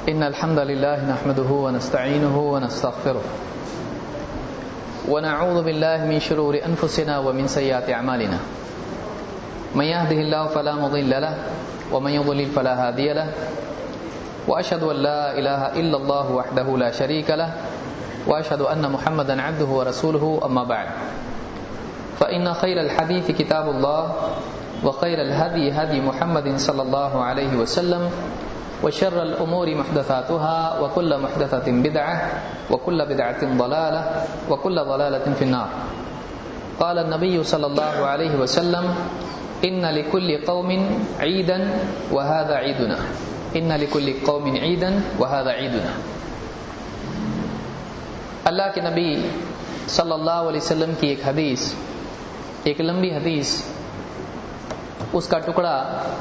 إن الحمد لله نحمده ونستعينه ونستغفره ونعوذ بالله من شرور أنفسنا ومن سيئات أعمالنا من يهده الله فلا مضل له ومن يضلل فلا هادي له وأشهد أن لا إله إلا الله وحده لا شريك له وأشهد أن محمدا عبده ورسوله أما بعد فإن خير الحديث كتاب الله وخير الهدي هدي محمد صلى الله عليه وسلم وشر الأمور محدثاتها وكل محدثة بدعة وكل بدعة ضلالة وكل ضلالة في النار. قال النبي صلى الله عليه وسلم إن لكل قوم عيدا وهذا عيدنا إن لكل قوم عيدا وهذا عيدنا. اللہ کے نبی صلی اللہ علیہ وسلم کی ایک حدیث، ایک لمبی حدیث، اس کا ٹکڑا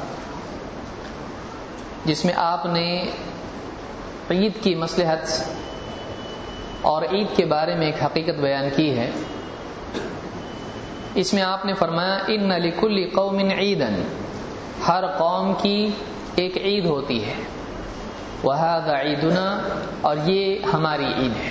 جس میں آپ نے عید کی مصلحت اور عید کے بارے میں ایک حقیقت بیان کی ہے. اس میں آپ نے فرمایا ان لکل قوم عیدا، ہر قوم کی ایک عید ہوتی ہے، وہذا عیدنا، اور یہ ہماری عید ہے.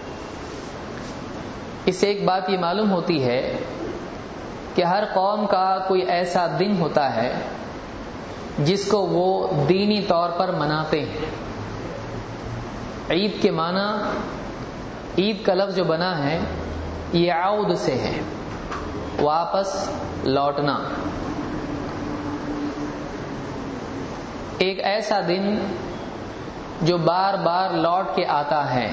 اس سے ایک بات یہ معلوم ہوتی ہے کہ ہر قوم کا کوئی ایسا دن ہوتا ہے جس کو وہ دینی طور پر مناتے ہیں. عید کے معنی، عید کا لفظ جو بنا ہے یہ عود سے ہے، واپس لوٹنا. ایک ایسا دن جو بار بار لوٹ کے آتا ہے،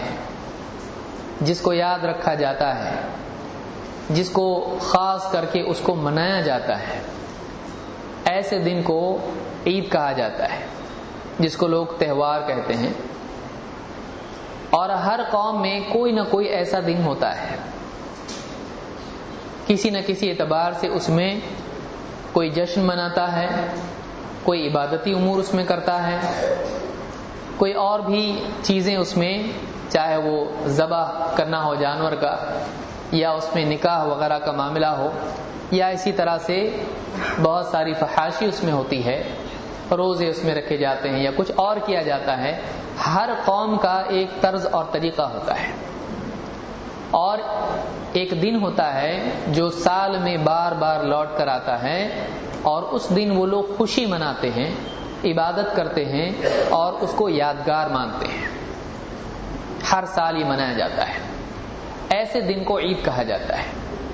جس کو یاد رکھا جاتا ہے، جس کو خاص کر کے اس کو منایا جاتا ہے، ایسے دن کو عید کہا جاتا ہے، جس کو لوگ تہوار کہتے ہیں. اور ہر قوم میں کوئی نہ کوئی ایسا دن ہوتا ہے، کسی نہ کسی اعتبار سے اس میں کوئی جشن مناتا ہے، کوئی عبادتی امور اس میں کرتا ہے، کوئی اور بھی چیزیں اس میں، چاہے وہ ذبح کرنا ہو جانور کا، یا اس میں نکاح وغیرہ کا معاملہ ہو، یا اسی طرح سے بہت ساری فحاشی اس میں ہوتی ہے، روزے اس میں رکھے جاتے ہیں یا کچھ اور کیا جاتا ہے. ہر قوم کا ایک طرز اور طریقہ ہوتا ہے، اور ایک دن ہوتا ہے جو سال میں بار بار لوٹ کر آتا ہے، اور اس دن وہ لوگ خوشی مناتے ہیں، عبادت کرتے ہیں اور اس کو یادگار مانتے ہیں. ہر سال یہ منایا جاتا ہے. ایسے دن کو عید کہا جاتا ہے.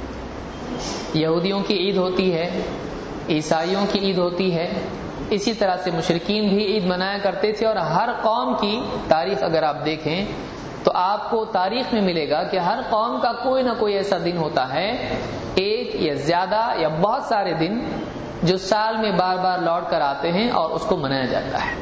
یہودیوں کی عید ہوتی ہے، عیسائیوں کی عید ہوتی ہے، اسی طرح سے مشرکین بھی عید منایا کرتے تھے. اور ہر قوم کی تاریخ اگر آپ دیکھیں تو آپ کو تاریخ میں ملے گا کہ ہر قوم کا کوئی نہ کوئی ایسا دن ہوتا ہے، ایک یا زیادہ یا بہت سارے دن جو سال میں بار بار لوٹ کر آتے ہیں اور اس کو منایا جاتا ہے.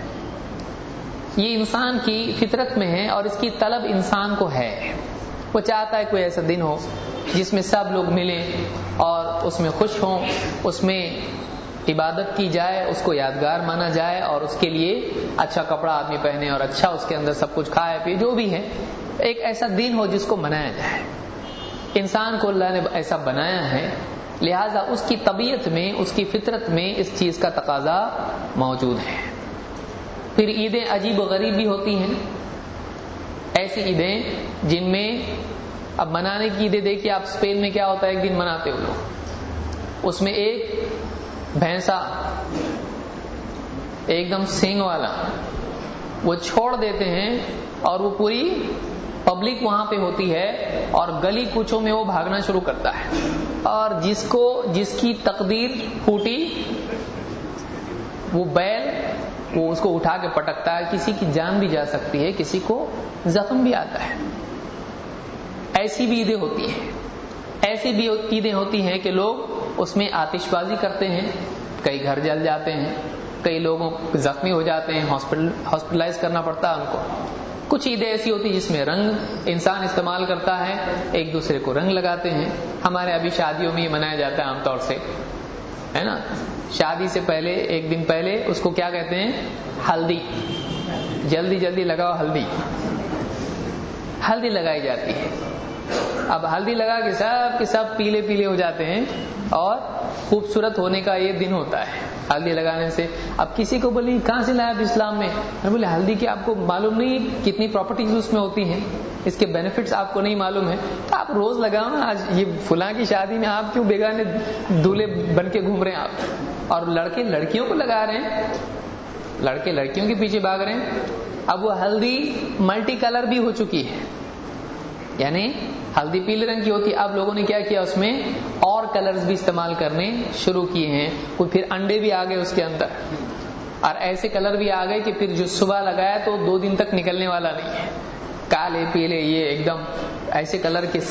یہ انسان کی فطرت میں ہے اور اس کی طلب انسان کو ہے. وہ چاہتا ہے کوئی ایسا دن ہو جس میں سب لوگ ملیں اور اس میں خوش ہوں، اس میں عبادت کی جائے، اس کو یادگار مانا جائے، اور اس کے لیے اچھا کپڑا آدمی پہنے اور اچھا اس کے اندر سب کچھ کھائے پیے، جو بھی ہے ایک ایسا دن ہو جس کو منایا جائے. انسان کو اللہ نے ایسا بنایا ہے، لہذا اس کی طبیعت میں، اس کی فطرت میں اس چیز کا تقاضا موجود ہے. پھر عیدیں عجیب و غریب بھی ہوتی ہیں. ایسی عیدیں جن میں اب منانے کی عیدیں دیکھیے آپ، اسپین میں کیا ہوتا ہے، ایک دن مناتے ہو لوگ، اس میں ایک بھینسا ایک دم سینگ والا وہ چھوڑ دیتے ہیں، اور وہ پوری پبلک وہاں پہ ہوتی ہے اور گلی کوچوں میں وہ بھاگنا شروع کرتا ہے، اور جس کی تقدیر پھوٹی وہ بیل وہ اس کو اٹھا کے پٹکتا ہے. کسی کی جان بھی جا سکتی ہے، کسی کو زخم بھی آتا ہے. ایسی بھی عیدیں ہوتی ہیں. ایسی بھی عیدیں ہوتی ہیں کہ لوگ اس میں آتش بازی کرتے ہیں، کئی گھر جل جاتے ہیں، کئی لوگوں زخمی ہو جاتے ہیں، ہاسپٹلائز کرنا پڑتا ہے ان کو. کچھ عیدیں ایسی ہوتی ہیں جس میں رنگ انسان استعمال کرتا ہے، ایک دوسرے کو رنگ لگاتے ہیں. ہمارے ابھی شادیوں میں یہ منایا جاتا ہے عام طور سے، ہے نا. شادی سے پہلے ایک دن پہلے اس کو کیا کہتے ہیں، ہلدی. جلدی جلدی لگاؤ ہلدی لگائی جاتی ہے. اب ہلدی لگا کے سب پیلے پیلے ہو جاتے ہیں اور خوبصورت ہونے کا یہ دن ہوتا ہے ہلدی لگانے سے. اب کسی کو بولیں کہاں سے لایا اسلام میں, بولے ہلدی کی آپ کو معلوم نہیں کتنی پراپرٹیز اس میں ہوتی ہیں, اس کے بینیفٹس آپ کو نہیں معلوم ہے, تو آپ روز لگاؤ نا. آج یہ فلاں کی شادی میں آپ کیوں بیگانے دولہے بن کے گھوم رہے ہیں آپ, اور لڑکے لڑکیوں کو لگا رہے ہیں, لڑکے لڑکیوں کے پیچھے بھاگ رہے ہیں. اب وہ ہلدی ملٹی کلر بھی ہو چکی ہے, یعنی ہلدی پیلے رنگ کی ہوتی ہے, اب لوگوں نے کیا کیا اس میں اور کلرز بھی استعمال کرنے شروع کیے ہیں. کوئی پھر انڈے بھی آ گئے اس کے اندر, اور ایسے کلر بھی آ گئے کہ پھر جو صبح لگایا تو 2 دن تک نکلنے والا نہیں ہے. کالے پیلے یہ ایک دم ایسے کلر کے,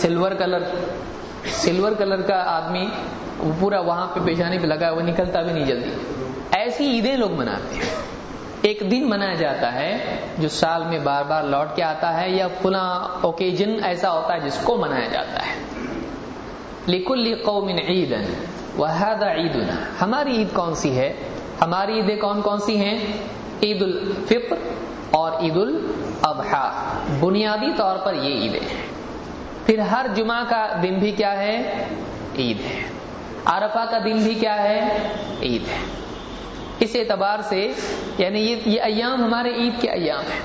سلور کلر کا آدمی وہ پورا وہاں پہ پیشانی پہ لگا, وہ نکلتا بھی نہیں جلدی. ایسی عیدیں لوگ مناتے ہیں. ایک دن منایا جاتا ہے جو سال میں بار بار لوٹ کے آتا ہے, یا فلاں اوکیجن ایسا ہوتا ہے جس کو منایا جاتا ہے. لِكُلِّ قَوْمٍ عِيدًا وَهَذَا عِيدُنَا. ہماری عید کون سی ہے؟ ہماری عیدیں کون کون سی ہیں؟ عید الفطر اور عید الاضحیٰ, بنیادی طور پر یہ عیدیں ہیں. پھر ہر جمعہ کا دن بھی کیا ہے؟ عید ہے. عرفہ کا دن بھی کیا ہے؟ عید ہے. اس اعتبار سے یعنی یہ ایام ہمارے عید کے ایام ہیں,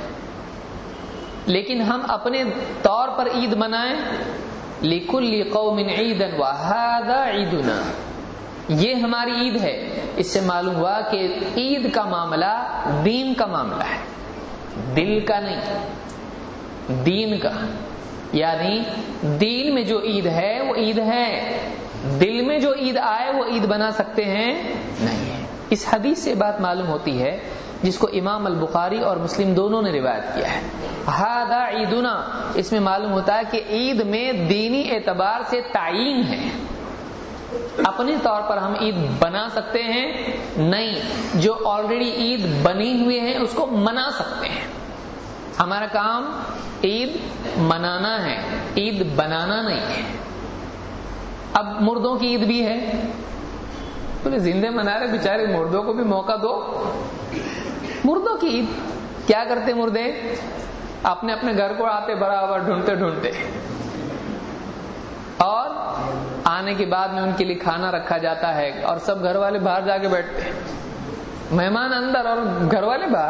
لیکن ہم اپنے طور پر عید منائیں. لِكُلِّ قَوْمٍ عِيدًا وَهَذَا عِيدُنَا, یہ ہماری عید ہے. اس سے معلوم ہوا کہ عید کا معاملہ دین کا معاملہ ہے, دل کا نہیں, دین کا. یعنی دین میں جو عید ہے وہ عید ہے, دل میں جو عید آئے وہ عید بنا سکتے ہیں نہیں ہے. اس حدیث سے بات معلوم ہوتی ہے جس کو امام البخاری اور مسلم دونوں نے روایت کیا ہے. ہذا عیدنا, اس میں معلوم ہوتا ہے کہ عید میں دینی اعتبار سے تعین ہے. اپنے طور پر ہم عید بنا سکتے ہیں نہیں, جو آلریڈی عید بنی ہوئی ہے اس کو منا سکتے ہیں. ہمارا کام عید منانا ہے, عید بنانا نہیں ہے. اب مردوں کی عید بھی ہے, بولے زندے منا رہے بیچارے, مردوں کو بھی موقع دو. مردوں کی عید کیا کرتے مردے؟ اپنے اپنے گھر کو آتے برابر ڈھونڈتے, اور آنے کے بعد میں ان کے لیے کھانا رکھا جاتا ہے, اور سب گھر والے باہر جا کے بیٹھتے, مہمان اندر اور گھر والے باہر.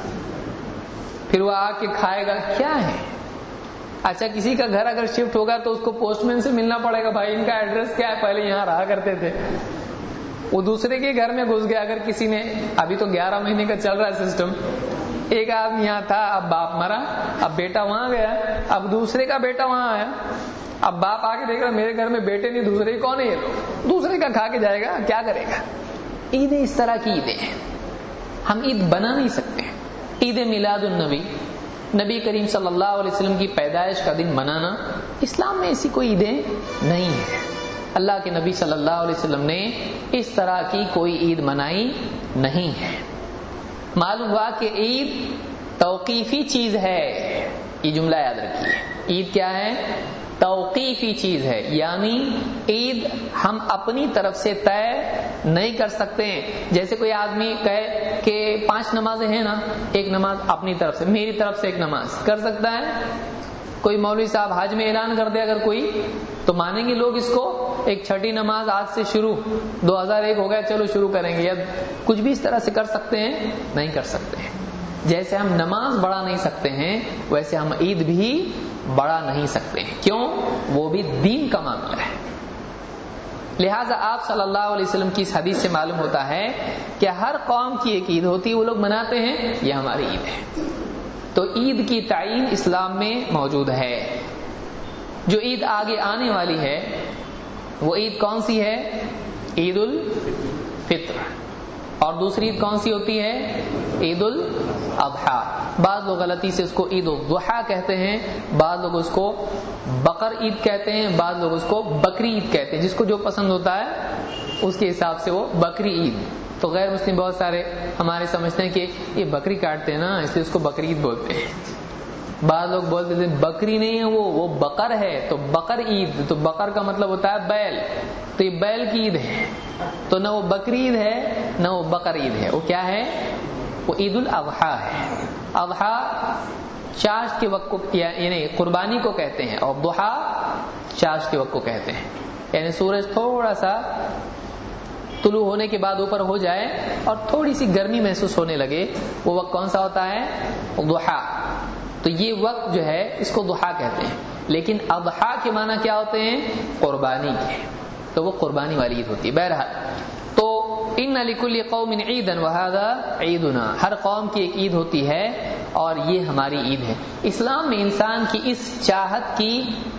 پھر وہ آ کے کھائے گا, کیا ہے؟ اچھا کسی کا گھر اگر شفٹ ہوگا تو اس کو پوسٹ مین سے ملنا پڑے گا, بھائی ان کا ایڈریس کیا ہے, پہلے یہاں رہا کرتے تھے. وہ دوسرے کے گھر میں گھس گیا. اگر کسی نے, ابھی تو 11 مہینے کا چل رہا ہے سسٹم, ایک آدمی یہاں تھا, اب باپ مرا, اب بیٹا وہاں گیا, اب دوسرے کا بیٹا وہاں آیا, اب باپ آ کے دیکھ رہا میرے گھر میں بیٹے نہیں, دوسرے کون ہے یہ لوگ, دوسرے کا کھا کے جائے گا, کیا کرے گا. عیدیں اس طرح کی عیدیں ہیں, ہم عید بنا نہیں سکتے. عید میلاد النبی, نبی کریم صلی اللہ علیہ وسلم کی پیدائش کا دن منانا, اسلام میں ایسی کوئی عیدیں نہیں ہیں. اللہ کے نبی صلی اللہ علیہ وسلم نے اس طرح کی کوئی عید منائی نہیں ہے. معلوم ہوا کہ عید توقیفی چیز ہے. یہ جملہ یاد رکھیے, عید کیا ہے؟ توقیفی چیز ہے. یعنی عید ہم اپنی طرف سے طے نہیں کر سکتے ہیں. جیسے کوئی آدمی کہے کہ 5 نمازیں ہیں نا, ایک نماز اپنی طرف سے, میری طرف سے ایک نماز کر سکتا ہے. کوئی مولوی صاحب حج میں اعلان کر دے اگر کوئی, تو مانیں گے لوگ اس کو, ایک چھٹی نماز آج سے شروع, 2001 ہو گیا چلو شروع کریں گے, یا کچھ بھی اس طرح سے کر سکتے ہیں؟ نہیں کر سکتے ہیں. جیسے ہم نماز بڑھا نہیں سکتے ہیں ویسے ہم عید بھی بڑھا نہیں سکتے ہیں. کیوں؟ وہ بھی دین کا معاملہ ہے. لہٰذا آپ صلی اللہ علیہ وسلم کی اس حدیث سے معلوم ہوتا ہے کہ ہر قوم کی ایک عید ہوتی ہے, وہ لوگ مناتے ہیں, یہ ہماری عید ہے. تو عید کی تعین اسلام میں موجود ہے. جو عید آگے آنے والی ہے وہ عید کون سی ہے؟ عید الفطر. اور دوسری عید کون سی ہوتی ہے؟ عید الاضحیٰ. بعض لوگ غلطی سے اس کو عید الضحیٰ کہتے ہیں, بعض لوگ اس کو بقر عید کہتے ہیں, بعض لوگ اس کو بکری عید کہتے ہیں. جس کو جو پسند ہوتا ہے اس کے حساب سے وہ بکری عید. تو غیر مسلم بہت سارے ہمارے سمجھتے ہیں کہ یہ بکری کاٹتے ہیں نا اس لیے اس کو بکری عید بولتے ہیں. بعض لوگ بولتے تھے بکری نہیں ہے وہ بقر ہے, تو بقر عید. تو بقر کا مطلب ہوتا ہے بیل, تو یہ بیل کی عید ہے. تو نہ وہ بکری عید ہے نہ وہ بقر عید ہے. وہ کیا ہے؟ وہ عید الاضحیٰ ہے. اضحیٰ چاشت کے وقت کو یعنی قربانی کو کہتے ہیں, اور ضحیٰ چاشت کے وقت کو کہتے ہیں. یعنی سورج تھوڑا سا طلوع ہونے کے بعد اوپر ہو جائے اور تھوڑی سی گرمی محسوس ہونے لگے، وہ وقت کون سا ہوتا ہے؟ ضحیٰ. تو یہ وقت جو ہے اس کو ضحیٰ کہتے ہیں. لیکن اضحیٰ کے معنی کیا ہوتے ہیں؟ قربانی کے. تو وہ قربانی والی عید ہوتی ہے. بہرحال تو ان لکل قوم عیدا وہذا عیدنا، ہر قوم کی ایک عید ہوتی ہے اور یہ ہماری عید ہے. اسلام میں انسان کی اس چاہت کی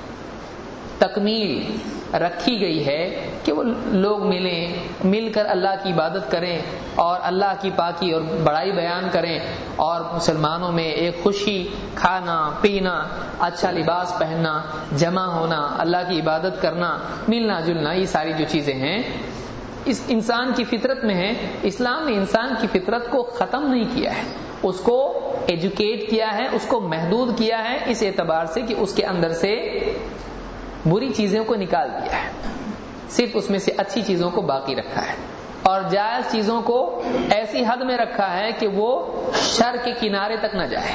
تکمیل رکھی گئی ہے کہ وہ لوگ مل کر اللہ کی عبادت کریں اور اللہ کی پاکی اور بڑائی بیان کریں، اور مسلمانوں میں ایک خوشی، کھانا پینا، اچھا لباس پہننا، جمع ہونا، اللہ کی عبادت کرنا، ملنا جلنا، یہ ساری جو چیزیں ہیں اس انسان کی فطرت میں ہے. اسلام نے انسان کی فطرت کو ختم نہیں کیا ہے، اس کو ایجوکیٹ کیا ہے، اس کو محدود کیا ہے اس اعتبار سے کہ اس کے اندر سے بری چیزوں کو نکال دیا ہے، صرف اس میں سے اچھی چیزوں کو باقی رکھا ہے اور جائز چیزوں کو ایسی حد میں رکھا ہے کہ وہ شر کے کنارے تک نہ جائے.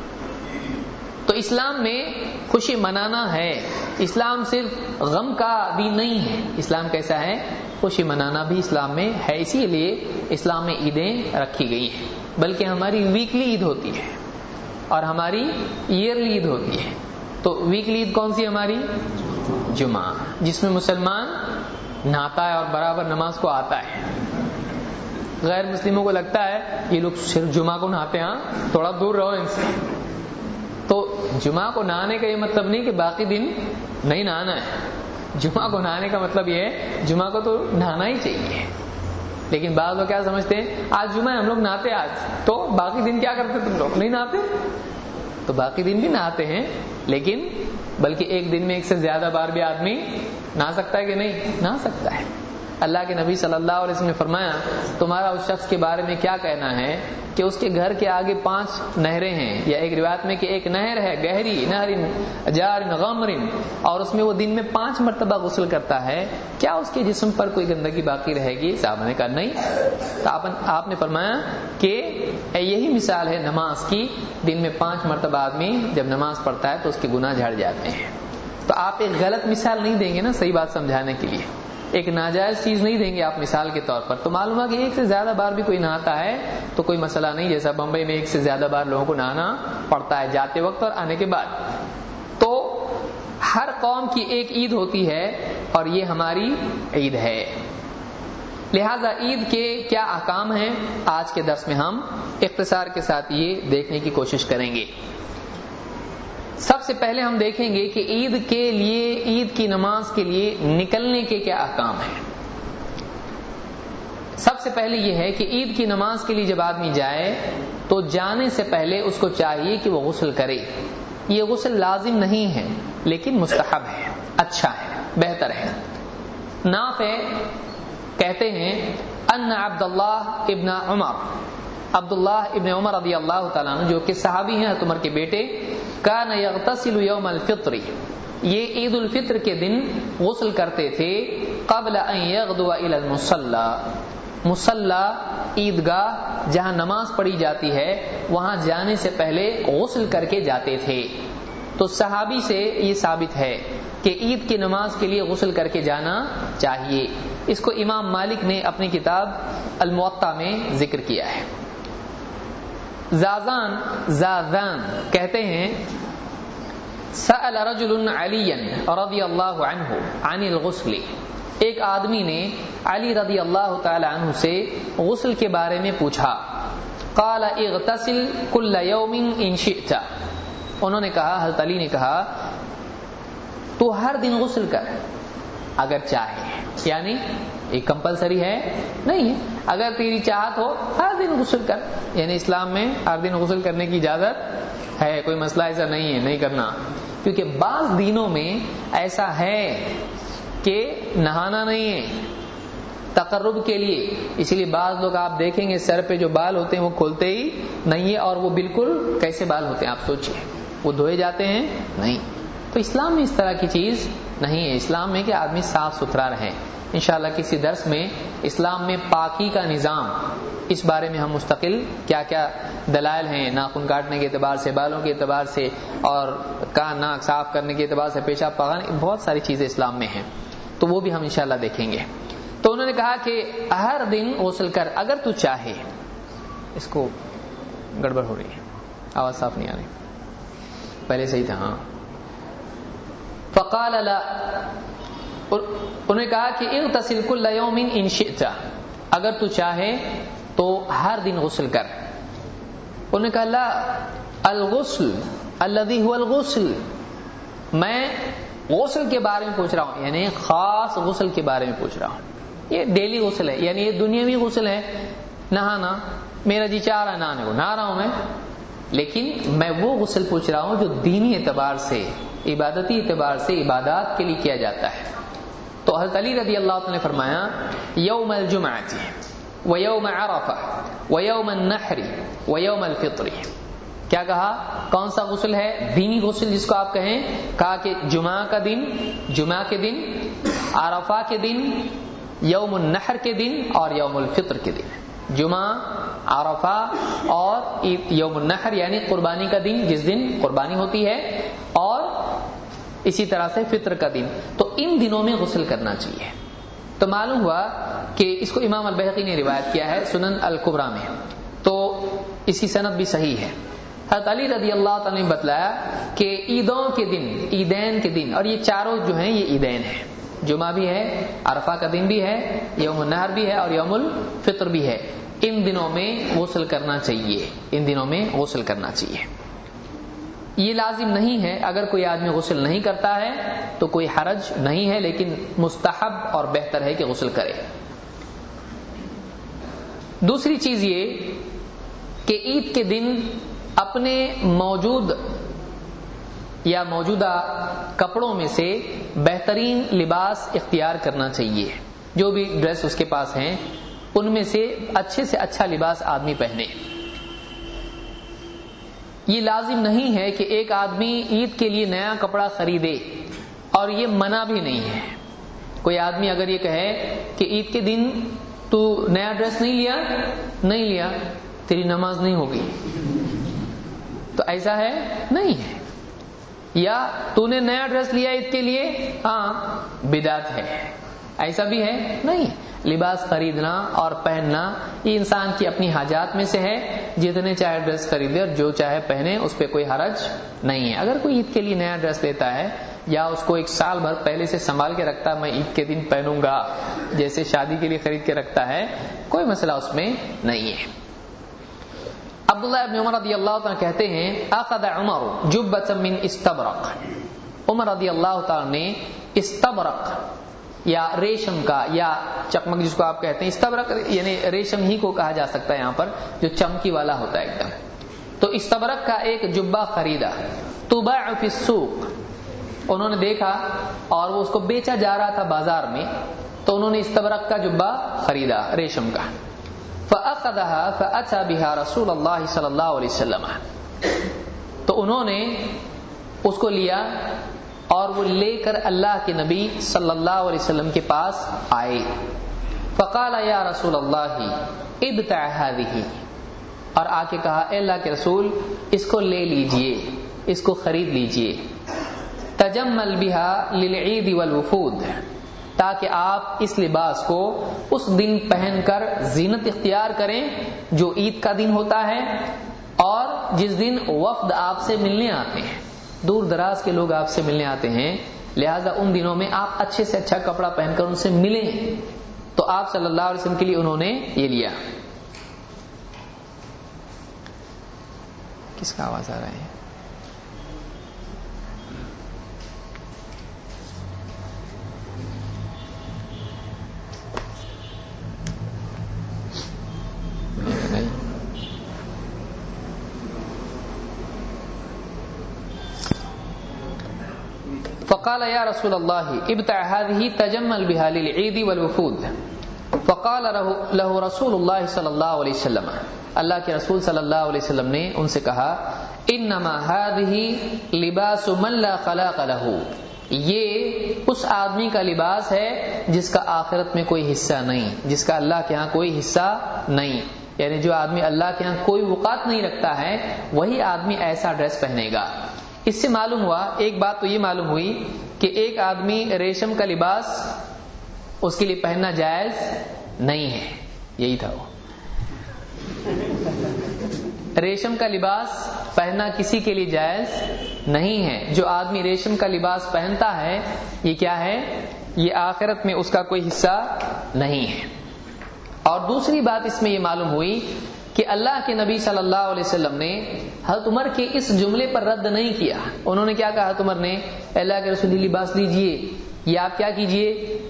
تو اسلام میں خوشی منانا ہے، اسلام صرف غم کا دین نہیں ہے. اسلام کیسا ہے؟ خوشی منانا بھی اسلام میں ہے. اسی لیے اسلام میں عیدیں رکھی گئی ہیں، بلکہ ہماری ویکلی عید ہوتی ہے اور ہماری ایئرلی عید ہوتی ہے. تو ویکلی عید کون سی ہماری؟ جمعہ، جس میں مسلمان نہاتا ہے اور برابر نماز کو آتا ہے. غیر مسلموں کو لگتا ہے یہ لوگ صرف جمعہ کو نہاتے ہیں، تھوڑا دور رہو ان سے. تو جمعہ کو نہانے کا یہ مطلب نہیں کہ باقی دن نہیں نہانا ہے. جمعہ کو نہانے کا مطلب یہ ہے جمعہ کو تو نہانا ہی چاہیے. لیکن بعض لوگ کیا سمجھتے ہیں، آج جمعہ ہے ہم لوگ نہاتے آج، تو باقی دن کیا کرتے تم لوگ؟ نہیں نہاتے. تو باقی دن بھی نہاتے ہیں، لیکن بلکہ ایک دن میں ایک سے زیادہ بار بھی آدمی نہا سکتا ہے کہ نہیں؟ نہا سکتا ہے. اللہ کے نبی صلی اللہ علیہ وسلم نے فرمایا تمہارا اس شخص کے بارے میں کیا کہنا ہے کہ اس کے گھر کے آگے 5 نہریں ہیں، یا ایک روایت میں کہ ایک نہر ہے گہری، نہر جار غمر، اور اس میں وہ دن میں 5 مرتبہ غسل کرتا ہے، کیا اس کے جسم پر کوئی گندگی باقی رہے گی؟ صحابہ نے کہا نہیں. تو آپ نے فرمایا کہ یہی مثال ہے نماز کی، دن میں 5 مرتبہ آدمی جب نماز پڑھتا ہے تو اس کے گناہ جھڑ جاتے ہیں. تو آپ ایک غلط مثال نہیں دیں گے نا صحیح بات سمجھانے کے لیے، ایک ناجائز چیز نہیں دیں گے آپ مثال کے طور پر. تو معلوم ہے کہ ایک سے زیادہ بار بھی کوئی نہاتا ہے تو کوئی مسئلہ نہیں، جیسا بمبئی میں ایک سے زیادہ بار لوگوں کو نہانا پڑتا ہے جاتے وقت اور آنے کے بعد. تو ہر قوم کی ایک عید ہوتی ہے اور یہ ہماری عید ہے. لہذا عید کے کیا احکام ہیں آج کے درس میں ہم اختصار کے ساتھ یہ دیکھنے کی کوشش کریں گے. سب سے پہلے ہم دیکھیں گے کہ عید کے لیے، عید کی نماز کے لیے نکلنے کے کیا احکام ہیں. سب سے پہلے یہ ہے کہ عید کی نماز کے لیے جب آدمی جائے تو جانے سے پہلے اس کو چاہیے کہ وہ غسل کرے. یہ غسل لازم نہیں ہے لیکن مستحب ہے، اچھا ہے، بہتر ہے. نافع کہتے ہیں ان عبداللہ ابن عمر رضی اللہ تعالیٰ عنہ جو کہ صحابی ہیں حضرت عمر کے بیٹے، کان یغتسل یوم الفطر، یہ عید الفطر کے دن غسل کرتے تھے، قبل ان یغدو الی المصلی، مصلی عیدگاہ جہاں نماز پڑھی جاتی ہے وہاں جانے سے پہلے غسل کر کے جاتے تھے. تو صحابی سے یہ ثابت ہے کہ عید کی نماز کے لیے غسل کر کے جانا چاہیے. اس کو امام مالک نے اپنی کتاب الموطا میں ذکر کیا ہے. زازان کہتے ہیں سأل رجل علیا رضی اللہ عنہ عن الغسل، ایک آدمی نے علی رضی اللہ تعالی عنہ سے غسل کے بارے میں پوچھا. قال اغتسل کل یوم ان شئت، انہوں نے کہا، حضرت علی نے کہا تو ہر دن غسل کر اگر چاہے. یعنی ایک کمپلسری ہے نہیں ہے، اگر تیری چاہت ہو ہر دن غسل کر. یعنی اسلام میں ہر دن غسل کرنے کی اجازت ہے، کوئی مسئلہ ایسا نہیں ہے نہیں کرنا. کیونکہ بعض دینوں میں ایسا ہے کہ نہانا نہیں ہے تقرب کے لیے، اسی لیے بعض لوگ آپ دیکھیں گے سر پہ جو بال ہوتے ہیں وہ کھولتے ہی نہیں ہے، اور وہ بالکل کیسے بال ہوتے ہیں آپ سوچئے، وہ دھوئے جاتے ہیں نہیں. تو اسلام میں اس طرح کی چیز نہیں ہے. اسلام میں کہ آدمی صاف ستھرا رہے. انشاءاللہ کسی درس میں اسلام میں پاکی کا نظام، اس بارے میں ہم مستقل کیا کیا دلائل ہیں ناخن کاٹنے کے اعتبار سے، بالوں کے اعتبار سے، اور کان ناک صاف کرنے کے اعتبار سے، پیشاب پاخانہ، بہت ساری چیزیں اسلام میں ہیں، تو وہ بھی ہم انشاءاللہ دیکھیں گے. تو تو انہوں نے کہا کہ ہر دن غسل کر اگر تو چاہے. اس کو گڑبڑ ہو رہی ہے, آواز صاف نہیں آ رہی, پہلے صحیح تھا. ہاں. فقال لا, انہوں نے کہا کہ اغتسل کل یوم ان شئت, اگر تو چاہے تو ہر دن غسل کر. انہوں نے کہا لا الغسل الذي هو الغسل, میں غسل کے بارے میں پوچھ رہا ہوں, یعنی خاص غسل کے بارے میں پوچھ رہا ہوں. یہ ڈیلی غسل ہے, یعنی یہ دنیاوی غسل ہے, نہانا, میرا جی چاہ رہا ہے نہانے کو, نہا رہا ہوں میں, لیکن میں وہ غسل پوچھ رہا ہوں جو دینی اعتبار سے, عبادتی اعتبار سے عبادات کے لیے کیا جاتا ہے. تو حضرت علی رضی اللہ عنہ نے فرمایا یوم الجمعۃ ویوم عرفہ ویوم النحر ویوم الفطر. کیا کہا, کون سا غسل ہے؟ دینی غسل جس کو آپ کہیں. کہا کہ جمعہ کا دن, جمعہ کے دن, عرفہ کے دن, یوم النحر کے دن اور یوم الفطر کے دن. جمعہ, عرفہ اور یوم النحر یعنی قربانی کا دن, جس دن قربانی ہوتی ہے, اور اسی طرح سے فطر کا دن. تو ان دنوں میں غسل کرنا چاہیے. تو معلوم ہوا کہ اس کو امام البیہقی نے روایت کیا ہے سنن الکبریٰ میں, تو اس کی سند بھی صحیح ہے. حضرت علی رضی اللہ تعالیٰ نے بتلایا کہ عیدوں کے دن, عیدین کے دن, اور یہ چاروں جو ہیں یہ عیدین ہیں, جمعہ بھی ہے, عرفہ کا دن بھی ہے, یوم النحر بھی ہے اور یوم الفطر بھی ہے. ان دنوں میں غسل کرنا چاہیے, ان دنوں میں غسل کرنا چاہیے. یہ لازم نہیں ہے, اگر کوئی آدمی غسل نہیں کرتا ہے تو کوئی حرج نہیں ہے, لیکن مستحب اور بہتر ہے کہ غسل کرے. دوسری چیز یہ کہ عید کے دن اپنے موجود یا موجودہ کپڑوں میں سے بہترین لباس اختیار کرنا چاہیے. جو بھی ڈریس اس کے پاس ہیں ان میں سے اچھے سے لباس آدمی پہنے. یہ لازم نہیں ہے کہ ایک آدمی عید کے لیے نیا کپڑا خریدے, اور یہ منع بھی نہیں ہے. کوئی آدمی اگر یہ کہے کہ عید کے دن تو نیا ڈریس نہیں لیا تیری نماز نہیں ہوگی, تو ایسا ہے نہیں ہے. یا تو نے نیا ڈریس لیا عید کے لیے, ہاں بدعت ہے, ایسا بھی ہے نہیں. لباس خریدنا اور پہننا یہ انسان کی اپنی حاجات میں سے ہے, جتنے چاہے ڈریس خریدے اور جو چاہے پہنے, اس پہ کوئی حرج نہیں ہے. اگر کوئی عید کے لیے نیا ڈریس لیتا ہے یا اس کو ایک سال بھر پہلے سے سنبھال کے رکھتا ہے, میں عید کے دن پہنوں گا, جیسے شادی کے لیے خرید کے رکھتا ہے, کوئی مسئلہ اس میں نہیں ہے. عبداللہ ابن عمر رضی اللہ تعالیٰ کہتے ہیں اخذ عمر جبۃ من استبرق, عمر رضی اللہ تعالیٰ نے استبرق یا ریشم کا یا چکمک جس کو آپ کہتے ہیں, استبرق یعنی ریشم ہی کو کہا جا سکتا ہے یہاں پر, جو چمکی والا ہوتا ہے ایک دم. تو استبرق کا ایک جبہ خریدا, تباع فی السوق, انہوں نے دیکھا اور وہ اس کو بیچا جا رہا تھا بازار میں, تو انہوں نے استبرق کا جبہ خریدا ریشم کا. فأخذها فأتى بها رسول اللہ صلی اللہ علیہ وسلم, تو انہوں نے اس کو لیا اور وہ لے کر اللہ کے نبی صلی اللہ علیہ وسلم کے پاس آئے. فقال یا رسول اللہ ابتع هذه, اور آ کے کہا اے اللہ کے رسول اس کو لے لیجئے, اس کو خرید لیجئے. تجمل بها للعید والوفود, تاکہ آپ اس لباس کو اس دن پہن کر زینت اختیار کریں جو عید کا دن ہوتا ہے, اور جس دن وفد آپ سے ملنے آتے ہیں, دور دراز کے لوگ آپ سے ملنے آتے ہیں, لہذا ان دنوں میں آپ اچھے سے اچھا کپڑا پہن کر ان سے ملیں. تو آپ صلی اللہ علیہ وسلم کے لیے انہوں نے یہ لیا. کس کا آواز آ رہا ہے؟ فقال يا رسول الله ابتع هذه تجمل بها للعيد والوفود. فقال له رسول الله صلی اللہ علیہ وسلم, اللہ کے رسول صلی اللہ علیہ وسلم نے ان سے کہا انما هذه لباس من لا خلاق له, یہ اس آدمی کا لباس ہے جس کا آخرت میں کوئی حصہ نہیں, جس کا اللہ کے ہاں کوئی حصہ نہیں. یعنی جو آدمی اللہ کے ہاں کوئی وقات نہیں رکھتا ہے وہی آدمی ایسا ڈریس پہنے گا. اس سے معلوم ہوا, ایک بات تو یہ معلوم ہوئی کہ ایک آدمی ریشم کا لباس اس کے لیے پہننا جائز نہیں ہے. یہی تھا وہ. ریشم کا لباس پہننا کسی کے لیے جائز نہیں ہے. جو آدمی ریشم کا لباس پہنتا ہے یہ کیا ہے؟ یہ آخرت میں اس کا کوئی حصہ نہیں ہے. اور دوسری بات اس میں یہ معلوم ہوئی کہ اللہ کے نبی صلی اللہ علیہ وسلم نے حضرت عمر کے اس جملے پر رد نہیں کیا. انہوں نے کیا کہا حضرت عمر نے؟ اللہ کے رسول لباس لیجئے، یہ آپ کیا کیجئے،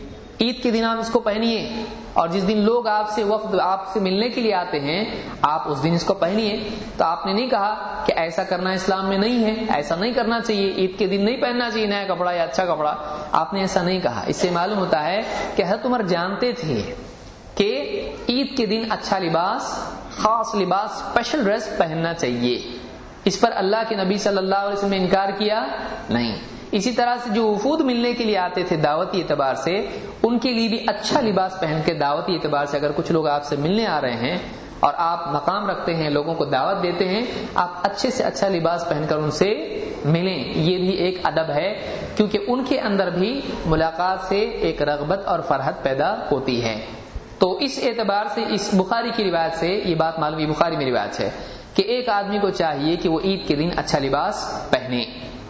عید کے دن آپ اس کو پہنیے، اور جس دن لوگ آپ سے وفد آپ سے ملنے کے لیے آتے ہیں آپ اس دن اس کو پہنیے. تو آپ نے نہیں کہا کہ ایسا کرنا اسلام میں نہیں ہے، ایسا نہیں کرنا چاہیے، عید کے دن نہیں پہننا چاہیے نیا کپڑا یا اچھا کپڑا. آپ نے ایسا نہیں کہا. اس سے معلوم ہوتا ہے کہ حضرت عمر جانتے تھے کہ عید کے دن اچھا لباس، خاص لباس، اسپیشل ڈریس پہننا چاہیے. اس پر اللہ کے نبی صلی اللہ علیہ وسلم نے انکار کیا نہیں. اسی طرح سے جو وفود ملنے کے لیے آتے تھے دعوتی اعتبار سے، ان کے لیے بھی اچھا لباس پہن کے دعوتی اعتبار سے اگر کچھ لوگ آپ سے ملنے آ رہے ہیں اور آپ مقام رکھتے ہیں، لوگوں کو دعوت دیتے ہیں، آپ اچھے سے اچھا لباس پہن کر ان سے ملیں. یہ بھی ایک ادب ہے، کیونکہ ان کے اندر بھی ملاقات سے ایک رغبت اور فرحت پیدا ہوتی ہے. تو اس اعتبار سے اس بخاری کی روایت سے یہ بات معلوم، بخاری میں روایت ہے کہ ایک آدمی کو چاہیے کہ وہ عید کے دن اچھا لباس پہنے.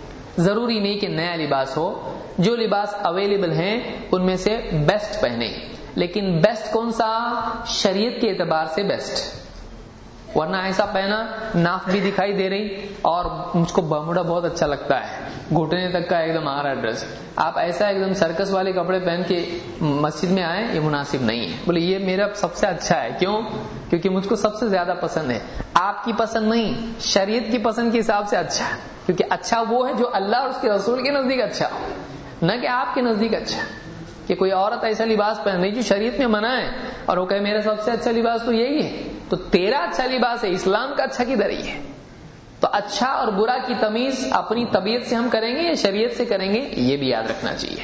ضروری نہیں کہ نیا لباس ہو، جو لباس اویلیبل ہیں ان میں سے بیسٹ پہنے. لیکن بیسٹ کون سا؟ شریعت کے اعتبار سے بیسٹ. ورنہ ایسا پہنا ناف بھی دکھائی دے رہی اور مجھ کو باموڈا بہت اچھا لگتا ہے، گھٹنے تک کا ایک دم آ رہا ڈریس، آپ ایسا ایک دم سرکس والے کپڑے پہن کے مسجد میں آئیں، یہ مناسب نہیں ہے. بولے یہ میرا سب سے اچھا ہے. کیوں؟ کیونکہ مجھ کو سب سے زیادہ پسند ہے. آپ کی پسند نہیں، شریعت کی پسند کے حساب سے اچھا ہے. کیونکہ اچھا وہ ہے جو اللہ اور اس کے رسول کے نزدیک اچھا ہو، نہ کہ آپ کے نزدیک اچھا. کہ کوئی عورت ایسا لباس پہن رہی جو شریعت میں منع ہے اور وہ کہے میرا سب سے اچھا لباس تو یہی ہے، تو تیرا اچھا لباس ہے، اسلام کا اچھا کدھر ہی ہے؟ تو اچھا اور برا کی تمیز اپنی طبیعت سے ہم کریں گے یا شریعت سے کریں گے، یہ بھی یاد رکھنا چاہیے.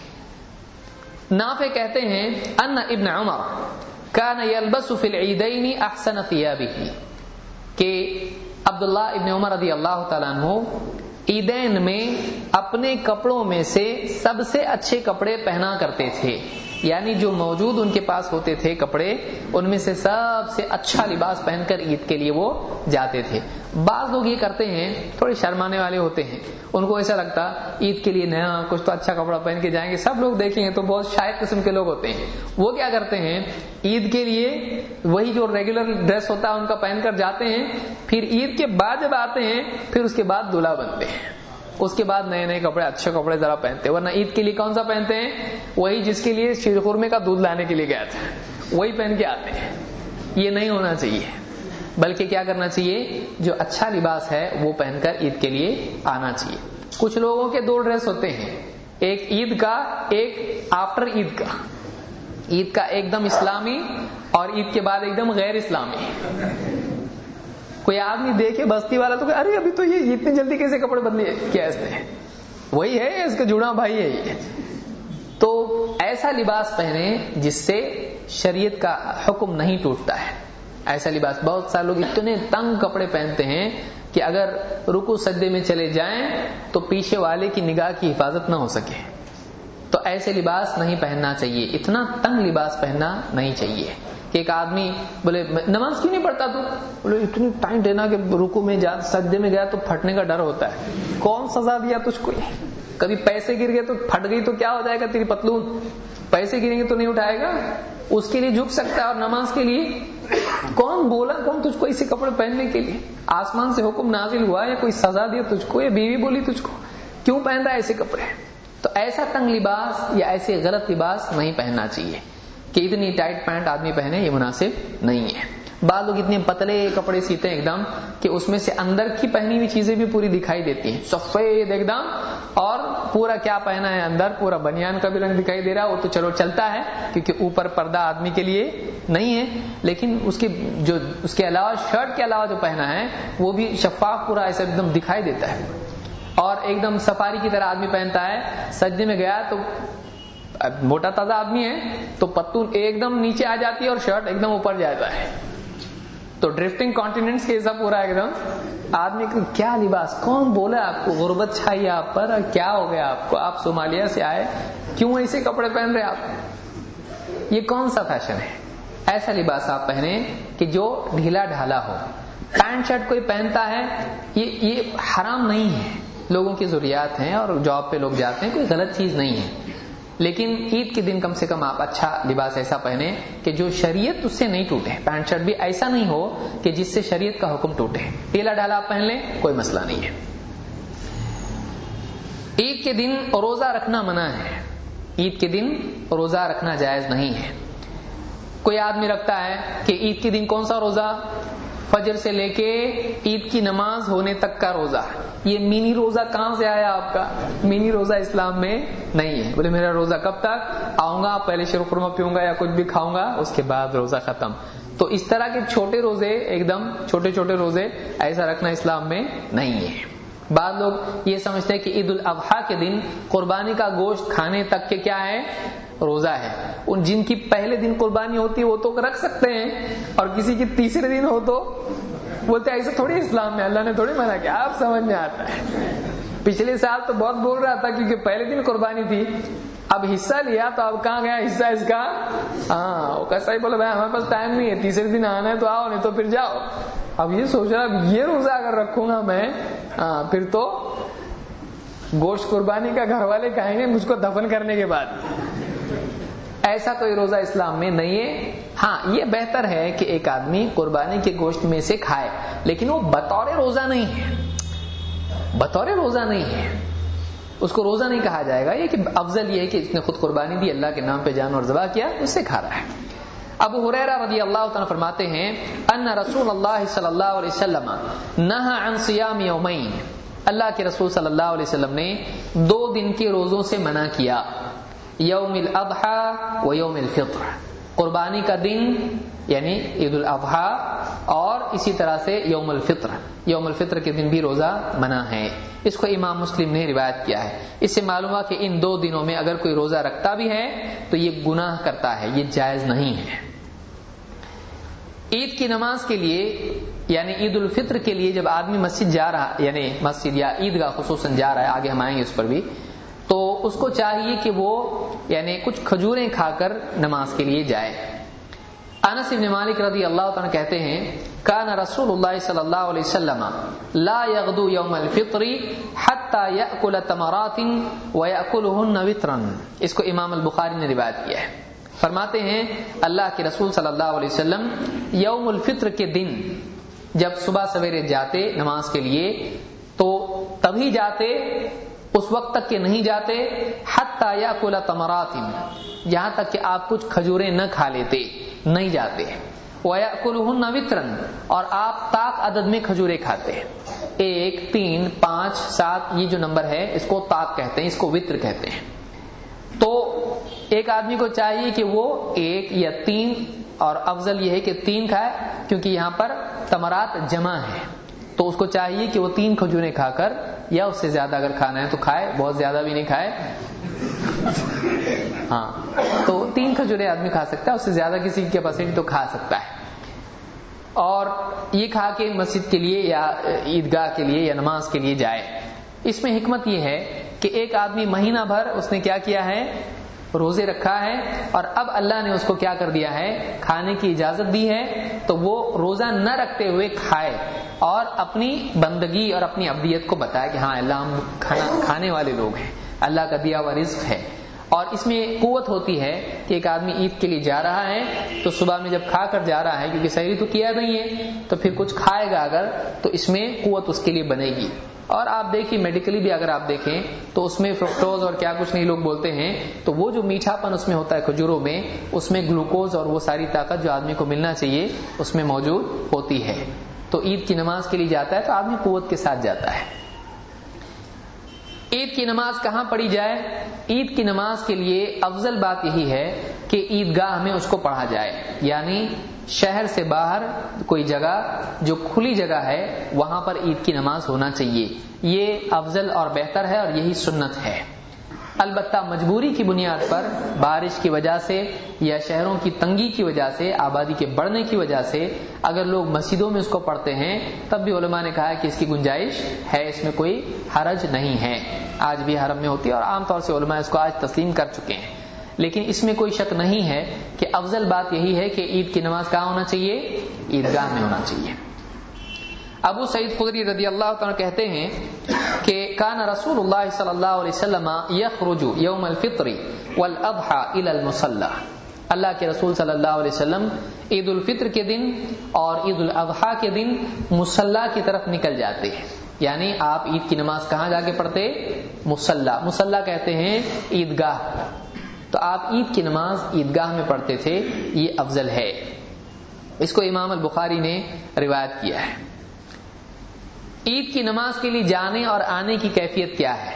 نافع کہتے ہیں ان ابن عمر کان یلبس فی العیدین احسن ثیابہ، کہ عبداللہ ابن عمر رضی اللہ تعالیٰ عنہ عیدین میں اپنے کپڑوں میں سے سب سے اچھے کپڑے پہنا کرتے تھے. یعنی جو موجود ان کے پاس ہوتے تھے کپڑے، ان میں سے سب سے اچھا لباس پہن کر عید کے لیے وہ جاتے تھے. بعض لوگ یہ کرتے ہیں، تھوڑے شرمانے والے ہوتے ہیں، ان کو ایسا لگتا عید کے لیے نیا کچھ تو اچھا کپڑا پہن کے جائیں گے، سب لوگ دیکھیں گے، تو بہت شائق قسم کے لوگ ہوتے ہیں. وہ کیا کرتے ہیں، عید کے لیے وہی جو ریگولر ڈریس ہوتا ہے ان کا پہن کر جاتے ہیں، پھر عید کے بعد جب آتے ہیں پھر اس کے بعد دلہا بنتے ہیں، اس کے بعد نئے نئے کپڑے، اچھے کپڑے ذرا پہنتے ہیں. ورنہ عید کے لیے کون سا پہنتے ہیں؟ وہی جس کے لیے شیر خورمے کا دودھ لانے کے لیے گیا تھا، وہی پہن کے آتے ہیں. یہ نہیں ہونا چاہیے، بلکہ کیا کرنا چاہیے، جو اچھا لباس ہے وہ پہن کر عید کے لیے آنا چاہیے. کچھ لوگوں کے دو ڈریس ہوتے ہیں، ایک عید کا، ایک آفٹر عید کا. عید کا ایک دم اسلامی اور عید کے بعد ایک دم غیر اسلامی. کوئی آدمی دیکھے بستی والا تو کہ ارے ابھی تو یہ اتنی جلدی کیسے کپڑے بدلے کیا اس نے، وہی ہے اس کا جڑا بھائی ہے یہ. تو ایسا لباس پہنے جس سے شریعت کا حکم نہیں ٹوٹتا ہے. ایسا لباس، بہت سارے لوگ اتنے تنگ کپڑے پہنتے ہیں کہ اگر رکوع سجدے میں چلے جائیں تو پیچھے والے کی نگاہ کی حفاظت نہ ہو سکے. تو ایسے لباس نہیں پہننا چاہیے، اتنا تنگ لباس پہننا نہیں چاہیے. کہ ایک آدمی بولے نماز کیوں نہیں پڑھتا تو؟ بولے اتنی ٹائم دینا کہ رکوع میں جا، سجدے میں گیا تو پھٹنے کا ڈر ہوتا ہے. کون سزا دیا تجھ کو؟ کبھی پیسے گر گئے تو پھٹ گئی تو کیا ہو جائے گا تیری پتلون؟ پیسے گریں گے تو نہیں اٹھائے گا، اس کے لیے جھک سکتا ہے. اور نماز کے لیے کون بولا، کون تجھ کو ایسے کپڑے پہننے کے لیے؟ آسمان سے حکم نازل ہوا یا کوئی سزا دیا تجھ کو، یا بیوی بولی تجھ کو کیوں پہن رہا ہے ایسے کپڑے؟ تو ایسا تنگ لباس یا ایسے غلط لباس نہیں پہننا چاہیے کہ اتنی ٹائٹ پینٹ آدمی پہنے، یہ مناسب نہیں ہے. بعض لوگ اتنے پتلے کپڑے سیتے ہیں ایک دم کہ اس میں سے اندر کی پہنی ہوئی چیزیں بھی پوری دکھائی دیتی ہیں، سفید ایک دم، اور پورا کیا پہنا ہے اندر، پورا بنیان کا بھی رنگ دکھائی دے رہا. وہ تو چلو چلتا ہے کیونکہ اوپر پردہ آدمی کے لیے نہیں ہے، لیکن اس کے علاوہ شرٹ کے علاوہ جو پہنا ہے وہ بھی شفاف پورا ایسا ایک دم دکھائی دیتا ہے. اور ایک دم سفاری کی طرح آدمی پہنتا ہے، سجدے میں گیا تو موٹا تازہ آدمی ہے تو پتون ایک دم نیچے آ جاتی ہے اور شرٹ ایک دم اوپر جاتا ہے. تو ڈرفٹنگ کانٹیننٹس کے حساب پورا ایک دم آدمی کو کیا لباس، کون بولا آپ کو غربت چھائی آپ پر، کیا ہو گیا آپ کو، آپ صومالیہ سے آئے، کیوں ایسے کپڑے پہن رہے آپ؟ یہ کون سا فیشن ہے؟ ایسا لباس آپ پہنیں کہ جو ڈھیلا ڈھالا ہو. پینٹ شرٹ کوئی پہنتا ہے یہ حرام نہیں ہے، لوگوں کی ضروریات ہیں اور جاب پہ لوگ جاتے ہیں، کوئی غلط چیز نہیں ہے. لیکن عید کے دن کم سے کم آپ اچھا لباس ایسا پہنیں کہ جو شریعت اس سے نہیں ٹوٹے. پینٹ شرٹ بھی ایسا نہیں ہو کہ جس سے شریعت کا حکم ٹوٹے. ڈھیلا ڈھالا آپ پہن لیں، کوئی مسئلہ نہیں ہے. عید کے دن روزہ رکھنا منع ہے. عید کے دن روزہ رکھنا جائز نہیں ہے. کوئی آدمی رکھتا ہے کہ عید کے دن کون سا روزہ؟ فجر سے لے کے عید کی نماز ہونے تک کا روزہ. یہ منی روزہ کہاں سے آیا آپ کا؟ منی روزہ اسلام میں نہیں ہے. بولے میرا روزہ کب تک؟ آؤں گا پہلے شیر خورما پیوں گا یا کچھ بھی کھاؤں گا، اس کے بعد روزہ ختم. تو اس طرح کے چھوٹے روزے، ایک دم چھوٹے چھوٹے روزے ایسا رکھنا اسلام میں نہیں ہے. بعض لوگ یہ سمجھتے ہیں کہ عید الاضحیٰ کے دن قربانی کا گوشت کھانے تک کے کیا ہے؟ روزہ ہے. ان جن کی پہلے دن قربانی ہوتی ہے وہ تو رکھ سکتے ہیں، اور کسی کی تیسرے دن ہو تو بولتے ایسا تھوڑی اسلام میں، اللہ نے تھوڑی منع کیا. آپ سمجھ میں آتا ہے. پچھلے سال تو بہت بول رہا تھا کیونکہ پہلے دن قربانی تھی، اب حصہ لیا تو اب کہاں گیا حصہ اس کا؟ وہ کیسا ہی بولے بھائی ہمارے پاس ٹائم نہیں ہے، تیسرے دن آنا ہے تو آؤ، نہیں تو پھر جاؤ. اب یہ سوچ رہا اب یہ روزہ اگر رکھوں گا میں پھر تو گوشت قربانی کا گھر والے کہیں گے مجھ کو دفن کرنے کے بعد. ایسا کوئی روزہ اسلام میں نہیں ہے. ہاں یہ بہتر ہے کہ ایک آدمی قربانی کے گوشت میں سے کھائے، لیکن وہ بطور روزہ نہیں ہے. بطور روزہ نہیں ہے، اس کو روزہ نہیں کہا جائے گا. یہ کہ افضل یہ ہے کہ اس نے خود قربانی دی، اللہ کے نام پہ جانور ذبح کیا، اس سے کھا رہا ہے. ابو ہریرہ رضی اللہ تعالیٰ فرماتے ہیں ان رسول اللہ صلی اللہ علیہ وسلم نہى عن صیام یومین، اللہ کے رسول صلی اللہ علیہ وسلم نے 2 دن کے روزوں سے منع کیا. یوم الاضحیٰ و یوم الفطر، قربانی کا دن یعنی عید الاضحیٰ، اور اسی طرح سے یوم الفطر. یوم الفطر کے دن بھی روزہ منع ہے. اس کو امام مسلم نے روایت کیا ہے. اس سے معلوم ہوا کہ ان 2 دنوں میں اگر کوئی روزہ رکھتا بھی ہے تو یہ گناہ کرتا ہے، یہ جائز نہیں ہے. عید کی نماز کے لیے یعنی عید الفطر کے لیے جب آدمی مسجد جا رہا، یعنی مسجد یا عیدگاہ خصوصاً جا رہا ہے، آگے ہم آئیں گے اس پر بھی، تو اس کو چاہیے کہ وہ یعنی کچھ کھجوریں کھا کر نماز کے لیے جائے. انس بن مالک رضی اللہ عنہ کہتے ہیں کان رسول اللہ صلی اللہ علیہ وسلم لا یغدو یوم الفطر حتی یأکل تمرات ویأکلہن وطرا. اس کو امام البخاری نے روایت کیا ہے. فرماتے ہیں اللہ کے رسول صلی اللہ علیہ وسلم یوم الفطر کے دن جب صبح سویرے جاتے نماز کے لیے تو تبھی جاتے، اس وقت تک کہ نہیں جاتے حتی یأکل تمرات، یہاں تک کہ آپ کچھ کھجوریں نہ کھا لیتے، نہیں جاتے. وَيَأْكُلُهُنَّ وِطْرًا، اور آپ طاق عدد میں کھجوریں کھاتے. 1 3 5 7 یہ جو نمبر ہے اس کو طاق کہتے ہیں، اس کو وطر کہتے ہیں. تو ایک آدمی کو چاہیے کہ وہ 1 یا 3، اور افضل یہ ہے کہ 3 کھائے کیونکہ یہاں پر تمرات جمع ہے. تو اس کو چاہیے کہ وہ 3 کھجوریں کھا کر، یا اس سے زیادہ اگر کھانا ہے تو کھائے، بہت زیادہ بھی نہیں کھائے. ہاں تو 3 کھجوریں آدمی کھا سکتا ہے، اس سے زیادہ کسی کی کیپیسٹی تو کھا سکتا ہے. اور یہ کھا کے مسجد کے لیے یا عیدگاہ کے لیے یا نماز کے لیے جائے. اس میں حکمت یہ ہے کہ ایک آدمی مہینہ بھر اس نے کیا کیا ہے؟ روزے رکھا ہے، اور اب اللہ نے اس کو کیا کر دیا ہے؟ کھانے کی اجازت دی ہے. تو وہ روزہ نہ رکھتے ہوئے کھائے اور اپنی بندگی اور اپنی عبدیت کو بتائے کہ ہاں اللہ ہم کھانے والے لوگ ہیں، اللہ کا دیا ہوا رزق ہے. اور اس میں قوت ہوتی ہے کہ ایک آدمی عید کے لیے جا رہا ہے تو صبح میں جب کھا کر جا رہا ہے، کیونکہ سحری تو کیا نہیں ہے، تو پھر کچھ کھائے گا اگر تو اس میں قوت اس کے لیے بنے گی. اور آپ دیکھیے میڈیکلی بھی اگر آپ دیکھیں تو اس میں فرکٹوز اور کیا کچھ نہیں لوگ بولتے ہیں، تو وہ جو میٹھا پن اس میں ہوتا ہے کھجوروں میں، اس میں گلوکوز اور وہ ساری طاقت جو آدمی کو ملنا چاہیے اس میں موجود ہوتی ہے. تو عید کی نماز کے لیے جاتا ہے تو آدمی قوت کے ساتھ جاتا ہے. عید کی نماز کہاں پڑھی جائے؟ عید کی نماز کے لیے افضل بات یہی ہے کہ عیدگاہ میں اس کو پڑھا جائے، یعنی شہر سے باہر کوئی جگہ جو کھلی جگہ ہے وہاں پر عید کی نماز ہونا چاہیے. یہ افضل اور بہتر ہے اور یہی سنت ہے. البتہ مجبوری کی بنیاد پر، بارش کی وجہ سے یا شہروں کی تنگی کی وجہ سے، آبادی کے بڑھنے کی وجہ سے اگر لوگ مسجدوں میں اس کو پڑھتے ہیں تب بھی علماء نے کہا ہے کہ اس کی گنجائش ہے، اس میں کوئی حرج نہیں ہے. آج بھی حرم میں ہوتی ہے اور عام طور سے علماء اس کو آج تسلیم کر چکے ہیں. لیکن اس میں کوئی شک نہیں ہے کہ افضل بات یہی ہے کہ عید کی نماز کہاں ہونا چاہیے؟ عیدگاہ میں ہونا چاہیے۔ ابو سعید خدری رضی اللہ تعالیٰ کہتے ہیں کہ کان رسول اللہ صلی اللہ علیہ وسلم یخرج یوم الفطر والاضحى الى المصلی، اللہ کے رسول صلی اللہ علیہ وسلم عید الفطر کے دن اور عید الاضحیٰ کے دن مصلی کی طرف نکل جاتے ہیں، یعنی آپ عید کی نماز کہاں جا کے پڑھتے؟ مصلی، مصلی کہتے ہیں عیدگاہ، تو آپ عید کی نماز عیدگاہ میں پڑھتے تھے، یہ افضل ہے۔ اس کو امام البخاری نے روایت کیا ہے۔ عید کی نماز کے لیے جانے اور آنے کی کیفیت کیا ہے؟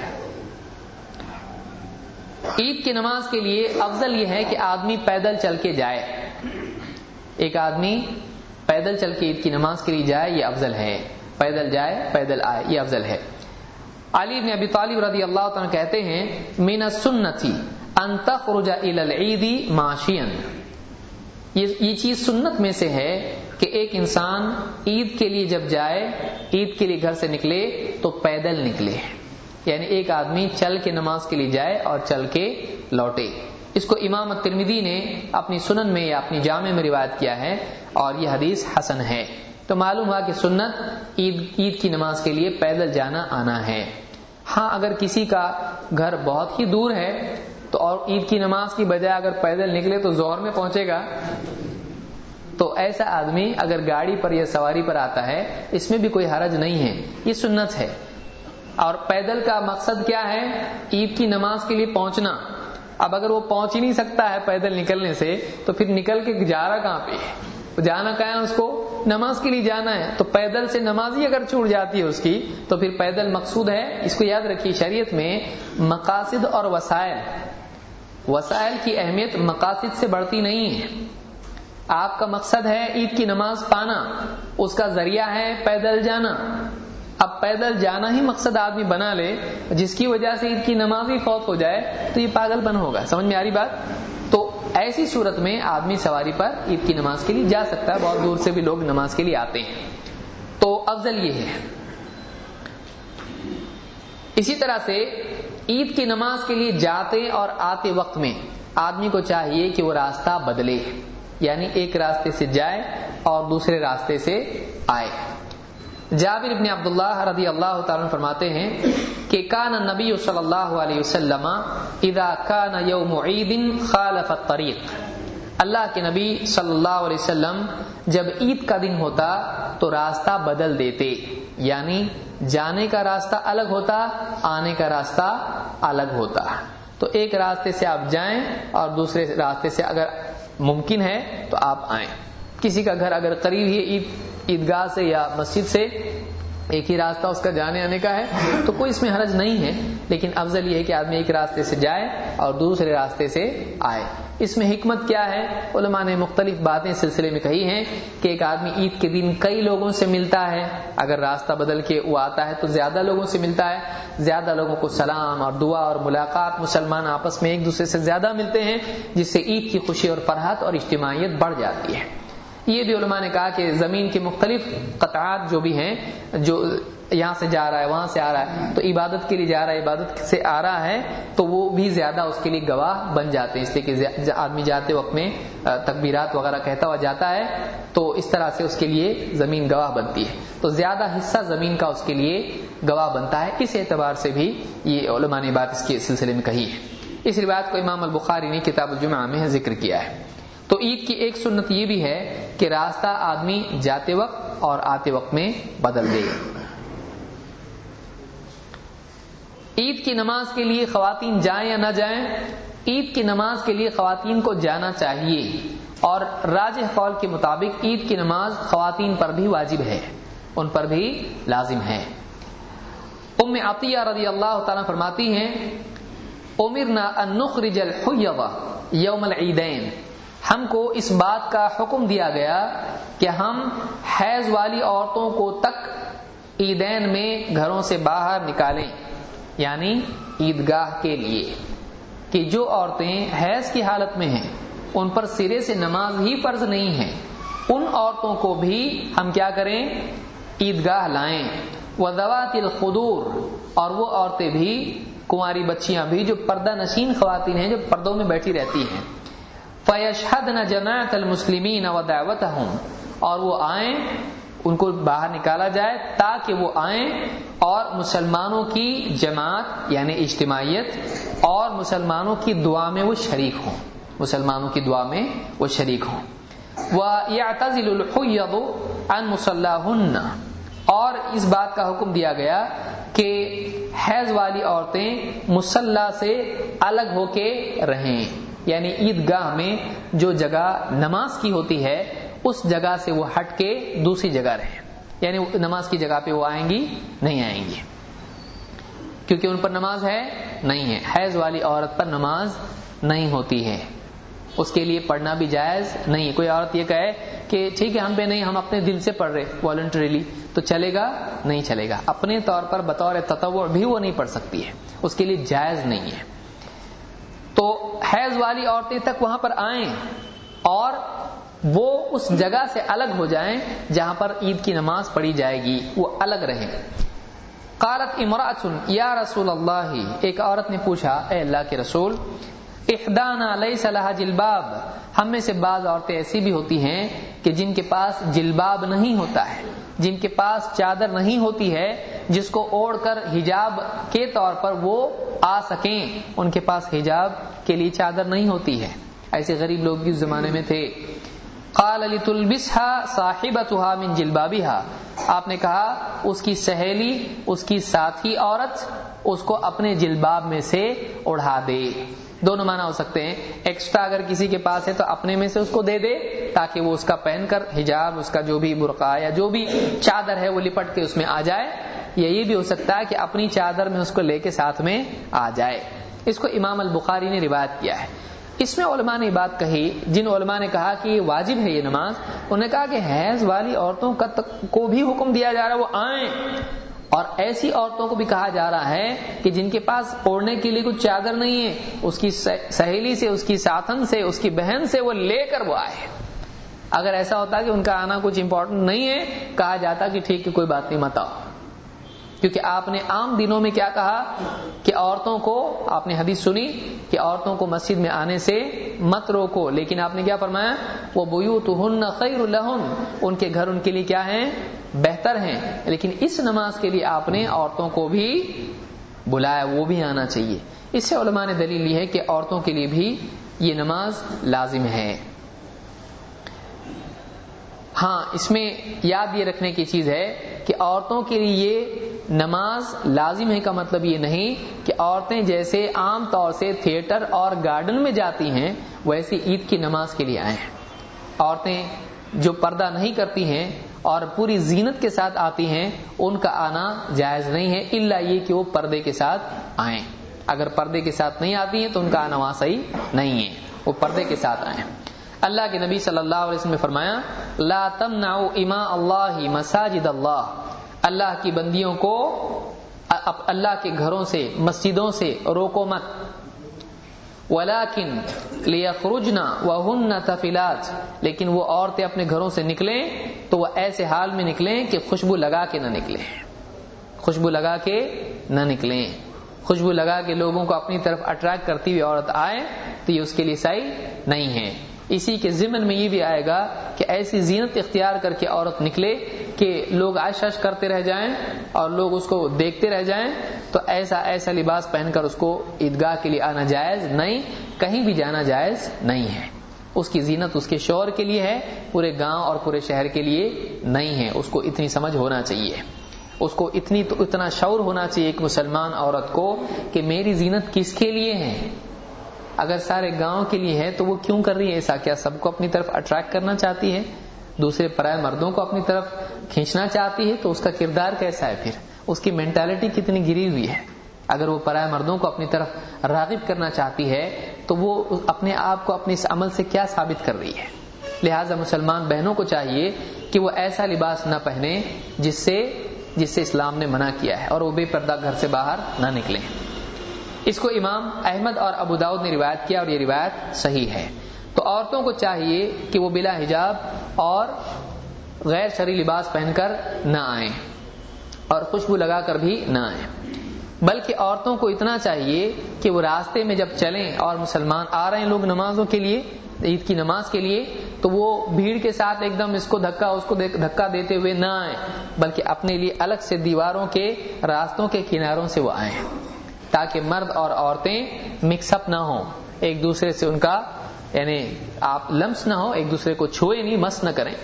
عید کی نماز کے لیے افضل یہ ہے کہ آدمی پیدل چل کے جائے، ایک آدمی پیدل چل کے عید کی نماز کے لیے جائے، یہ افضل ہے، پیدل جائے پیدل آئے، یہ افضل ہے۔ علی بن ابی طالب رضی اللہ تعالیٰ کہتے ہیں من السنۃ ان تخرج الی العید ماشیا، یہ چیز سنت میں سے ہے کہ ایک انسان عید کے لیے جب جائے، عید کے لیے گھر سے نکلے تو پیدل نکلے، یعنی ایک آدمی چل کے نماز کے لیے جائے اور چل کے لوٹے۔ اس کو امام الترمذی نے اپنی سنن میں یا اپنی جامع میں روایت کیا ہے اور یہ حدیث حسن ہے۔ تو معلوم ہوا کہ سنت عید کی نماز کے لیے پیدل جانا آنا ہے۔ ہاں اگر کسی کا گھر بہت ہی دور ہے تو اور عید کی نماز کی بجائے اگر پیدل نکلے تو زور میں پہنچے گا، تو ایسا آدمی اگر گاڑی پر یا سواری پر آتا ہے اس میں بھی کوئی حرج نہیں ہے، یہ سنت ہے۔ اور پیدل کا مقصد کیا ہے؟ عید کی نماز کے لیے پہنچنا۔ اب اگر وہ پہنچ ہی نہیں سکتا ہے پیدل نکلنے سے تو پھر نکل کے جا رہا کہاں پہ؟ جانا کہاں ہے اس کو؟ نماز کے لیے جانا ہے، تو پیدل سے نماز ہی اگر چھوٹ جاتی ہے اس کی تو پھر پیدل مقصود ہے۔ اس کو یاد رکھیے، شریعت میں مقاصد اور وسائل کی اہمیت مقاصد سے بڑھتی نہیں ہے۔ آپ کا مقصد ہے عید کی نماز پانا، اس کا ذریعہ ہے پیدل جانا۔ اب پیدل جانا ہی مقصد آدمی بنا لے جس کی وجہ سے عید کی نماز ہی فوت ہو جائے تو یہ پاگل پن ہوگا۔ سمجھ میں آ رہی بات؟ تو ایسی صورت میں آدمی سواری پر عید کی نماز کے لیے جا سکتا ہے، بہت دور سے بھی لوگ نماز کے لیے آتے ہیں، تو افضل یہ ہے۔ اسی طرح سے عید کی نماز کے لیے جاتے اور آتے وقت میں آدمی کو چاہیے کہ وہ راستہ بدلے، یعنی ایک راستے سے جائے اور دوسرے راستے سے آئے۔ جابر بن عبداللہ رضی اللہ تعالیٰ فرماتے ہیں کہ کان النبی صلی اللہ علیہ وسلم اذا کان یوم عید خالف الطریق، اللہ کے نبی صلی اللہ علیہ وسلم جب عید کا دن ہوتا تو راستہ بدل دیتے، یعنی جانے کا راستہ الگ ہوتا، آنے کا راستہ الگ ہوتا۔ تو ایک راستے سے آپ جائیں اور دوسرے راستے سے اگر ممکن ہے تو آپ آئیں۔ کسی کا گھر اگر قریب ہی عیدگاہ سے یا مسجد سے ایک ہی راستہ اس کا جانے آنے کا ہے تو کوئی اس میں حرج نہیں ہے، لیکن افضل یہ ہے کہ آدمی ایک راستے سے جائے اور دوسرے راستے سے آئے۔ اس میں حکمت کیا ہے؟ علماء نے مختلف باتیں سلسلے میں کہی ہیں کہ ایک آدمی عید کے دن کئی لوگوں سے ملتا ہے، اگر راستہ بدل کے وہ آتا ہے تو زیادہ لوگوں سے ملتا ہے، زیادہ لوگوں کو سلام اور دعا اور ملاقات، مسلمان آپس میں ایک دوسرے سے زیادہ ملتے ہیں، جس سے عید کی خوشی اور فرحت اور اجتماعیت بڑھ جاتی ہے۔ یہ بھی علماء نے کہا کہ زمین کے مختلف قطعات جو بھی ہیں، جو یہاں سے جا رہا ہے وہاں سے آ رہا ہے تو عبادت کے لیے جا رہا ہے، عبادت سے آ رہا ہے، تو وہ بھی زیادہ اس کے لیے گواہ بن جاتے ہیں، اس لیے کہ آدمی جاتے وقت میں تکبیرات وغیرہ کہتا ہوا جاتا ہے تو اس طرح سے اس کے لیے زمین گواہ بنتی ہے، تو زیادہ حصہ زمین کا اس کے لیے گواہ بنتا ہے۔ اس اعتبار سے بھی یہ علماء نے بات اس کے سلسلے میں کہی ہے۔ اس روایت کو امام البخاری نے کتاب الجمعہ میں ذکر کیا ہے۔ تو عید کی ایک سنت یہ بھی ہے کہ راستہ آدمی جاتے وقت اور آتے وقت میں بدل دے۔ عید کی نماز کے لیے خواتین جائیں یا نہ جائیں؟ عید کی نماز کے لیے خواتین کو جانا چاہیے، اور راجح قول کے مطابق عید کی نماز خواتین پر بھی واجب ہے، ان پر بھی لازم ہے۔ ام عطیہ رضی اللہ تعالیٰ فرماتی ہیں امرنا ان نخرج الحیض یوم العیدین، ہم کو اس بات کا حکم دیا گیا کہ ہم حیض والی عورتوں کو تک عیدین میں گھروں سے باہر نکالیں، یعنی عیدگاہ کے لیے، کہ جو عورتیں حیض کی حالت میں ہیں ان پر سرے سے نماز ہی فرض نہیں ہے، ان عورتوں کو بھی ہم کیا کریں؟ عیدگاہ لائیں، وذوات الخدور، اور وہ عورتیں بھی، کنواری بچیاں بھی جو پردہ نشین خواتین ہیں، جو پردوں میں بیٹھی رہتی ہیں. فَيَشْهَدْنَ جَمَاعَةَ الْمُسْلِمِينَ وَدَعْوَتَهُمْ، اور وہ آئیں، ان کو باہر نکالا جائے تاکہ وہ آئیں اور مسلمانوں کی جماعت یعنی اجتماعیت اور مسلمانوں کی دعا میں وہ شریک ہوں، مسلمانوں کی دعا میں وہ شریک ہوں. وَيَعْتَزِلُ الْحُيَّضُ عَنْ مُصَلَّاهُنَّ، اور اس بات کا حکم دیا گیا کہ حیض والی عورتیں مصلی سے الگ ہو کے رہیں، یعنی عیدگاہ میں جو جگہ نماز کی ہوتی ہے اس جگہ سے وہ ہٹ کے دوسری جگہ رہیں، یعنی نماز کی جگہ پہ وہ آئیں گی نہیں آئیں گی، کیونکہ ان پر نماز ہے نہیں ہے. حیض والی عورت پر نماز نہیں ہوتی ہے، اس کے لیے پڑھنا بھی جائز نہیں ہے. کوئی عورت یہ کہے کہ ٹھیک ہے ہم پہ نہیں، ہم اپنے دل سے پڑھ رہے والنٹریلی، تو چلے گا نہیں چلے گا. اپنے طور پر بطور تطوع بھی وہ نہیں پڑھ سکتی ہے، اس کے لیے جائز نہیں ہے. تو حیض والی عورتیں تک وہاں پر آئیں اور وہ اس جگہ سے الگ ہو جائیں جہاں پر عید کی نماز پڑھی جائے گی، وہ الگ رہیں. قالت امرأۃ یا رسول اللہ، ایک عورت نے پوچھا اے اللہ کے رسول، احدانا لیس لها جلباب، ہم میں سے بعض عورتیں ایسی بھی ہوتی ہیں کہ جن کے پاس جلباب نہیں ہوتا ہے، جن کے پاس چادر نہیں ہوتی ہے جس کو اوڑھ کر حجاب کے طور پر وہ آ سکیں، ان کے پاس حجاب کے لیے چادر نہیں ہوتی ہے. ایسے غریب لوگ بھی اس زمانے میں تھے. قال لتلبسها صاحبتها من جلبابها، آپ نے کہا اس کی سہیلی، اس کی ساتھی عورت اس کو اپنے جلباب میں سے اڑا دے. دونوں معنی ہو سکتے ہیں، ایکسٹرا اگر کسی کے پاس ہے تو اپنے میں سے اس کو دے دے تاکہ وہ اس کا پہن کر حجاب، اس کا جو بھی برقع یا جو بھی چادر ہے وہ لپٹ کے اس میں آ جائے، یا یہ بھی ہو سکتا ہے کہ اپنی چادر میں اس کو لے کے ساتھ میں آ جائے. اس کو امام البخاری نے روایت کیا ہے. اس میں علماء نے بات کہی، جن علماء نے کہا کہ یہ واجب ہے یہ نماز، انہوں نے کہا کہ حیض والی عورتوں کو بھی حکم دیا جا رہا ہے وہ آئیں، اور ایسی عورتوں کو بھی کہا جا رہا ہے کہ جن کے پاس اوڑھنے کے لیے کچھ چادر نہیں ہے، اس کی سہیلی سے، اس کی ساتھن سے، اس کی بہن سے وہ لے کر وہ آئے. اگر ایسا ہوتا کہ ان کا آنا کچھ امپورٹنٹ نہیں ہے، کہا جاتا کہ ٹھیک ہے کوئی بات نہیں مت آؤ، کیونکہ آپ نے عام دنوں میں کیا کہا کہ عورتوں کو، آپ نے حدیث سنی کہ عورتوں کو مسجد میں آنے سے مت روکو، لیکن آپ نے کیا فرمایا، وَبُيُوتُهُنَّ خَيْرٌ لَهُنَّ، ان کے گھر ان کے لیے کیا ہیں، بہتر ہیں. لیکن اس نماز کے لیے آپ نے عورتوں کو بھی بلایا، وہ بھی آنا چاہیے. اس سے علماء نے دلیل لی ہے کہ عورتوں کے لیے بھی یہ نماز لازم ہے. ہاں اس میں یاد یہ رکھنے کی چیز ہے کہ عورتوں کے لیے یہ نماز لازم ہے کا مطلب یہ نہیں کہ عورتیں جیسے عام طور سے تھیٹر اور گارڈن میں جاتی ہیں ویسے عید کی نماز کے لیے آئیں. عورتیں جو پردہ نہیں کرتی ہیں اور پوری زینت کے ساتھ آتی ہیں ان کا آنا جائز نہیں ہے، الا یہ کہ وہ پردے کے ساتھ آئیں. اگر پردے کے ساتھ نہیں آتی ہیں تو ان کا آنا وہاں صحیح نہیں ہے، وہ پردے کے ساتھ آئیں. اللہ کے نبی صلی اللہ علیہ وسلم نے فرمایا لا تمنعوا اماء اللہ مساجد اللہ، اللہ کی بندیوں کو اللہ کے گھروں سے، مسجدوں سے روکو مت. ولیکن لیخرجن وہن تفلات، لیکن وہ عورتیں اپنے گھروں سے نکلیں تو وہ ایسے حال میں نکلیں کہ خوشبو لگا کے نہ نکلیں، خوشبو لگا کے نہ نکلیں. خوشبو لگا کے لوگوں کو اپنی طرف اٹریکٹ کرتی ہوئی عورت آئے تو یہ اس کے لیے صحیح نہیں ہے. اسی کے ضمن میں یہ بھی آئے گا کہ ایسی زینت اختیار کر کے عورت نکلے کہ لوگ عش عش کرتے رہ جائیں اور لوگ اس کو دیکھتے رہ جائیں، تو ایسا لباس پہن کر اس کو عیدگاہ کے لیے آنا جائز نہیں، کہیں بھی جانا جائز نہیں ہے. اس کی زینت اس کے شوہر کے لیے ہے، پورے گاؤں اور پورے شہر کے لیے نہیں ہے. اس کو اتنی سمجھ ہونا چاہیے، اس کو اتنا شعور ہونا چاہیے ایک مسلمان عورت کو کہ میری زینت کس کے لیے ہے. اگر سارے گاؤں کے لیے ہے تو وہ کیوں کر رہی ہے ایسا؟ کیا سب کو اپنی طرف اٹریکٹ کرنا چاہتی ہے، دوسرے پرائے مردوں کو اپنی طرف کھینچنا چاہتی ہے؟ تو اس کا کردار کیسا ہے، پھر اس کی مینٹالٹی کتنی گری ہوئی ہے. اگر وہ پرائے مردوں کو اپنی طرف راغب کرنا چاہتی ہے تو وہ اپنے آپ کو اپنے اس عمل سے کیا ثابت کر رہی ہے. لہٰذا مسلمان بہنوں کو چاہیے کہ وہ ایسا لباس نہ پہنے جس سے اسلام نے منع کیا ہے، اور وہ بے پردہ گھر سے باہر نہ نکلیں. اس کو امام احمد اور ابو داؤد نے روایت کیا اور یہ روایت صحیح ہے. تو عورتوں کو چاہیے کہ وہ بلا حجاب اور غیر شرعی لباس پہن کر نہ آئیں. اور خوشبو لگا کر بھی نہ آئیں، بلکہ عورتوں کو اتنا چاہیے کہ وہ راستے میں جب چلیں اور مسلمان آ رہے ہیں لوگ نمازوں کے لیے، عید کی نماز کے لیے، تو وہ بھیڑ کے ساتھ ایک دم اس کو دھکا دیتے ہوئے نہ آئیں، بلکہ اپنے لیے الگ سے دیواروں کے راستوں کے کناروں سے وہ آئیں، تاکہ مرد اور عورتیں مکس اپ نہ ہوں، ایک دوسرے سے ان کا یعنی آپ لمس نہ ہو، ایک دوسرے کو چھوئے نہیں، مس نہ کریں۔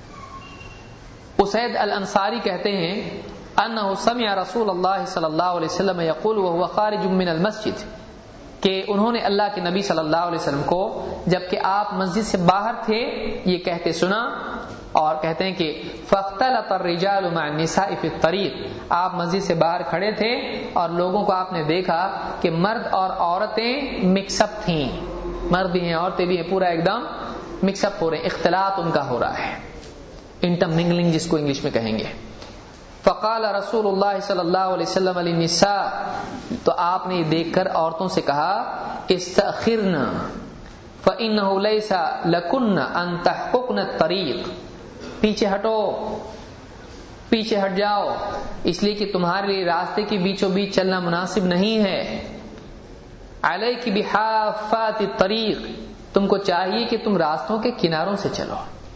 اسید الانصاری کہتے ہیں انہ سمع رسول اللہ صلی اللہ علیہ وسلم یقول وهو خارج من المسجد، کہ انہوں نے اللہ کے نبی صلی اللہ علیہ وسلم کو جبکہ آپ مسجد سے باہر تھے یہ کہتے سنا، اور کہتے ہیں کہ فاختلط الرجال مع النساء في الطريق، آپ مسجد سے باہر کھڑے تھے اور لوگوں کو آپ نے دیکھا کہ مرد اور عورتیں مکس اپ تھیں، مرد بھی ہیں عورتیں بھی ہیں، پورا ایک دم مکس اپ ہو رہے ہیں، اختلاط ان کا ہو رہا ہے، انٹرمنگلنگ جس کو انگلش میں کہیں گے۔ فقال رسول اللہ صلی اللہ علیہ وسلم للنساء، تو آپ نے دیکھ کر عورتوں سے کہا استأخرن فإنه ليس لكن أن تحققن الطريق، پیچھے ہٹو، پیچھے ہٹ جاؤ، اس لیے کہ تمہارے لیے راستے کے بیچوں بیچ چلنا مناسب نہیں ہے۔ علیک بحافات الطریق، تم کو چاہیے کہ تم راستوں کے کناروں سے چلو۔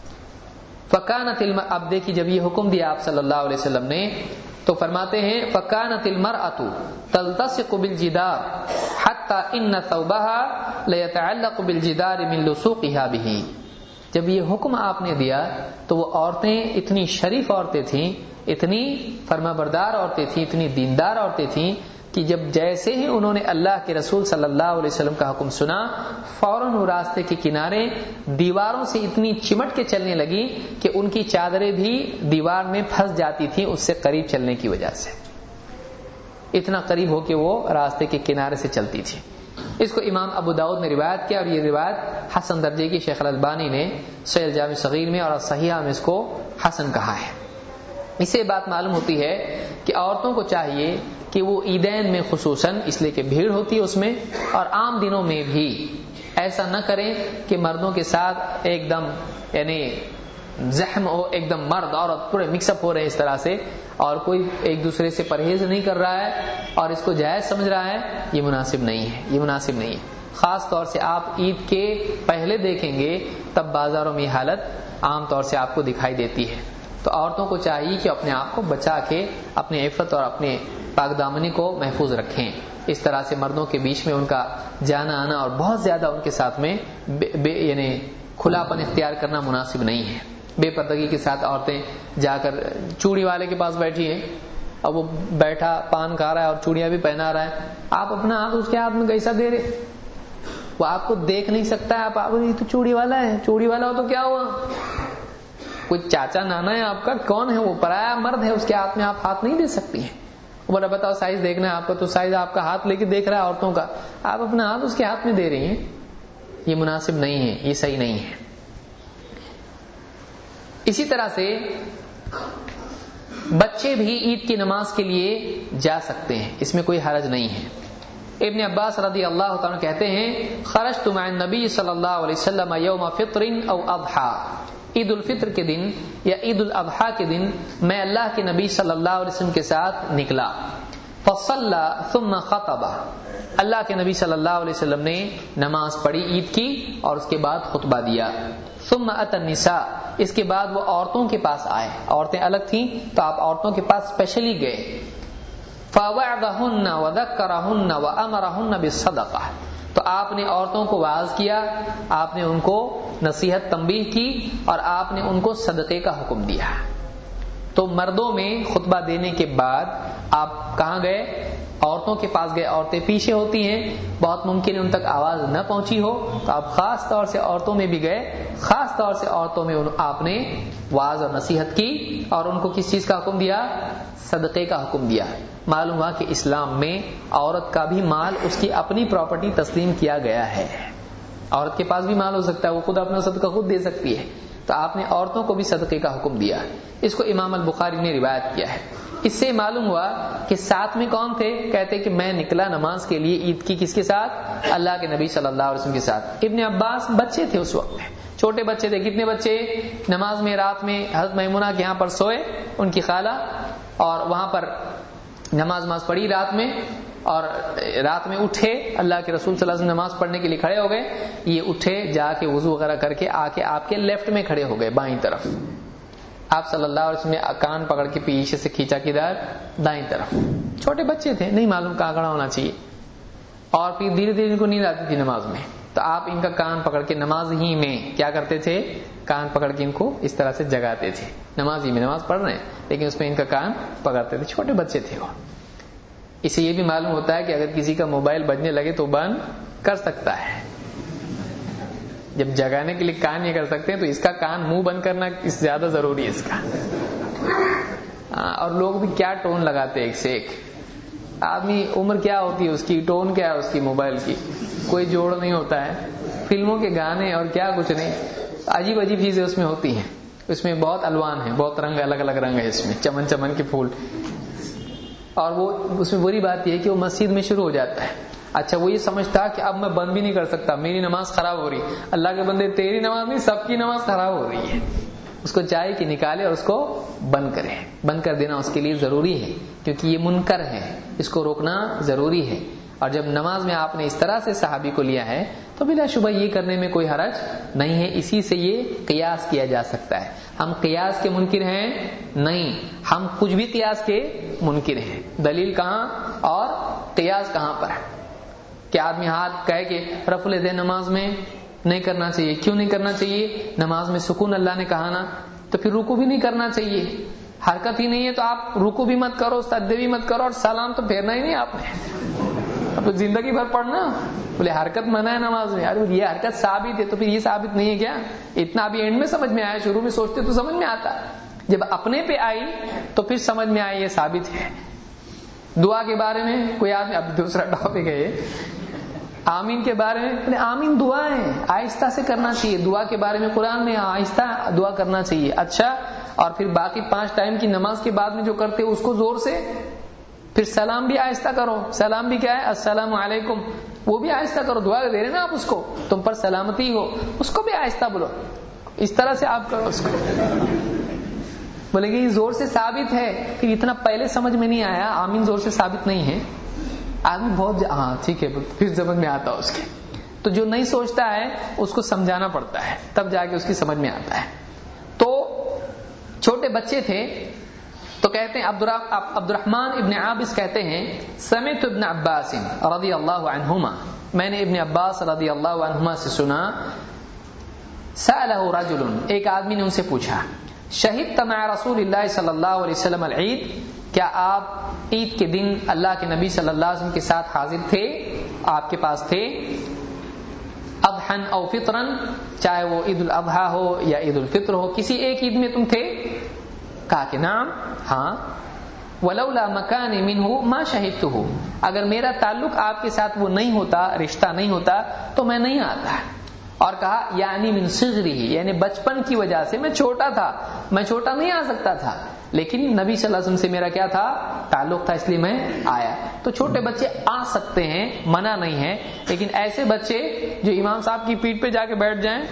فکانت اب دیکھیے جب یہ حکم دیا آپ صلی اللہ علیہ وسلم نے تو فرماتے ہیں فکانت المرأۃ تلتصق بالجدار حتی ان ثوبها لیتعلق بالجدار من لصوقها به، جب یہ حکم آپ نے دیا تو وہ عورتیں اتنی شریف عورتیں تھیں، اتنی فرما بردار عورتیں تھیں، اتنی دیندار عورتیں تھیں کہ جب جیسے ہی انہوں نے اللہ کے رسول صلی اللہ علیہ وسلم کا حکم سنا فوراً وہ راستے کے کنارے دیواروں سے اتنی چمٹ کے چلنے لگی کہ ان کی چادریں بھی دیوار میں پھنس جاتی تھیں اس سے قریب چلنے کی وجہ سے، اتنا قریب ہو کہ وہ راستے کے کنارے سے چلتی تھی۔ اس کو امام ابو داؤد نے روایت کیا اور یہ روایت حسن درجے کی شیخ الالبانی نے صحیح الجامع صغیر میں اور صحیحہ میں اس کو حسن کہا ہے۔ اس سے بات معلوم ہوتی ہے کہ عورتوں کو چاہیے کہ وہ عیدین میں خصوصاً اس لیے کہ بھیڑ ہوتی ہے اس میں اور عام دنوں میں بھی ایسا نہ کریں کہ مردوں کے ساتھ ایک دم یعنی زحم ہو، ایک دم مرد عورت پورے مکس اپ ہو رہے ہیں اس طرح سے، اور کوئی ایک دوسرے سے پرہیز نہیں کر رہا ہے اور اس کو جائز سمجھ رہا ہے، یہ مناسب نہیں ہے، یہ مناسب نہیں ہے۔ خاص طور سے آپ عید کے پہلے دیکھیں گے تب بازاروں میں یہ حالت عام طور سے آپ کو دکھائی دیتی ہے۔ تو عورتوں کو چاہیے کہ اپنے آپ کو بچا کے اپنی عفت اور اپنے پاک دامنی کو محفوظ رکھیں، اس طرح سے مردوں کے بیچ میں ان کا جانا آنا اور بہت زیادہ ان کے ساتھ میں یعنی کھلاپن اختیار کرنا مناسب نہیں ہے۔ بے پردگی کے ساتھ عورتیں جا کر چوڑی والے کے پاس بیٹھی ہیں، اب وہ بیٹھا پان کھا رہا ہے اور چوڑیاں بھی پہنا رہا ہے، آپ اپنا ہاتھ اس کے ہاتھ میں کیسا دے رہے؟ وہ آپ کو دیکھ نہیں سکتا ہے، آپ یہ تو چوڑی والا ہے، چوڑی والا ہو تو کیا ہوا؟ کوئی چاچا نانا ہے آپ کا، کون ہے وہ؟ پرایا مرد ہے، اس کے ہاتھ میں آپ ہاتھ نہیں دے سکتی ہیں۔ بولا بتاؤ سائز دیکھنا ہے آپ کا، تو سائز آپ کا ہاتھ لے کے دیکھ رہا ہے عورتوں کا، آپ اپنا ہاتھ اس کے ہاتھ میں دے رہی ہیں، یہ مناسب نہیں ہے، یہ صحیح نہیں ہے۔ اسی طرح سے بچے بھی عید کی نماز کے لیے جا سکتے ہیں، اس میں کوئی حرج نہیں ہے۔ ابن عباس رضی اللہ تعالیٰ کہتے ہیں خرجت مع النبی صلی اللہ علیہ وسلم یوم فطر او اضحیٰ، عید الفطر کے دن یا عید الاضحیٰ کے دن میں اللہ کے نبی صلی اللہ علیہ وسلم کے ساتھ نکلا، فصلی ثم خطب، اللہ کے نبی صلی اللہ علیہ وسلم نے نماز پڑھی عید کی اور اس کے بعد خطبہ دیا، ثم اتى النساء، اس کے بعد وہ عورتوں کے پاس آئے، عورتیں الگ تھیں تو آپ عورتوں کے پاس اسپیشلی گئے، فوعظهن وذكرهن وامرهن بالصدقہ، تو آپ نے عورتوں کو واعظ کیا، آپ نے ان کو نصیحت تنبیہ کی اور آپ نے ان کو صدقے کا حکم دیا۔ تو مردوں میں خطبہ دینے کے بعد آپ کہاں گئے؟ عورتوں کے پاس گئے، عورتیں پیچھے ہوتی ہیں، بہت ممکن ہے ان تک آواز نہ پہنچی ہو، تو آپ خاص طور سے عورتوں میں بھی گئے، خاص طور سے عورتوں میں آپ نے واعظ اور نصیحت کی اور ان کو کس چیز کا حکم دیا؟ صدقے کا حکم دیا۔ معلوم ہوا کہ اسلام میں عورت کا بھی مال اس کی اپنی پراپرٹی تسلیم کیا گیا ہے، عورت کے پاس بھی مال ہو سکتا ہے، وہ خود اپنا صدقہ خود دے سکتی ہے، تو آپ نے عورتوں کو بھی صدقے کا حکم دیا۔ اس کو امام البخاری نے روایت کیا ہے۔ اس سے معلوم ہوا کہ ساتھ میں کون تھے؟ کہتے کہ میں نکلا نماز کے لیے عید کی، کس کے ساتھ؟ اللہ کے نبی صلی اللہ علیہ وسلم کے ساتھ۔ ابن عباس بچے تھے اس وقت میں، چھوٹے بچے تھے۔ کتنے بچے؟ نماز میں رات میں حضرت میمونہ کے یہاں پر سوئے، ان کی خالہ اور وہاں پر نماز پڑھی رات میں، اور رات میں اٹھے، اللہ کے رسول صلی اللہ علیہ وسلم نماز پڑھنے کے لیے کھڑے ہو گئے، یہ اٹھے جا کے وضو وغیرہ کر کے آ کے آپ کے لیفٹ میں کھڑے ہو گئے، بائیں طرف. آپ صلی اللہ علیہ وسلم نے کان پکڑ کے پیچھے سے کھینچا کدھر؟ دائیں طرف. چھوٹے بچے تھے، نہیں معلوم کہاں کھڑا ہونا چاہیے، اور پھر دھیرے دھیرے ان کو نیند آتی تھی نماز میں، تو آپ ان کا کان پکڑ کے نماز ہی میں کیا کرتے تھے؟ کان پکڑ کے ان کو اس طرح سے جگاتے تھے. نماز ہی میں نماز پڑھ رہے ہیں لیکن اس میں ان کا کان پکڑتے تھے. چھوٹے بچے تھے وہ. اس سے یہ بھی معلوم ہوتا ہے کہ اگر کسی کا موبائل بجنے لگے تو بند کر سکتا ہے. جب جگانے کے لیے کان یہ کر سکتے ہیں تو اس کا کان منہ بند کرنا زیادہ ضروری ہے اس کا. اور لوگ بھی کیا ٹون لگاتے ہیں ایک سے ایک. آدمی عمر کیا ہوتی ہے اس کی، ٹون کیا ہے اس کی موبائل کی، کوئی جوڑ نہیں ہوتا ہے. فلموں کے گانے اور کیا کچھ نہیں، عجیب عجیب چیزیں اس میں ہوتی ہیں. اس میں بہت الوان ہیں، بہت رنگ، الگ الگ رنگ ہے اس میں، چمن چمن کے پھول. اور وہ اس میں بری بات یہ ہے کہ وہ مسجد میں شروع ہو جاتا ہے. اچھا وہ یہ سمجھتا کہ اب میں بند بھی نہیں کر سکتا، میری نماز خراب ہو رہی. اللہ کے بندے تیری نماز نہیں، سب کی نماز خراب ہو رہی ہے. اس کو چاہیے کہ نکالے اور اس کو بند کرے. بند کر دینا اس کے لیے ضروری ہے کیونکہ یہ منکر ہے، اس کو روکنا ضروری ہے. اور جب نماز میں آپ نے اس طرح سے صحابی کو لیا ہے تو بلا شبہ یہ کرنے میں کوئی حرج نہیں ہے. اسی سے یہ قیاس کیا جا سکتا ہے. ہم قیاس کے منکر ہیں نہیں، ہم کچھ بھی قیاس کے منکر ہیں. دلیل کہاں اور قیاس کہاں پر ہے؟ کہ آدمی ہاتھ کہے کہ رفع الیدین نماز میں نہیں کرنا چاہیے. کیوں نہیں کرنا چاہیے؟ نماز میں سکون اللہ نے کہا نا. تو پھر رکوع بھی نہیں کرنا چاہیے. حرکت ہی نہیں ہے تو آپ رکوع بھی مت کرو، سجدے بھی مت کرو، اور سلام تو پھیرنا ہی نہیں آپ نے. اب تو زندگی بھر پڑھنا. بولے حرکت منع ہے نماز میں. ارے یہ حرکت ثابت ہے تو پھر یہ ثابت نہیں ہے کیا؟ اتنا ابھی اینڈ میں سمجھ میں آیا، شروع میں سوچتے تو سمجھ میں آتا، جب اپنے پہ آئی تو پھر سمجھ میں آئی یہ ثابت ہے. دعا کے بارے میں کوئی آدمی، اب دوسرا ٹاپک ہے آمین کے بارے میں. آمین دعا ہے، آہستہ سے کرنا چاہیے. دعا کے بارے میں قرآن میں آہستہ دعا کرنا چاہیے. اچھا، اور پھر باقی 5 ٹائم کی نماز کے بعد میں جو کرتے اس کو زور سے. پھر سلام بھی آہستہ کرو. سلام بھی کیا ہے؟ السلام علیکم. وہ بھی آہستہ کرو. دعا دے رہے نا آپ اس کو، تم پر سلامتی ہو، اس کو بھی آہستہ بولو. اس طرح سے آپ کرو اس کو. بولے کہ یہ زور سے ثابت ہے. پھر اتنا پہلے سمجھ میں نہیں آیا آمین زور سے ثابت نہیں ہے. آدمی بہت ہاں ٹھیک ہے پھر سمجھ میں آتا اس کے. تو جو نہیں سوچتا ہے اس کو سمجھانا پڑتا ہے، تب جا کے اس کی سمجھ میں آتا ہے. تو چھوٹے بچے تھے تو کہتے ہیں عبد الرحمن ابن عابس کہتے ہیں سمعت ابن عباس رضی اللہ عنہما، میں نے ابن عباس رضی اللہ عنہما سے سنا، سألہ رجل، ایک آدمی نے ان سے پوچھا، شہدت مع رسول اللہ صلی اللہ علیہ وسلم العید، کیا آپ عید کے دن اللہ کے نبی صلی اللہ علیہ وسلم کے ساتھ حاضر تھے، آپ کے پاس تھے؟ اضحن او فطرن، چاہے وہ عید الاضحیٰ ہو یا عید الفطر ہو، کسی ایک عید میں تم تھے؟ کہا کہ نعم، ہاں. ولولا مکانی منہ ما شہدتہ، اگر میرا تعلق آپ کے ساتھ وہ نہیں ہوتا، رشتہ نہیں ہوتا تو میں نہیں آتا. اور کہا یعنی من صغری، یعنی بچپن کی وجہ سے میں چھوٹا تھا، میں چھوٹا نہیں آ سکتا تھا، لیکن نبی صلی اللہ علیہ وسلم سے میرا کیا تھا؟ تعلق تھا، اس لیے میں آیا. تو چھوٹے بچے آ سکتے ہیں، منع نہیں ہے، لیکن ایسے بچے جو امام صاحب کی پیٹھ پہ جا کے بیٹھ جائیں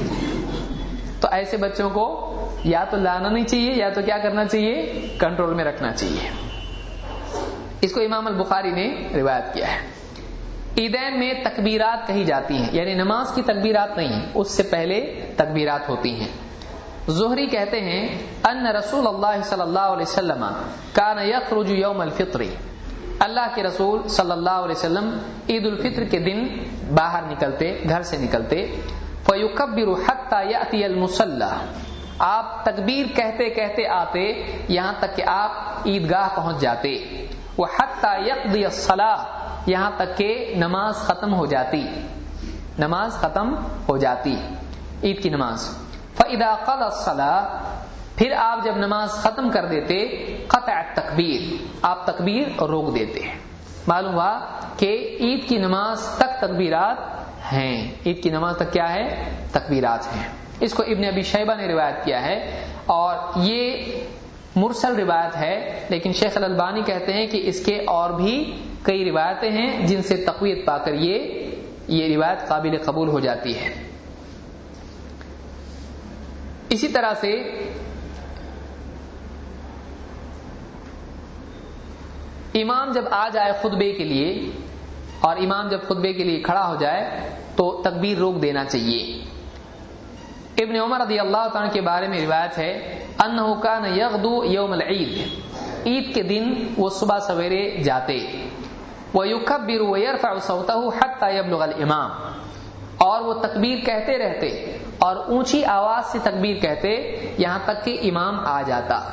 تو ایسے بچوں کو یا تو لانا نہیں چاہیے یا تو کیا کرنا چاہیے؟ کنٹرول میں رکھنا چاہیے. اس کو امام البخاری نے روایت کیا ہے. عیدین میں تکبیرات کہی جاتی ہیں، یعنی نماز کی تکبیرات نہیں ہیں، اس سے پہلے تکبیرات ہوتی ہیں. زہری کہتے ہیں ان رسول اللہ صلی اللہ علیہ وسلم کان یخرج یوم الفطر، اللہ کے رسول صلی اللہ علیہ وسلم عید الفطر کے دن باہر نکلتے، گھر سے نکلتے. فیکبر حتی یأتی المصلی، آپ تکبیر کہتے کہتے آتے یہاں تک کہ آپ عیدگاہ پہنچ جاتے. وحتی یقضی الصلاۃ، یہاں تک کہ نماز ختم ہو جاتی، نماز ختم ہو جاتی، عید کی نماز. فَإِذَا قَضَى الصَّلَاةَ، پھر آپ جب نماز ختم کر دیتے، قطع التکبیر، آپ تکبیر روک دیتے. معلوم ہوا کہ عید کی نماز تک تکبیرات ہیں. عید کی نماز تک کیا ہے؟ تکبیرات ہیں. اس کو ابن ابی شیبہ نے روایت کیا ہے اور یہ مرسل روایت ہے، لیکن شیخ الالبانی کہتے ہیں کہ اس کے اور بھی کئی روایتیں ہیں جن سے تقویت پا کر یہ روایت قابل قبول ہو جاتی ہے. اسی طرح سے امام جب آ جائے خطبے کے لیے اور امام جب خطبے کے لیے کھڑا ہو جائے تو تکبیر روک دینا چاہیے۔ ابن عمر رضی اللہ تعالیٰ کے بارے میں روایت ہے انہ کان یغدو یوم العید، عید کے دن وہ صبح سویرے جاتے، ویکبر ویرفع صوتہ حتی یبلغ الامام، اور وہ تکبیر کہتے رہتے اور اونچی آواز سے تکبیر کہتے یہاں تک کہ امام آ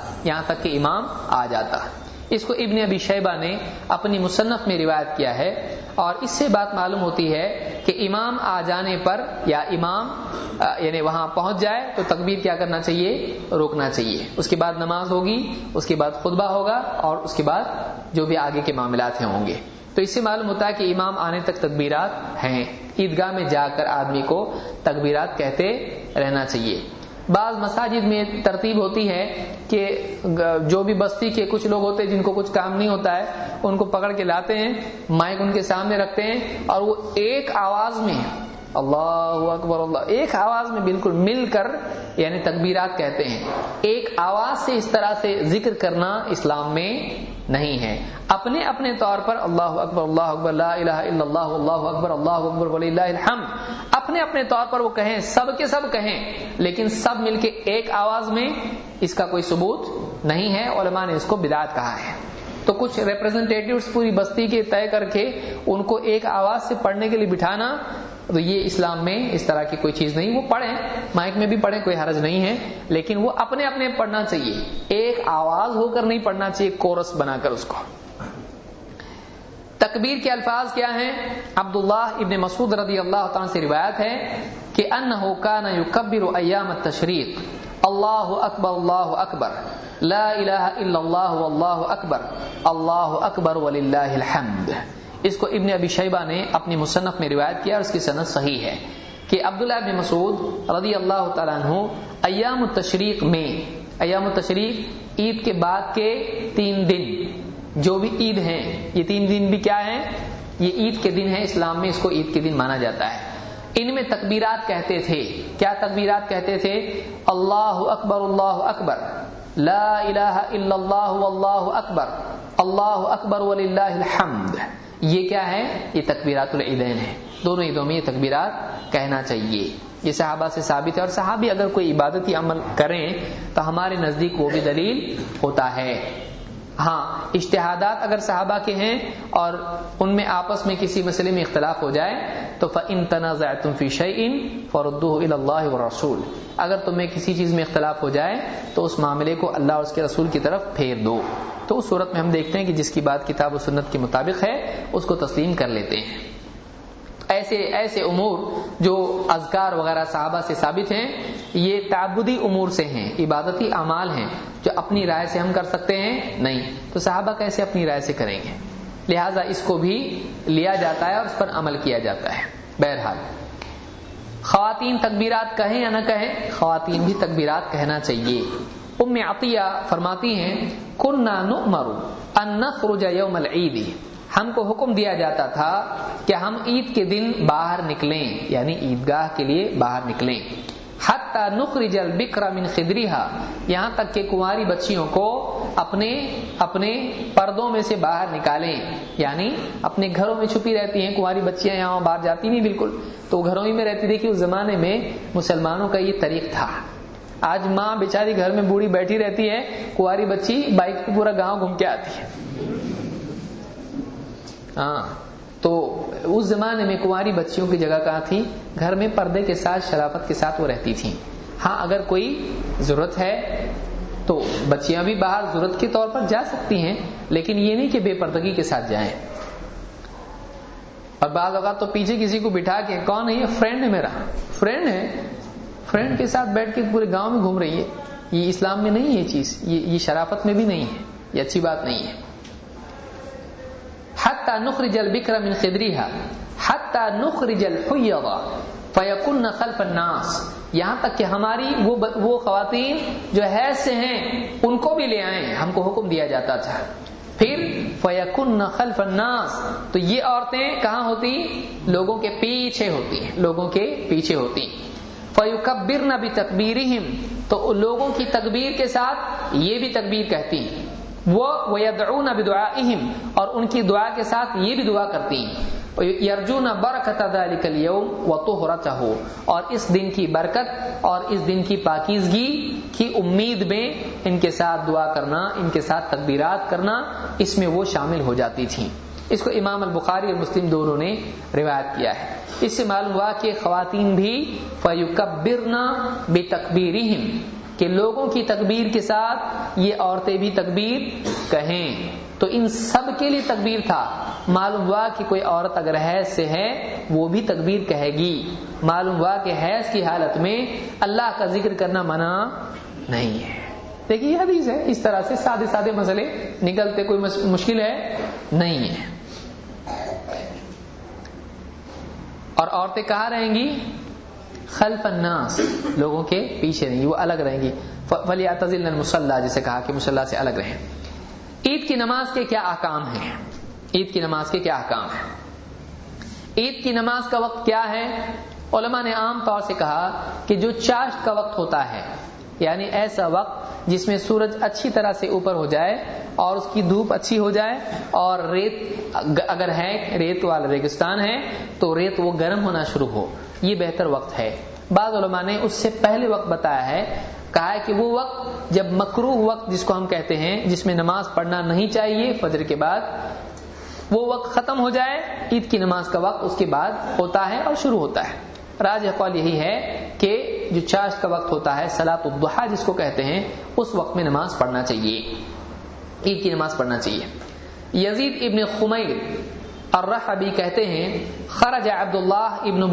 جاتا۔ اس کو ابن ابی شیبہ نے اپنی مصنف میں روایت کیا ہے، اور اس سے بات معلوم ہوتی ہے کہ امام آ جانے پر یا امام یعنی وہاں پہنچ جائے تو تکبیر کیا کرنا چاہیے؟ روکنا چاہیے۔ اس کے بعد نماز ہوگی، اس کے بعد خطبہ ہوگا، اور اس کے بعد جو بھی آگے کے معاملات ہوں گے۔ تو اس سے معلوم ہوتا ہے کہ امام آنے تک تکبیرات ہیں۔ عیدگاہ میں جا کر آدمی کو تکبیرات کہتے رہنا چاہیے۔ بعض مساجد میں ترتیب ہوتی ہے کہ جو بھی بستی کے کچھ لوگ ہوتے ہیں جن کو کچھ کام نہیں ہوتا ہے، ان کو پکڑ کے لاتے ہیں، مائک ان کے سامنے رکھتے ہیں، اور وہ ایک آواز میں اللہ اکبر اللہ، ایک آواز میں بالکل مل کر یعنی تکبیرات کہتے ہیں۔ ایک آواز سے اس طرح سے ذکر کرنا اسلام میں نہیں ہے۔ اپنے اپنے طور پر اللہ اکبر لا الہ الا اللہ اللہ اکبر وللہ الحمد، اپنے اپنے طور پر وہ کہیں، سب کے سب کہیں، لیکن سب مل کے ایک آواز میں اس کا کوئی ثبوت نہیں ہے۔ علماء نے اس کو بدعت کہا ہے۔ تو کچھ ریپرزنٹیٹیوز پوری بستی کے طے کر کے ان کو ایک آواز سے پڑھنے کے لیے بٹھانا، تو یہ اسلام میں اس طرح کی کوئی چیز نہیں۔ وہ پڑھیں، مائک میں بھی پڑھیں، کوئی حرج نہیں ہے، لیکن وہ اپنے اپنے پڑھنا چاہیے، ایک آواز ہو کر نہیں پڑھنا چاہیے، کورس بنا کر اس کو۔ تکبیر کے الفاظ کیا ہیں؟ عبداللہ ابن مسعود رضی اللہ تعالیٰ سے روایت ہے کہ انہ کان یکبر ایام التشریق اللہ اکبر لا الہ الا اللہ واللہ اکبر وللہ الحمد۔ اس کو ابن ابی شیبہ نے اپنی مصنف میں روایت کیا اور اس کی سند صحیح ہے کہ عبداللہ ابن مسعود رضی اللہ تعالیٰ عنہ ایام التشریق میں، ایام التشریق عید کے بعد کے 3 دن جو بھی عید ہیں، یہ 3 دن بھی کیا ہیں؟ یہ عید کے دن ہیں، اسلام میں اس کو عید کے دن مانا جاتا ہے۔ ان میں تکبیرات کہتے تھے۔ کیا تکبیرات کہتے تھے؟ اللہ اکبر لا الہ الا اللہ واللہ اکبر وللہ الحمد۔ یہ کیا ہے؟ یہ تکبیرات العیدین ہیں۔ دونوں عیدوں میں یہ تکبیرات کہنا چاہیے۔ یہ صحابہ سے ثابت ہے، اور صحابی اگر کوئی عبادتی عمل کریں تو ہمارے نزدیک وہ بھی دلیل ہوتا ہے۔ ہاں، اجتہادات اگر صحابہ کے ہیں اور ان میں آپس میں کسی مسئلے میں اختلاف ہو جائے تو فَإِن تَنَازَعْتُمْ فِي شَيْءٍ فَرُدُّوهُ إِلَى اللَّهِ وَالرَّسُولِ، اگر تمہیں کسی چیز میں اختلاف ہو جائے تو اس معاملے کو اللہ اور اس کے رسول کی طرف پھیر دو۔ تو اس صورت میں ہم دیکھتے ہیں کہ جس کی بات کتاب و سنت کے مطابق ہے اس کو تسلیم کر لیتے ہیں۔ ایسے امور جو اذکار وغیرہ صحابہ سے ثابت ہیں، یہ تعبدی امور سے ہیں، عبادتی اعمال ہیں، جو اپنی رائے سے ہم کر سکتے ہیں نہیں، تو صحابہ کیسے اپنی رائے سے کریں گے؟ لہٰذا اس کو بھی لیا جاتا ہے اور اس پر عمل کیا جاتا ہے۔ بہرحال خواتین تکبیرات کہیں یا نہ کہیں، خواتین بھی تکبیرات کہنا چاہیے۔ ام عطیہ فرماتی ہیں کنا نؤمر ان نخرج یوم العید، ہم کو حکم دیا جاتا تھا کہ ہم عید کے دن باہر نکلیں، یعنی عیدگاہ کے لیے باہر نکلیں، حتی نخرج البکر من خدرها، یہاں تک کہ کنواری بچیوں کو اپنے پردوں میں سے باہر نکالیں، یعنی اپنے گھروں میں چھپی رہتی ہیں کنواری بچیاں، یہاں باہر جاتی نہیں بالکل، تو گھروں ہی میں رہتی تھی کہ اس زمانے میں مسلمانوں کا یہ طریق تھا۔ آج ماں بیچاری گھر میں بوڑھی بیٹھی رہتی ہے، کنواری بچی بائک پہ پورا گاؤں گھوم کے آتی ہے۔ ہاں، تو اس زمانے میں کنواری بچیوں کی جگہ کہاں تھی؟ گھر میں پردے کے ساتھ، شرافت کے ساتھ وہ رہتی تھیں۔ ہاں، اگر کوئی ضرورت ہے تو بچیاں بھی باہر ضرورت کے طور پر جا سکتی ہیں، لیکن یہ نہیں کہ بے پردگی کے ساتھ جائیں۔ اور بعض اوقات تو پیچھے کسی کو بٹھا کے، کون ہے یہ؟ فرینڈ ہے میرا، فرینڈ ہے، فرینڈ کے ساتھ بیٹھ کے پورے گاؤں میں گھوم رہی ہے۔ یہ اسلام میں نہیں ہے یہ چیز، یہ شرافت میں بھی نہیں ہے، یہ اچھی بات نہیں ہے۔ حتی نخرج البکر من خدرها حتی نخرج الحیض فیکن خلف الناس، یہاں تک کہ ہماری وہ خواتین جو حیض سے ہیں ان کو بھی لے آئیں، ہم کو حکم دیا جاتا تھا۔ پھر فیکن خلف الناس، تو یہ عورتیں کہاں ہوتی؟ لوگوں کے پیچھے ہوتی ہیں، لوگوں کے پیچھے ہوتی۔ فیکبرن بتکبیرہم، تو لوگوں کی تکبیر کے ساتھ یہ بھی تکبیر کہتی، وَيَدْعُونَ بِدُعَائِهِمْ، اور ان کی دعا کے ساتھ یہ بھی دعا کرتی ہیں، يَرْجُونَ بَرَكَةَ ذَلِكَ الْيَوْمِ وَطُهْرَتَهُ، اور اس دن کی برکت اور اس دن کی پاکیزگی کی امید میں ان کے ساتھ دعا کرنا، ان کے ساتھ تکبیرات کرنا، اس میں وہ شامل ہو جاتی تھیں۔ اس کو امام البخاری اور مسلم دونوں نے روایت کیا ہے۔ اس سے معلوم ہوا کہ خواتین بھی فَيُكَبِّرْنَ بِتَكْبِيرِهِمْ، کہ لوگوں کی تکبیر کے ساتھ یہ عورتیں بھی تکبیر کہیں، تو ان سب کے لیے تکبیر تھا۔ معلوم ہوا کہ کوئی عورت اگر حیض سے ہے وہ بھی تکبیر کہے گی، معلوم ہوا کہ حیض کی حالت میں اللہ کا ذکر کرنا منع نہیں ہے۔ دیکھیے یہ حدیث ہے، اس طرح سے سادے سادے مسئلے نکلتے، کوئی مشکل ہے نہیں ہے۔ اور عورتیں کہاں رہیں گی؟ خلف الناس، لوگوں کے پیچھے رہیں گی، وہ الگ رہیں گی۔ فَلْيَعْتَزِلْنَ الْمُصَلَّى، جسے کہا کہ مصلی سے الگ رہیں۔ عید کی نماز کے کیا احکام ہیں؟ عید کی نماز کے کیا احکام ہیں؟ عید کی نماز کا وقت کیا ہے؟ علماء نے عام طور سے کہا کہ جو چاشت کا وقت ہوتا ہے، یعنی ایسا وقت جس میں سورج اچھی طرح سے اوپر ہو جائے اور اس کی دھوپ اچھی ہو جائے، اور ریت اگر ہے، ریت والا ریگستان ہے تو ریت وہ گرم ہونا شروع ہو، یہ بہتر وقت ہے۔ بعض علماء نے اس سے پہلے وقت بتایا ہے، کہا ہے کہ وہ وقت جب مکروہ وقت جس کو ہم کہتے ہیں، جس میں نماز پڑھنا نہیں چاہیے فجر کے بعد، وہ وقت ختم ہو جائے، عید کی نماز کا وقت اس کے بعد ہوتا ہے اور شروع ہوتا ہے۔ راجح قول یہی ہے کہ جو چاشت کا وقت ہوتا ہے، صلاۃ الضحیٰ جس کو کہتے ہیں، اس وقت میں نماز پڑھنا چاہیے، عید کی نماز پڑھنا چاہیے۔ یزید ابن خمیر الرحبی کہتے ہیں، خرج عبداللہ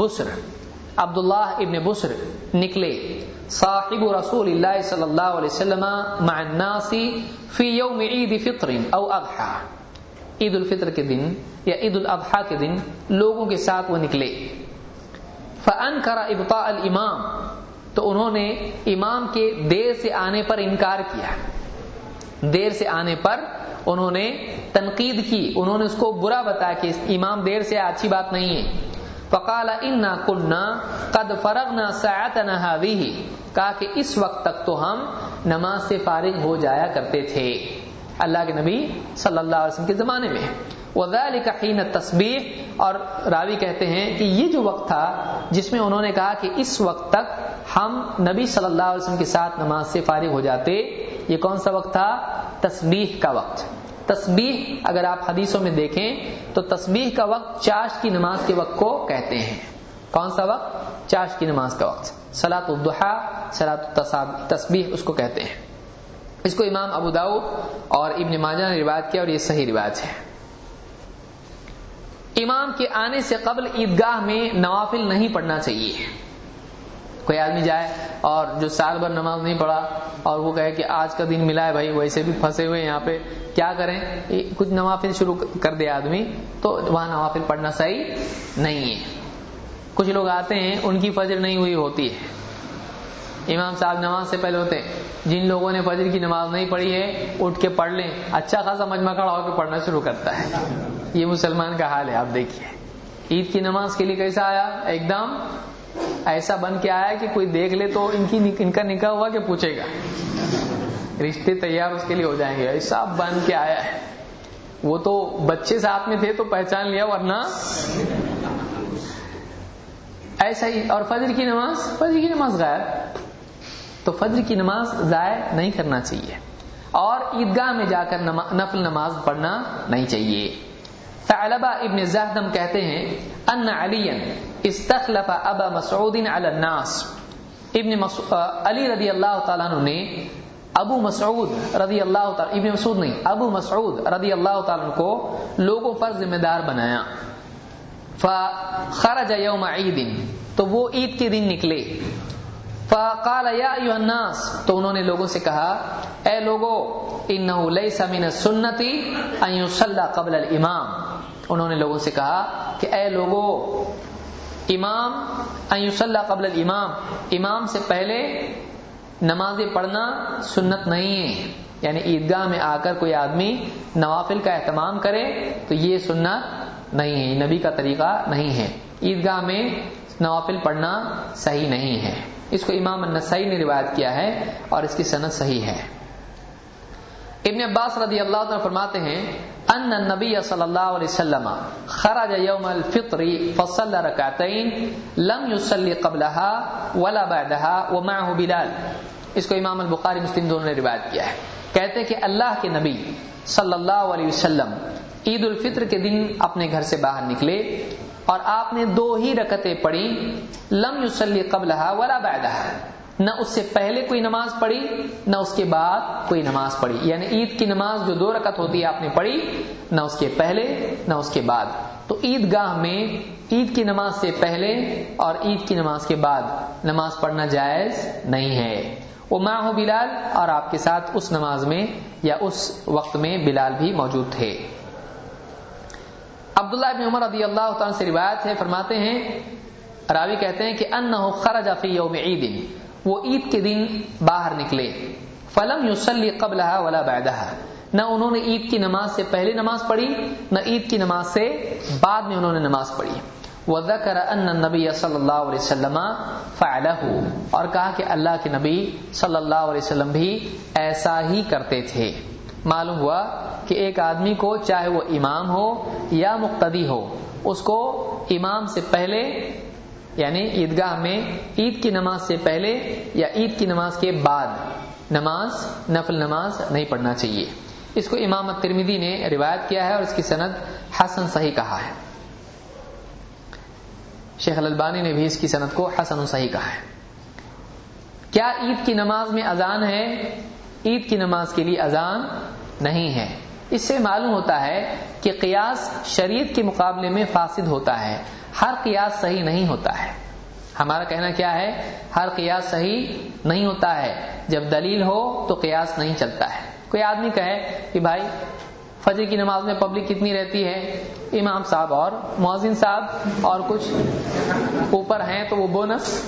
ابن بسر نکلے، صاحب رسول اللہ صلی اللہ علیہ وسلم مع الناس فی یوم عید فطر او اضحیٰ، عید الفطر کے دن یا عید الاضحیٰ کے دن لوگوں کے ساتھ وہ نکلے۔ فانکر ابطاء الامام، تو انہوں نے امام کے دیر سے آنے پر انکار کیا، دیر سے آنے پر انہوں نے تنقید کی، انہوں نے اس کو برا بتایا کہ امام دیر سے اچھی بات نہیں ہے۔ فقال انا كنا قد فرغنا ساعتنا هذه، کہا کہ اس وقت تک تو ہم نماز سے فارغ ہو جایا کرتے تھے، اللہ کے نبی صلی اللہ علیہ وسلم کے زمانے میں۔ وذلك حين التسبیح، اور راوی کہتے ہیں کہ یہ جو وقت تھا جس میں انہوں نے کہا کہ اس وقت تک ہم نبی صلی اللہ علیہ وسلم کے ساتھ نماز سے فارغ ہو جاتے، یہ کون سا وقت تھا؟ تسبیح کا وقت۔ تسبیح اگر آپ حدیثوں میں دیکھیں تو تسبیح کا وقت چاشت کی نماز کے وقت کو کہتے ہیں۔ کون سا وقت؟ چاشت کی نماز کا وقت، صلاۃ الضحیٰ، صلاۃ التسبیح اس کو کہتے ہیں۔ اس کو امام ابو داؤد اور ابن ماجہ نے روایت کیا اور یہ صحیح روایت ہے۔ امام کے آنے سے قبل عیدگاہ میں نوافل نہیں پڑھنا چاہیے۔ کوئی آدمی جائے اور جو سال بھر نماز نہیں پڑھا اور وہ کہے کہ آج کا دن ملا ہے، بھائی ویسے بھی پھنسے ہوئے یہاں پہ کیا کریں، کچھ نوافل شروع کر دے آدمی، تو وہاں نوافل پڑھنا صحیح نہیں ہے۔ کچھ لوگ آتے ہیں ان کی فجر نہیں ہوئی ہوتی ہے، امام صاحب نماز سے پہلے ہوتے ہیں، جن لوگوں نے فجر کی نماز نہیں پڑھی ہے اٹھ کے پڑھ لیں، اچھا خاصا مجمع کھڑا ہو کے پڑھنا شروع کرتا ہے۔ یہ مسلمان کا حال ہے۔ آپ دیکھیے عید کی نماز کے لیے کیسا آیا، ایک دم ایسا بن کے آیا کہ کوئی دیکھ لے تو ان کا نکاح ہوا کہ پوچھے گا، رشتے تیار اس کے لیے ہو جائیں گے، ایسا بن کے آیا ہے۔ وہ تو بچے ساتھ میں تھے تو پہچان لیا، ورنہ ایسا ہی۔ اور فجر کی نماز غائب، تو فجر کی نماز ضائع نہیں کرنا چاہیے، اور عیدگاہ میں جا کر نفل نماز پڑھنا نہیں چاہیے۔ ثعلبہ ابن زہدم کہتے ہیں ان علی استخلف ابا مسعود علی الناس، علی رضی اللہ تعالیٰ عنہ نے ابو مسعود رضی اللہ تعالیٰ، ابن مسعود نہیں، ابو مسعود رضی اللہ تعالیٰ عنہ کو لوگوں پر ذمہ دار بنایا۔ فخرج یوم عید، تو وہ عید کے دن نکلے۔ فقال یا ایھا الناس، تو انہوں نے لوگوں سے کہا اے لوگو، انہ لیس من السنۃ ان یصلی قبل الامام، انہوں نے لوگوں سے کہا کہ اے لوگو، امام ان یصلی قبل الامام، امام سے پہلے نمازیں پڑھنا سنت نہیں ہے، یعنی عیدگاہ میں آ کر کوئی آدمی نوافل کا اہتمام کرے تو یہ سنت نہیں ہے، نبی کا طریقہ نہیں ہے، عیدگاہ میں نوافل پڑھنا صحیح نہیں ہے۔ اس کو امام النسائی نے روایت کیا ہے اور اس کی سند صحیح ہے۔ ابن عباس رضی اللہ عنہ فرماتے ہیں ان النبی صلی اللہ علیہ وسلم خرج یوم الفطر فصلى رکعتین لم يصلي قبلها ولا بعدها ومعه بلال. اس کو امام البخاری مسلم دونوں نے روایت کیا ہے. کہتے ہیں کہ اللہ کے نبی صلی اللہ علیہ وسلم عید الفطر کے دن اپنے گھر سے باہر نکلے اور آپ نے 2 ہی رکعتیں پڑھی. لم يصلي قبلها ولا بعدها، نہ اس سے پہلے کوئی نماز پڑھی نہ اس کے بعد کوئی نماز پڑھی. یعنی عید کی نماز جو 2 رکعت ہوتی ہے آپ نے پڑھی، نہ اس کے پہلے نہ اس کے بعد. تو عید گاہ میں عید کی نماز سے پہلے اور عید کی نماز کے بعد نماز پڑھنا جائز نہیں ہے. وہ معه بلال، اور آپ کے ساتھ اس نماز میں یا اس وقت میں بلال بھی موجود تھے. عبداللہ بن عمر رضی اللہ تعالیٰ سے روایت ہے، فرماتے ہیں، راوی کہتے ہیں کہ انه خرج فی یوم عید، وہ عید کے دن باہر نکلے. فلم یصلی قبلها ولا بعدها، نہ انہوں نے عید کی نماز سے پہلے نماز پڑھی نہ عید کی نماز سے بعد میں انہوں نے نماز پڑھی. وذکر ان النبی صلی اللہ علیہ وسلم فعلہ، اور کہا کہ اللہ کے نبی صلی اللہ علیہ وسلم بھی ایسا ہی کرتے تھے. معلوم ہوا کہ ایک آدمی کو چاہے وہ امام ہو یا مقتدی ہو، اس کو امام سے پہلے یعنی عیدگاہ میں عید کی نماز سے پہلے یا عید کی نماز کے بعد نماز نفل نماز نہیں پڑھنا چاہیے. اس کو امام الترمذی نے روایت کیا ہے اور اس کی سند حسن صحیح کہا ہے. شیخ الالبانی نے بھی اس کی سند کو حسن صحیح کہا ہے. کیا عید کی نماز میں اذان ہے؟ عید کی نماز کے لیے اذان نہیں ہے. اس سے معلوم ہوتا ہے کہ قیاس شریعت کے مقابلے میں فاسد ہوتا ہے. ہر قیاس صحیح نہیں ہوتا ہے. ہمارا کہنا کیا ہے؟ ہر قیاس صحیح نہیں ہوتا ہے. جب دلیل ہو تو قیاس نہیں چلتا ہے. کوئی آدمی کہے کہ بھائی فجر کی نماز میں پبلک کتنی رہتی ہے؟ امام صاحب اور مؤذن صاحب اور کچھ اوپر ہیں تو وہ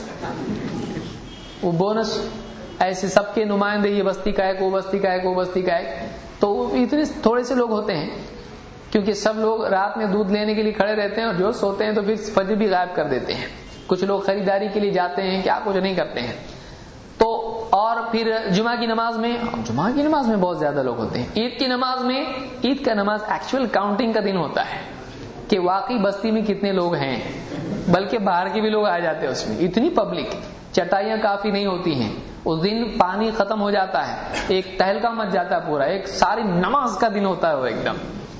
بونس ایسے سب کے نمائندے، یہ بستی کا ہے، وہ بستی کا ہے، وہ بستی کا ہے. تو اتنے تھوڑے سے لوگ ہوتے ہیں کیونکہ سب لوگ رات میں دودھ لینے کے لیے کھڑے رہتے ہیں اور جو سوتے ہیں تو پھر فجر بھی غائب کر دیتے ہیں. کچھ لوگ خریداری کے لیے جاتے ہیں، کیا کچھ نہیں کرتے ہیں. تو اور پھر جمعہ کی نماز میں بہت زیادہ لوگ ہوتے ہیں. عید کی نماز میں، عید کا نماز ایکچوئل کاؤنٹنگ کا دن ہوتا ہے کہ واقعی بستی میں کتنے لوگ ہیں، بلکہ باہر کے بھی لوگ آ جاتے ہیں. اس میں اتنی پبلک، چٹائیاں کافی نہیں ہوتی ہیں. اس دن پانی ختم ہو جاتا ہے، ایک تہلکا مچ جاتا ہے، پورا ایک ساری نماز کا دن ہوتا ہے وہ ایک دم.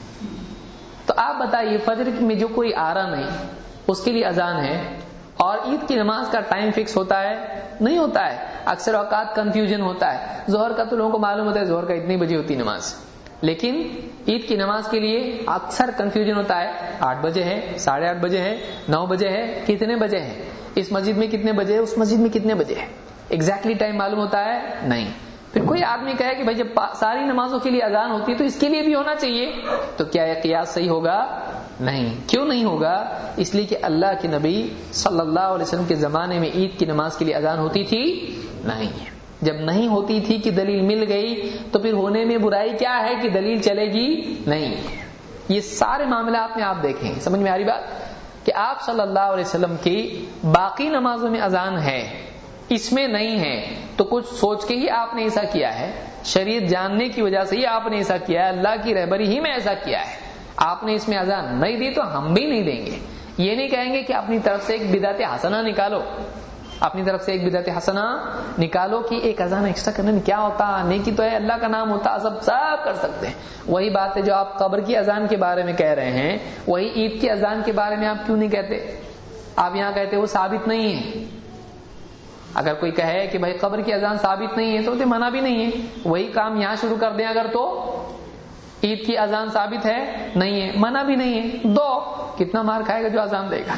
تو آپ بتائیے فجر میں جو کوئی آ رہا نہیں اس کے لیے اذان ہے، اور عید کی نماز کا ٹائم فکس ہوتا ہے؟ نہیں ہوتا ہے. اکثر اوقات کنفیوژن ہوتا ہے. ظہر کا تو لوگوں کو معلوم ہوتا ہے ظہر کا اتنی بجے ہوتی نماز، لیکن عید کی نماز کے لیے اکثر کنفیوژن ہوتا ہے. 8 بجے ہے، 8:30 بجے ہے، 9 بجے ہے، کتنے بجے ہے، اس مسجد میں کتنے بجے ہے، اس مسجد میں کتنے بجے ہے، ایگزیکٹلی ٹائم معلوم ہوتا ہے؟ نہیں. پھر کوئی آدمی کہے کہ بھائی جب ساری نمازوں کے لیے اذان ہوتی ہے تو اس کے لیے بھی ہونا چاہیے، تو کیا یہ قیاس صحیح ہوگا؟ نہیں. کیوں نہیں ہوگا؟ اس لیے کہ اللہ کے نبی صلی اللہ علیہ وسلم کے زمانے میں عید کی نماز کے لیے اذان ہوتی تھی؟ نہیں. جب نہیں ہوتی تھی کہ دلیل مل گئی تو پھر ہونے میں برائی کیا ہے کہ دلیل چلے گی؟ نہیں. یہ سارے معاملات میں آپ دیکھیں، سمجھ میں آ رہی بات کہ آپ صلی اللہ علیہ وسلم کی باقی نمازوں میں اذان ہے، اس میں نہیں ہے، تو کچھ سوچ کے ہی آپ نے ایسا کیا ہے، شریعت جاننے کی وجہ سے ہی آپ نے ایسا کیا ہے، اللہ کی رہبری ہی میں ایسا کیا ہے. آپ نے اس میں اذان نہیں دی تو ہم بھی نہیں دیں گے. یہ نہیں کہیں گے کہ اپنی طرف سے ایک بدعت حسنہ نکالو، اپنی طرف سے ایک بدعت حسنہ نکالو کہ ایک اذان ایکسٹرا کرنے میں کیا ہوتا، نیکی تو ہے، اللہ کا نام ہوتا، سب کر سکتے ہیں. وہی بات ہے جو آپ قبر کی اذان کے بارے میں کہہ رہے ہیں، وہی عید کی اذان کے بارے میں آپ کیوں نہیں کہتے؟ آپ یہاں کہتے وہ ثابت نہیں ہے. اگر کوئی کہے کہ بھائی قبر کی اذان ثابت نہیں ہے تو منع بھی نہیں ہے. وہی کام یہاں شروع کر دیں اگر تو عید کی اذان ثابت ہے نہیں ہے، منع بھی نہیں ہے. دو کتنا مار کھائے گا جو اذان دے گا؟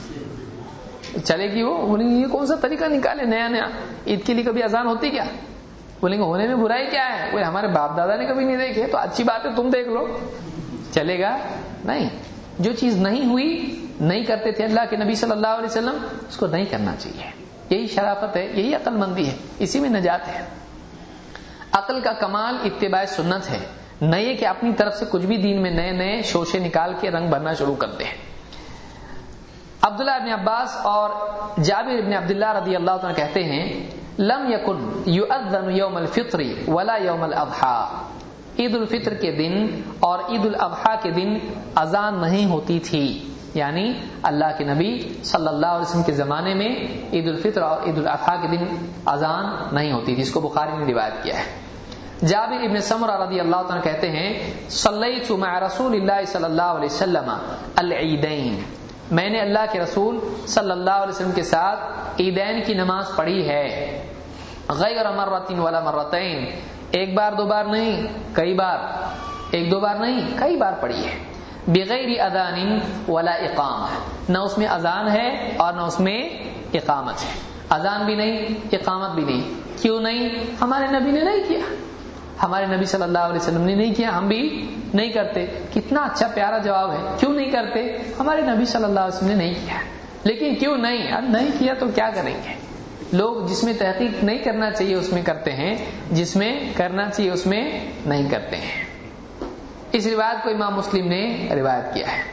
چلے گی وہ؟ بولیں گے یہ کون سا طریقہ نکالے نیا نیا، عید کے لیے کبھی اذان ہوتی کیا؟ بولیں گے ہونے میں برائی کیا ہے، وہ ہمارے باپ دادا نے کبھی نہیں دیکھے تو اچھی بات ہے تم دیکھ لو. چلے گا نہیں. جو چیز نہیں ہوئی، نہیں کرتے تھے اللہ کے نبی صلی اللہ علیہ وسلم، اس کو نہیں کرنا چاہیے. یہی شرافت ہے، یہی عقل مندی ہے، اسی میں نجات ہے. عقل کا کمال اتباع سنت ہے، نہ یہ کہ اپنی طرف سے کچھ بھی دین میں نئے نئے شوشے نکال کے رنگ بھرنا شروع کرتے ہیں. عبداللہ ابن عباس اور جابر ابن عبداللہ رضی اللہ عنہ کہتے ہیں لم یکن یؤذن یوم الفطر ولا یوم الاضحی، عید الفطر کے دن اور عید الاضحیٰ کے دن اذان نہیں ہوتی تھی، یعنی اللہ کے نبی صلی اللہ علیہ وسلم کے زمانے میں عید الفطر اور عید الاضحیٰ کے دن اذان نہیں ہوتی تھی، جس کو بخاری نے روایت کیا ہے۔ جابر ابن سمرہ رضی اللہ عنہ کہتے ہیں صلیت مع رسول اللہ صلی اللہ علیہ وسلم العیدین، میں نے اللہ کے رسول صلی اللہ علیہ وسلم کے ساتھ عیدین کی نماز پڑھی ہے، غیر مرۃ ولا مرتین، ایک بار دو بار نہیں، کئی بار، ایک دو بار نہیں کئی بار پڑھی ہے، بغیر اذان ولا اقامہ، نہ اس میں اذان ہے اور نہ اس میں اقامت ہے، اذان بھی نہیں اقامت بھی نہیں۔ کیوں نہیں؟ ہمارے نبی نے نہیں کیا، ہمارے نبی صلی اللہ علیہ وسلم نے نہیں کیا، ہم بھی نہیں کرتے۔ کتنا اچھا پیارا جواب ہے، کیوں نہیں کرتے؟ ہمارے نبی صلی اللہ علیہ وسلم نے نہیں کیا۔ لیکن کیوں نہیں؟ اب نہیں کیا تو کیا کریں گے؟ لوگ جس میں تحقیق نہیں کرنا چاہیے اس میں کرتے ہیں، جس میں کرنا چاہیے اس میں نہیں کرتے ہیں۔ اس روایت کو امام مسلم نے روایت کیا ہے۔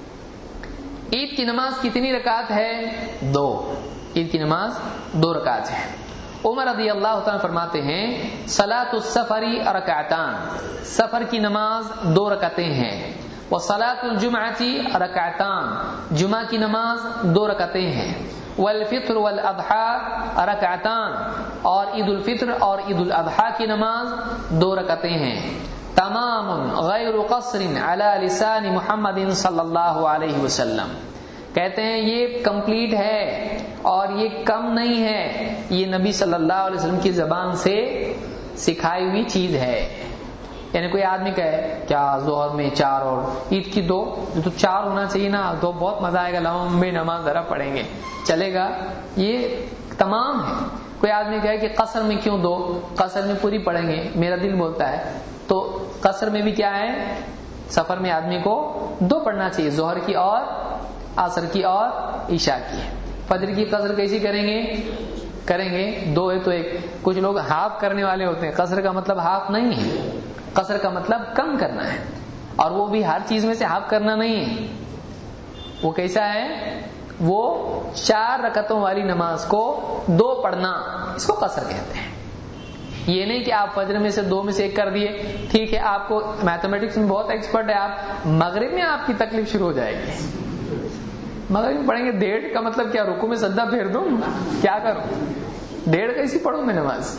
عید کی نماز کتنی رکعت ہے؟ 2۔ عید کی نماز 2 رکعت ہے۔ عمر رضی اللہ تعالیٰ فرماتے ہیں صلاۃ السفر رکعتان، سفر کی نماز 2 رکعتیں ہیں، وصلاۃ الجمعۃ رکعتان، جمعہ کی نماز 2 رکعتیں ہیں، والفطر والاضحیٰ رکعتان، اور عید الفطر اور عید الاضحیٰ کی نماز 2 رکعتیں ہیں، تمام غیر قصر علی لسان محمد صلی اللہ علیہ وسلم، کہتے ہیں یہ کمپلیٹ ہے اور یہ کم نہیں ہے، یہ نبی صلی اللہ علیہ وسلم کی زبان سے سکھائی ہوئی چیز ہے۔ یعنی کوئی آدمی کہے کیا ظہر میں 4 اور عید کی 2، تو 4 ہونا چاہیے نا، تو بہت مزہ آئے گا، لمبی نماز ذرا پڑھیں گے، چلے گا؟ یہ تمام ہے۔ کوئی آدمی کہے کہ قصر میں کیوں 2، قصر میں پوری پڑھیں گے، میرا دل بولتا ہے، تو قصر میں بھی کیا ہے؟ سفر میں آدمی کو 2 پڑھنا چاہیے، ظہر کی اور عصر کی اور عشاء کی۔ فجر کی قصر کیسی کریں گے 2 ہے تو 1۔ کچھ لوگ ہاف کرنے والے ہوتے ہیں، قصر کا مطلب ہاف نہیں ہے، قصر کا مطلب کم کرنا ہے، اور وہ بھی ہر چیز میں سے ہاف کرنا نہیں ہے۔ وہ کیسا ہے؟ وہ 4 رکعتوں والی نماز کو 2 پڑھنا، اس کو قصر کہتے ہیں۔ یہ نہیں کہ آپ فجر میں سے 2 میں سے 1 کر دیے، ٹھیک ہے آپ کو میتھمیٹکس میں بہت ایکسپرٹ ہے آپ، مغرب میں آپ کی تکلیف شروع ہو جائے گی۔ مغرب میں پڑھیں گے 1.5 کا مطلب کیا؟ رکوع میں سجدہ پھیر دوں، کیا کروں؟ 1.5 کیسی پڑھوں میں نماز؟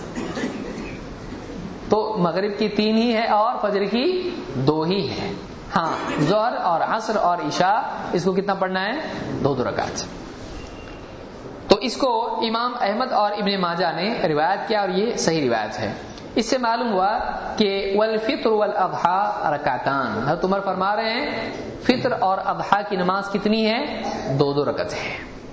تو مغرب کی 3 ہی ہے اور فجر کی 2 ہی ہے۔ ہاں ظہر اور عصر اور عشاء اس کو کتنا پڑھنا ہے؟ 2 رکعت۔ تو اس کو امام احمد اور ابن ماجہ نے روایت کیا اور یہ صحیح روایت ہے۔ اس سے معلوم ہوا کہ والفطر والاضحیٰ رکعتان، حضرت عمر فرما رہے ہیں فطر اور اضحیٰ کی نماز کتنی ہے؟ 2 رکعت ہے۔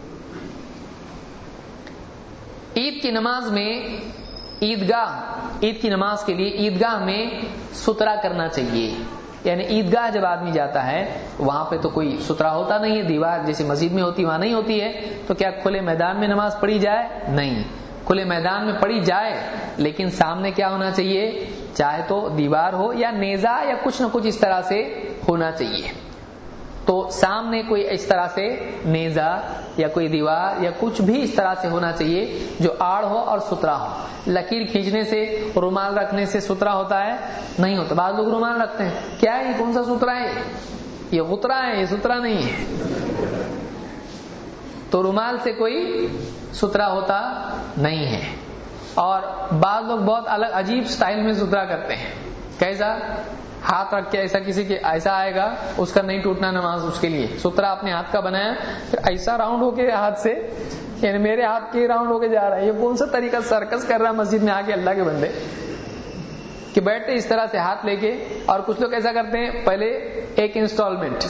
عید کی نماز میں عید کی نماز کے لیے عیدگاہ میں سترا کرنا چاہیے، یعنی عیدگاہ جب آدمی جاتا ہے وہاں پہ تو کوئی سترا ہوتا نہیں ہے، دیوار جیسے مسجد میں ہوتی وہاں نہیں ہوتی ہے، تو کیا کھلے میدان میں نماز پڑھی جائے؟ نہیں، کھلے میدان میں پڑھی جائے، لیکن سامنے کیا ہونا چاہیے؟ چاہے تو دیوار ہو یا نیزہ یا کچھ نہ کچھ اس طرح سے ہونا چاہیے۔ تو سامنے کوئی اس طرح سے نیزہ یا کوئی دیوار یا کچھ بھی اس طرح سے ہونا چاہیے جو آڑ ہو اور سترا ہو۔ لکیر کھینچنے سے، رومال رکھنے سے سترا ہوتا ہے؟ نہیں ہوتا۔ بعض لوگ رومال رکھتے ہیں، کیا ہے یہ؟ کون سا سترا ہے؟ یہ غترا ہے، یہ سترا نہیں ہے۔ تو رومال سے کوئی سترا ہوتا نہیں ہے۔ اور بعض لوگ بہت الگ عجیب سٹائل میں سترا کرتے ہیں، کیسا؟ ہاتھ رکھ کے ایسا، کسی کے ایسا آئے گا اس کا نہیں ٹوٹنا نماز، اس کے لیے سترا اپنے ہاتھ کا بنایا، پھر ایسا راؤنڈ ہو کے ہاتھ سے، یعنی میرے ہاتھ کے راؤنڈ ہو کے جا رہا ہے۔ یہ کون سا طریقہ سرکس کر رہا ہے مسجد میں آ کے اللہ کے بندے، کہ بیٹھتے اس طرح سے ہاتھ لے کے۔ اور کچھ لوگ ایسا کرتے ہیں پہلے ایک انسٹالمنٹ،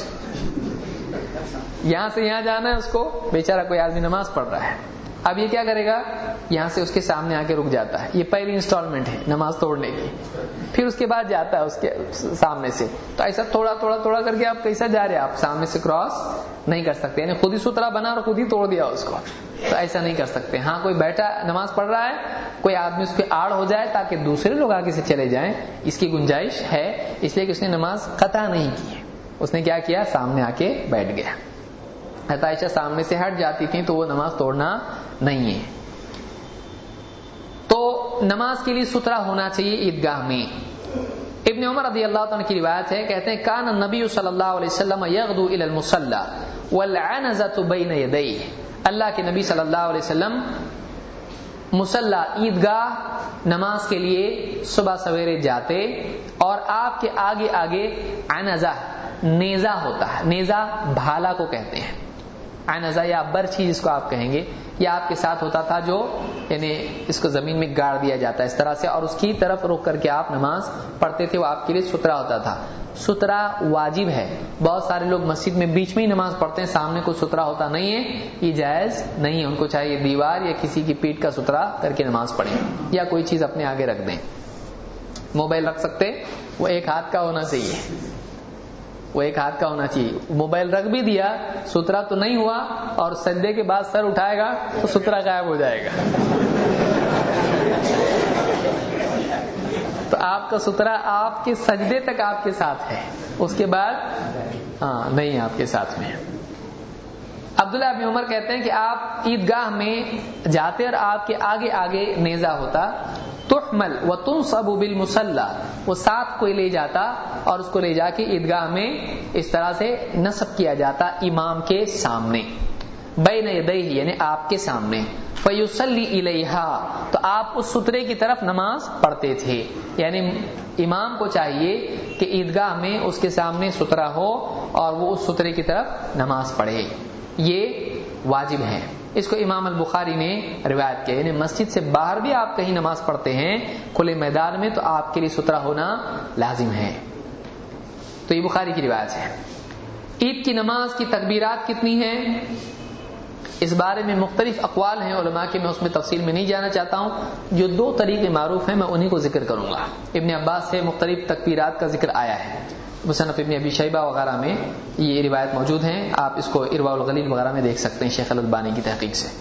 یہاں سے یہاں جانا ہے اس کو، بیچارہ کوئی آدمی نماز پڑھ رہا ہے، اب یہ کیا کرے گا؟ یہاں سے اس کے سامنے آ کے رک جاتا ہے، یہ پہلی انسٹالمنٹ ہے نماز توڑنے کی، پھر اس کے بعد جاتا ہے اس کے سامنے سے۔ تو ایسا تھوڑا تھوڑا تھوڑا کر کے آپ کیسا جا رہے ہیں؟ آپ سامنے سے کراس نہیں کر سکتے، یعنی خود ہی سترا بنا اور خود ہی توڑ دیا اس کو، تو ایسا نہیں کر سکتے۔ ہاں کوئی بیٹھا نماز پڑھ رہا ہے، کوئی آدمی اس کے آڑ ہو جائے تاکہ دوسرے لوگ آگے سے چلے جائیں، اس کی گنجائش ہے، اس لیے کہ اس نے نماز قطع نہیں کی ہے، اس نے کیا کیا؟ سامنے آ کے بیٹھ گیا۔ عائشہ سامنے سے ہٹ جاتی تھی تو وہ نماز توڑنا نہیں ہے۔ تو نماز کے لیے سترا ہونا چاہیے عیدگاہ میں۔ ابن عمر رضی اللہ عنہ کی روایت ہے، کہتے ہیں کان النبی صلی اللہ علیہ وسلم یغدو الی المصلی والعنزۃ بین یدیہ، اللہ کے نبی صلی اللہ علیہ وسلم مصلی عیدگاہ نماز کے لیے صبح سویرے جاتے اور آپ کے آگے آگے عنزہ نیزہ ہوتا ہے، نیزہ بھالا کو کہتے ہیں، عنزہ یا برچھی جس کو آپ کہیں گے، یہ آپ کے ساتھ ہوتا تھا جو یعنی اس کو زمین میں گاڑ دیا جاتا ہے اس طرح سے، اور اس کی طرف رک کر کے آپ نماز پڑھتے تھے، وہ آپ کے لیے سترا ہوتا تھا۔ سترا واجب ہے، بہت سارے لوگ مسجد میں بیچ میں ہی نماز پڑھتے ہیں، سامنے کوئی سترا ہوتا نہیں ہے، یہ جائز نہیں ہے، ان کو چاہیے دیوار یا کسی کی پیٹھ کا سترا کر کے نماز پڑھیں یا کوئی چیز اپنے آگے رکھ دیں۔ موبائل رکھ سکتے، وہ ایک ہاتھ کا ہونا چاہیے، وہ ایک ہاتھ کا ہونا چاہیے۔ موبائل رکھ بھی دیا، سترا تو نہیں ہوا، اور سجدے کے بعد سر اٹھائے گا تو سترا غائب ہو جائے گا۔ تو آپ کا سترا آپ کے سجدے تک آپ کے ساتھ ہے، اس کے بعد نہیں آپ کے ساتھ میں۔ عبداللہ بن عمر کہتے ہیں کہ آپ عیدگاہ میں جاتے اور آپ کے آگے آگے نیزہ ہوتا، تحمل وتنصب بالمصلی، وہ ساتھ کوئی لے جاتا اور اس کو لے جا کے عیدگاہ میں اس طرح سے نصب کیا جاتا امام کے سامنے، بین یدیہ یعنی آپ کے سامنے، فیصلی الیہا، تو آپ اس سترے کی طرف نماز پڑھتے تھے، یعنی امام کو چاہیے کہ عیدگاہ میں اس کے سامنے سترا ہو اور وہ اس سترے کی طرف نماز پڑھے، یہ واجب ہے۔ اس کو امام البخاری نے روایت کیا، یعنی مسجد سے باہر بھی آپ کہیں نماز پڑھتے ہیں کھلے میدان میں تو آپ کے لیے سترا ہونا لازم ہے، تو یہ بخاری کی روایت ہے۔ عید کی نماز کی تکبیرات کتنی ہیں، اس بارے میں مختلف اقوال ہیں علماء کے، میں اس میں تفصیل میں نہیں جانا چاہتا ہوں، جو دو طریقے معروف ہیں میں انہی کو ذکر کروں گا۔ ابن عباس سے مختلف تکبیرات کا ذکر آیا ہے، مصنف ابن ابی شیبہ وغیرہ میں یہ روایت موجود ہیں، آپ اس کو ارواء الغلیل وغیرہ میں دیکھ سکتے ہیں شیخ الالبانی کی تحقیق سے۔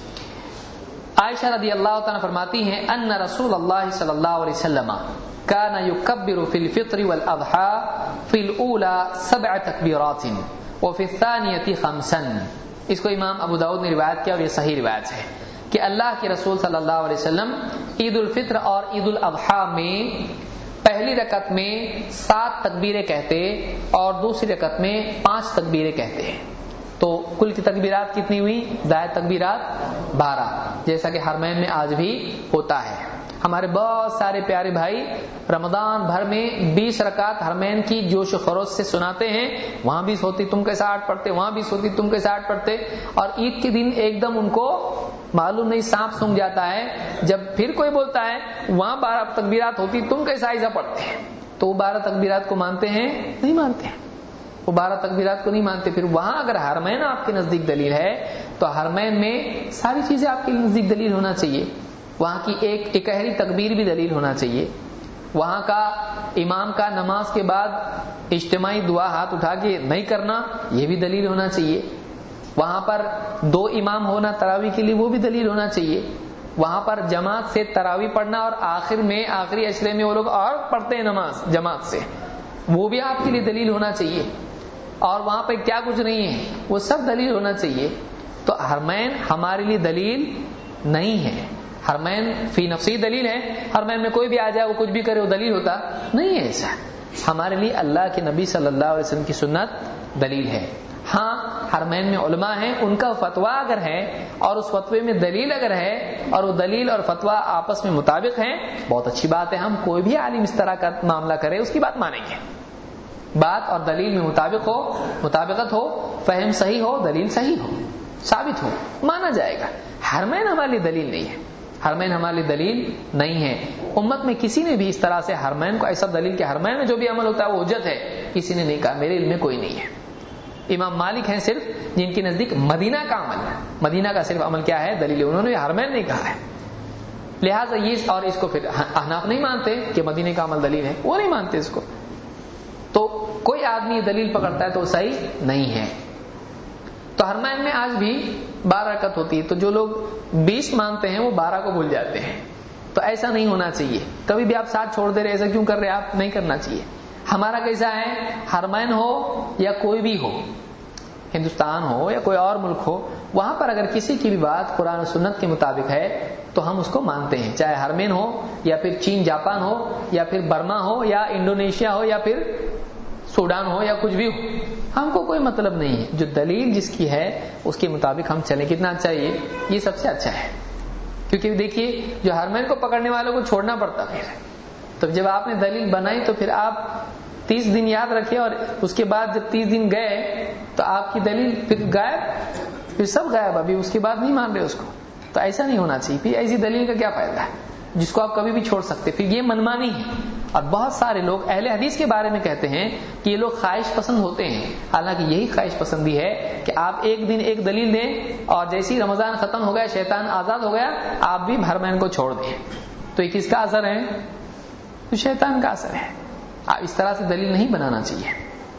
عائشہ رضی اللہ تعالیٰ فرماتی ہیں ان رسول اللہ صلی اللہ علیہ وسلم کان یکبر فی الفطر والاضحى فی الاولى 7 تکبیرات وفی الثانیة 5۔ اس کو امام ابو داؤد نے روایت کیا اور یہ صحیح روایت ہے کہ اللہ کے رسول صلی اللہ علیہ وسلم عید الفطر اور عید الاضحیٰ میں پہلی رکعت میں 7 تکبیریں کہتے اور دوسری رکعت میں 5 تکبیریں کہتے ہیں، تو کل کی تکبیرات کتنی ہوئی، زائد تکبیرات 12، جیسا کہ حرمین میں آج بھی ہوتا ہے۔ ہمارے بہت سارے پیارے بھائی رمضان بھر میں 20 رکعت حرمین کی جوش و خروش سے سناتے ہیں، وہاں 20 ہوتی تم کیسے 8 پڑھتے، وہاں 20 ہوتی تم کیسے 8 پڑھتے، اور عید کے دن ایک دم ان کو معلوم نہیں سانپ سونگھ جاتا ہے، جب پھر کوئی بولتا ہے وہاں 12 تکبیرات ہوتی تم کیسا ایسا پڑھتے ہیں، تو وہ 12 تکبیرات کو مانتے ہیں نہیں مانتے ہیں، وہ 12 تکبیرات کو نہیں مانتے۔ پھر وہاں اگر حرمین آپ کے نزدیک دلیل ہے تو حرمین میں ساری چیزیں آپ کے نزدیک دلیل ہونا چاہیے، وہاں کی ایک اکہری تکبیر بھی دلیل ہونا چاہیے، وہاں کا امام کا نماز کے بعد اجتماعی دعا ہاتھ اٹھا کے نہیں کرنا یہ بھی دلیل ہونا چاہیے، وہاں پر 2 امام ہونا تراویح کے لیے وہ بھی دلیل ہونا چاہیے، وہاں پر جماعت سے تراویح پڑھنا اور آخر میں آخری عشرے میں وہ لوگ اور پڑھتے ہیں نماز جماعت سے، وہ بھی آپ کے لیے دلیل ہونا چاہیے، اور وہاں پہ کیا کچھ نہیں ہے وہ سب دلیل ہونا چاہیے۔ تو حرمین ہمارے لیے دلیل نہیں ہے، حرمین فی نفسی دلیل ہے، حرمین میں کوئی بھی آ جائے وہ کچھ بھی کرے وہ دلیل ہوتا نہیں ہے، ایسا ہمارے لیے اللہ کے نبی صلی اللہ علیہ وسلم کی سنت دلیل ہے۔ ہاں حرمین میں علماء ہیں، ان کا فتویٰ اگر ہے اور اس فتوے میں دلیل اگر ہے اور وہ دلیل اور فتویٰ آپس میں مطابق ہیں بہت اچھی بات ہے، ہم کوئی بھی عالم اس طرح کا معاملہ کرے اس کی بات مانیں گے، بات اور دلیل میں مطابقت ہو، فہم صحیح ہو، دلیل صحیح ہو، ثابت ہو، مانا جائے گا۔ حرمین ہمارے لیے دلیل نہیں ہے، حرمین ہمارے لیے دلیل نہیں ہے، امت میں کسی نے بھی اس طرح سے حرمین کو ایسا دلیل کہ حرمین میں جو بھی عمل ہوتا ہے وہ حجت ہے کسی نے نہیں کہا، میرے علم میں کوئی نہیں ہے۔ امام مالک ہیں صرف جن کے نزدیک مدینہ کا عمل ہے، مدینہ کا صرف عمل کیا ہے دلیل، انہوں نے حرمین نہیں کہا ہے، لہٰذا یہ اور اس کو پھر احناف نہیں مانتے کہ مدینہ کا عمل دلیل ہے، وہ نہیں مانتے اس کو، تو کوئی آدمی دلیل پکڑتا ہے تو صحیح نہیں ہے۔ تو حرمین میں آج بھی 12 رکعت ہوتی ہے، تو جو لوگ 20 مانتے ہیں وہ 12 کو بھول جاتے ہیں، تو ایسا نہیں ہونا چاہیے، کبھی بھی آپ ساتھ چھوڑ دے رہے ایسا کیوں کر رہے آپ، نہیں کرنا چاہیے۔ ہمارا کیسا ہے، حرمین ہو یا کوئی بھی ہو، ہندوستان ہو یا کوئی اور ملک ہو، وہاں پر اگر کسی کی بھی بات قرآن و سنت کے مطابق ہے تو ہم اس کو مانتے ہیں، چاہے حرمین ہو یا پھر چین جاپان ہو یا پھر برما ہو یا انڈونیشیا ہو یا پھر سوڈان ہو یا کچھ بھی ہو، ہم کو کوئی مطلب نہیں ہے، جو دلیل جس کی ہے اس کے مطابق ہم چلیں۔ کتنا اچھا یہ سب سے اچھا ہے، کیونکہ دیکھیے جو حرمین کو پکڑنے والوں کو چھوڑنا پڑتا ہے، تو جب آپ نے دلیل بنائی تو پھر آپ 30 دن یاد رکھے، اور اس کے بعد جب 30 دن گئے تو آپ کی دلیل پھر غائب، پھر سب غائب، ابھی اس کے بعد نہیں مان رہے اس کو۔ تو ایسا نہیں ہونا چاہیے، پھر ایسی دلیل کا کیا فائدہ ہے جس کو آپ کبھی بھی چھوڑ سکتے، پھر یہ منمانی ہے۔ اور بہت سارے لوگ اہل حدیث کے بارے میں کہتے ہیں کہ یہ لوگ خواہش پسند ہوتے ہیں، حالانکہ یہی خواہش پسندی ہے کہ آپ ایک دن ایک دلیل دیں اور جیسے ہی رمضان ختم ہو گیا، شیطان آزاد ہو گیا، آپ بھی حرمین کو چھوڑ دیں، تو یہ کس کا اثر ہے؟ تو شیطان کا اثر ہے۔ اس طرح سے دلیل نہیں بنانا چاہیے۔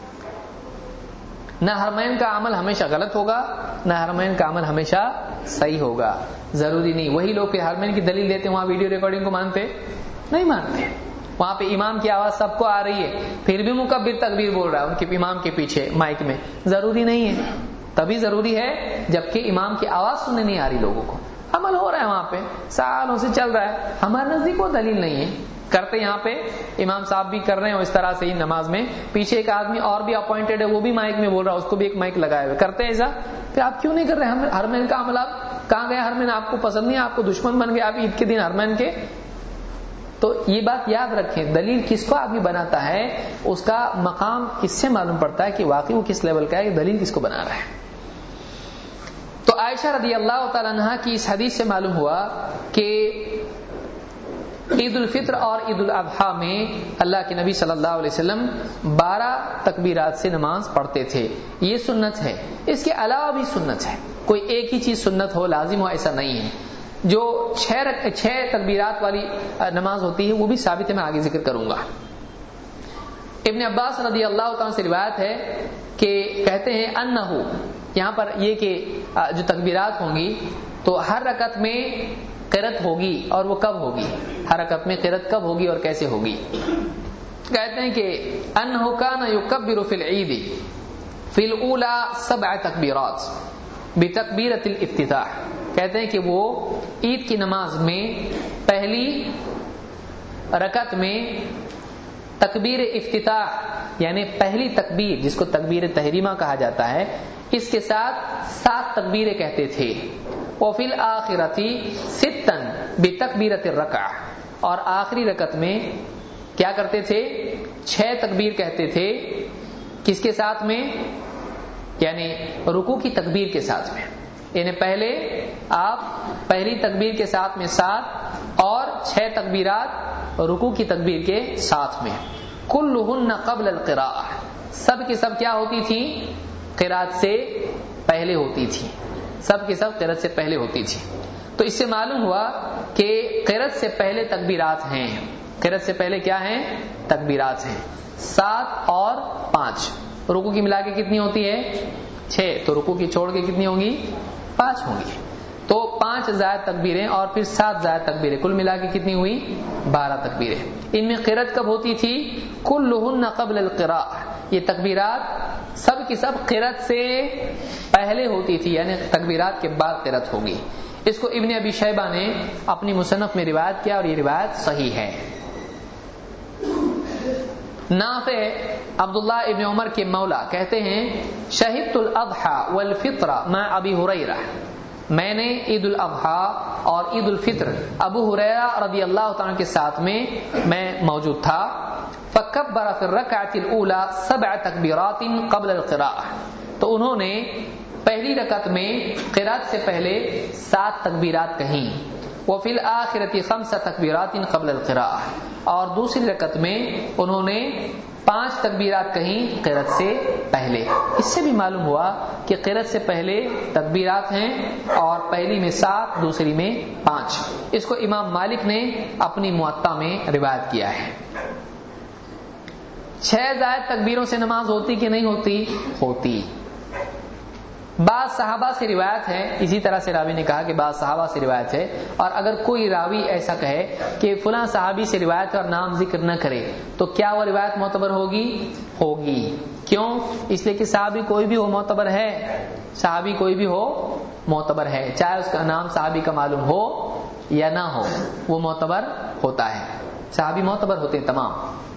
نہ حرمین کا عمل ہمیشہ غلط ہوگا، نہ حرمین کا عمل ہمیشہ صحیح ہوگا، ضروری نہیں۔ وہی لوگ کہ حرمین کی دلیل دیتے ہیں وہاں ویڈیو ریکارڈنگ کو مانتے نہیں مانتے، وہاں پہ امام کی آواز سب کو آ رہی ہے، پھر بھی مکبر تکبیر بول رہا ہے ان کے امام کے پیچھے مائک میں، ضروری نہیں ہے۔ تبھی ضروری ہے جبکہ امام کی آواز سننے نہیں آ رہی لوگوں کو، عمل ہو رہا ہے وہاں پہ، سالوں سے چل رہا ہے، ہمارے نزدیک وہ دلیل نہیں ہے۔ کرتے یہاں پہ امام صاحب بھی کر رہے ہیں اس طرح سے ہی نماز میں، پیچھے ایک آدمی اور بھی اپوائنٹڈ ہے وہ بھی مائک میں بول رہا ہے، اس کو بھی ایک مائک لگائے ہوئے، کرتے ہیں ایسا، پھر آپ کیوں نہیں کر رہے؟ حرمین کا عمل آپ کہاں گئے؟ حرمین آپ کو پسند نہیں، آپ کو دشمن بن گئے آپ عید کے دن حرمین کے۔ تو یہ بات یاد رکھیں، دلیل کس کو آدمی بناتا ہے اس کا مقام اس سے معلوم پڑتا ہے کہ واقعی وہ کس لیول کا ہے، دلیل کس کو بنا رہا ہے۔ تو عائشہ رضی اللہ تعالیٰ عنہا کی اس حدیث سے معلوم ہوا کہ عید الفطر اور عید الاضحیٰ میں اللہ کے نبی صلی اللہ علیہ وسلم 12 تکبیرات سے نماز پڑھتے تھے، یہ سنت ہے۔ اس کے علاوہ بھی سنت ہے، کوئی ایک ہی چیز سنت ہو لازم ہو ایسا نہیں ہے۔ جو 6 تکبیرات والی نماز ہوتی ہے وہ بھی ثابت ہے، میں آگے ذکر کروں گا۔ ابن عباس رضی اللہ تعالیٰ سے روایت ہے کہ کہتے ہیں انہو، یہاں پر یہ کہ جو تکبیرات ہوں گی تو ہر رکعت میں قرأت ہوگی، اور وہ کب ہوگی، ہر رکعت میں قرأت کب ہوگی اور کیسے ہوگی؟ کہتے ہیں کہ انہو کان یکبر فی العید فی الاولی 7 تکبیرات بتکبیرۃ الافتتاح، کہتے ہیں کہ وہ عید کی نماز میں پہلی رکعت میں تکبیر افتتاح یعنی پہلی تکبیر جس کو تکبیر تحریمہ کہا جاتا ہے، اس کے ساتھ 7 تکبیریں کہتے تھے۔ وفی الآخرۃ 6 بتکبیرۃ الرکعہ، اور آخری رکعت میں کیا کرتے تھے؟ 6 تکبیر کہتے تھے، کس کے ساتھ میں؟ یعنی رکوع کی تکبیر کے ساتھ میں، یعنی پہلے آپ پہلی تکبیر کے ساتھ میں 7 اور 6 تکبیرات رکوع کی تکبیر کے ساتھ میں۔ کلہن قبل القراءہ، سب کی سب کیا ہوتی تھی؟ قرات سے پہلے ہوتی تھی، سب کی سب قرات سے پہلے ہوتی تھی۔ تو اس سے معلوم ہوا کہ قرات سے پہلے تکبیرات ہیں، قرات سے پہلے کیا ہیں؟ تکبیرات ہیں 7 اور 5، رکوع کی ملا کے کتنی ہوتی ہے؟ 6، تو رکوع کی چھوڑ کے کتنی ہوں گی؟ 5 ہوں گی، تو 5 زائد تکبیریں اور پھر 7 زائد تکبیریں، کل ملا کے کتنی ہوئی؟ 12 تکبیریں۔ ان میں قرات کب ہوتی تھی؟ کلہن قبل القراءہ، یہ تکبیرات سب کی سب قرات سے پہلے ہوتی تھی، یعنی تکبیرات کے بعد قرات ہوگی۔ اس کو ابن ابی شیبہ نے اپنی مصنف میں روایت کیا اور یہ روایت صحیح ہے۔ نافع عبداللہ ابن عمر کے مولا کہتے ہیں شہدت الاضحى والفطر مع ابی ہریرہ، میں نے عید الاضحیٰ اور عید الفطر ابو ہریرہ رضی اللہ تعالیٰ کے ساتھ میں موجود تھا۔ فکبر فی الرکعۃ الاولی 7 تکبیرات قبل القراءہ، تو انہوں نے پہلی رکعت میں قرات سے پہلے 7 تکبیرات کہیں، وفی الآخرۃ 5 تکبیرات قبل القراءہ، اور دوسری رکعت میں انہوں نے 5 تکبیرات کہیں قرات سے پہلے۔ اس سے بھی معلوم ہوا کہ قرات سے پہلے تکبیرات ہیں، اور پہلی میں 7 دوسری میں 5۔ اس کو امام مالک نے اپنی موطا میں روایت کیا ہے۔ 6 زائد تکبیروں سے نماز ہوتی کہ نہیں ہوتی؟ ہوتی۔ بعض صحابہ سے روایت ہے، اسی طرح سے راوی نے کہا کہ بعض صحابہ سے روایت ہے، اور اگر کوئی راوی ایسا کہے کہ فلاں صحابی سے روایت اور نام ذکر نہ کرے تو کیا وہ روایت معتبر ہوگی؟ ہوگی۔ کیوں؟ اس لیے کہ صحابی کوئی بھی ہو معتبر ہے، صحابی کوئی بھی ہو معتبر ہے، چاہے اس کا نام صحابی کا معلوم ہو یا نہ ہو، وہ معتبر ہوتا ہے، صحابی معتبر ہوتے ہیں تمام۔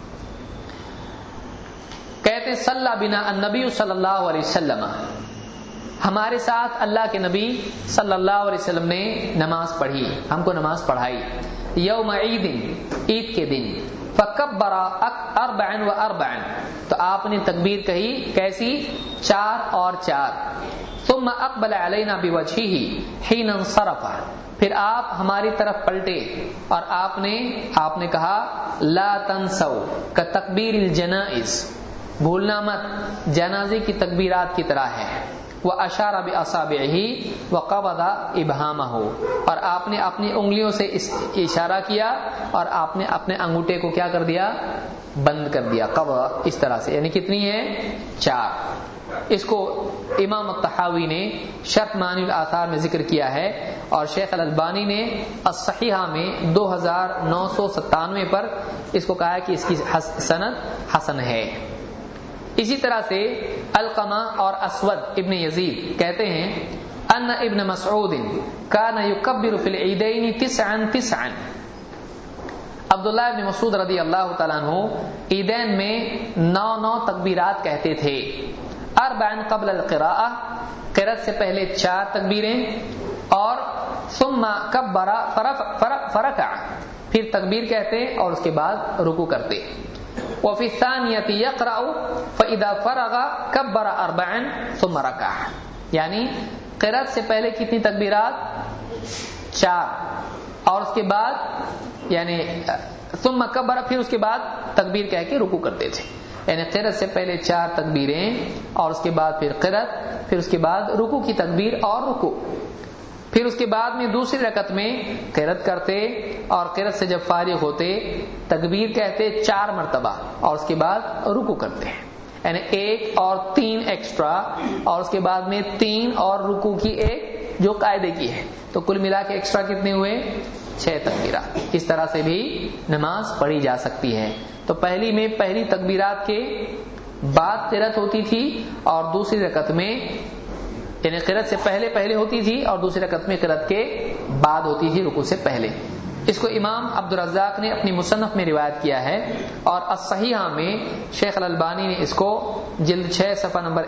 کہتے ہیں صلی بنا النبی صلی اللہ علیہ وسلم، ہمارے ساتھ اللہ کے نبی صلی اللہ علیہ وسلم نے نماز پڑھی، ہم کو نماز پڑھائی، یوم عید، عید کے دن، فکبر اربعا و اربعا، تو آپ نے تکبیر کہی کیسی؟ 4 اور 4، ثم اقبل علینا بوجہہ حین انصرف، پھر آپ ہماری طرف پلٹے اور آپ نے کہا لا تنسوا کتکبیر الجنائز، بھولنا مت، جنازے کی تکبیرات کی طرح ہے، وَأَشَارَ بِأَصَابِعِهِ وَقَبَضَ إِبْهَامَهُ، اور آپ نے اپنی انگلیوں سے اشارہ کیا اور آپ نے اپنے انگوٹھے کو کیا کر دیا؟ بند کر دیا، قبض اس طرح سے، یعنی کتنی ہے؟ 4۔ اس کو امام الطحاوی نے شرح معانی الاثار میں ذکر کیا ہے، اور شیخ الالبانی نے الصحیحہ میں 2997 پر اس کو کہا ہے کہ اس کی سند حسن ہے۔ اسی طرح سے علقمہ اور اسود ابن یزید کہتے ہیں ان ابن مسعود کان یکبر فی العیدین 9 عبداللہ ابن مسعود رضی اللہ تعالیٰ عنہ عیدین میں 9 تکبیرات کہتے تھے، 4 قبل القراءہ، قرأت سے پہلے 4 تکبیریں، اور ثم کبر فرکع، پھر تکبیر کہتے اور اس کے بعد رکوع کرتے، وفی الثانیۃ یقرأ فاذا فرغ کبر 4 ثم رکع، یعنی قرأت سے پہلے کتنی تکبیرات؟ 4، اور اس کے بعد یعنی ثم کبر، پھر اس کے بعد تکبیر کہہ کے رکوع کرتے تھے، یعنی قرأت سے پہلے 4 تکبیریں اور اس کے بعد پھر قرأت، پھر اس کے بعد رکوع کی تکبیر اور رکوع، پھر اس کے بعد میں دوسری رکعت میں قرأت کرتے اور قرأت سے جب فارغ ہوتے تکبیر کہتے 4 مرتبہ اور اس کے بعد رکوع کرتے، یعنی 1 اور 3 ایکسٹرا، اور اس کے بعد میں 3 اور رکوع کی 1 جو قاعدے کی ہے، تو کل ملا کے ایکسٹرا کتنے ہوئے؟ 6 تکبیرات۔ اس طرح سے بھی نماز پڑھی جا سکتی ہے۔ تو پہلی تکبیرات کے بعد قرأت ہوتی تھی اور دوسری رکعت میں، یعنی قرأت سے پہلے ہوتی تھی اور دوسری رکعت میں قرأت کے بعد ہوتی تھی رکوع سے پہلے۔ اس کو امام عبدالرزاق نے اپنی مصنف میں روایت کیا ہے، اور الصحیحہ میں شیخ الالبانی نے اس کو جلد 6 صفحہ نمبر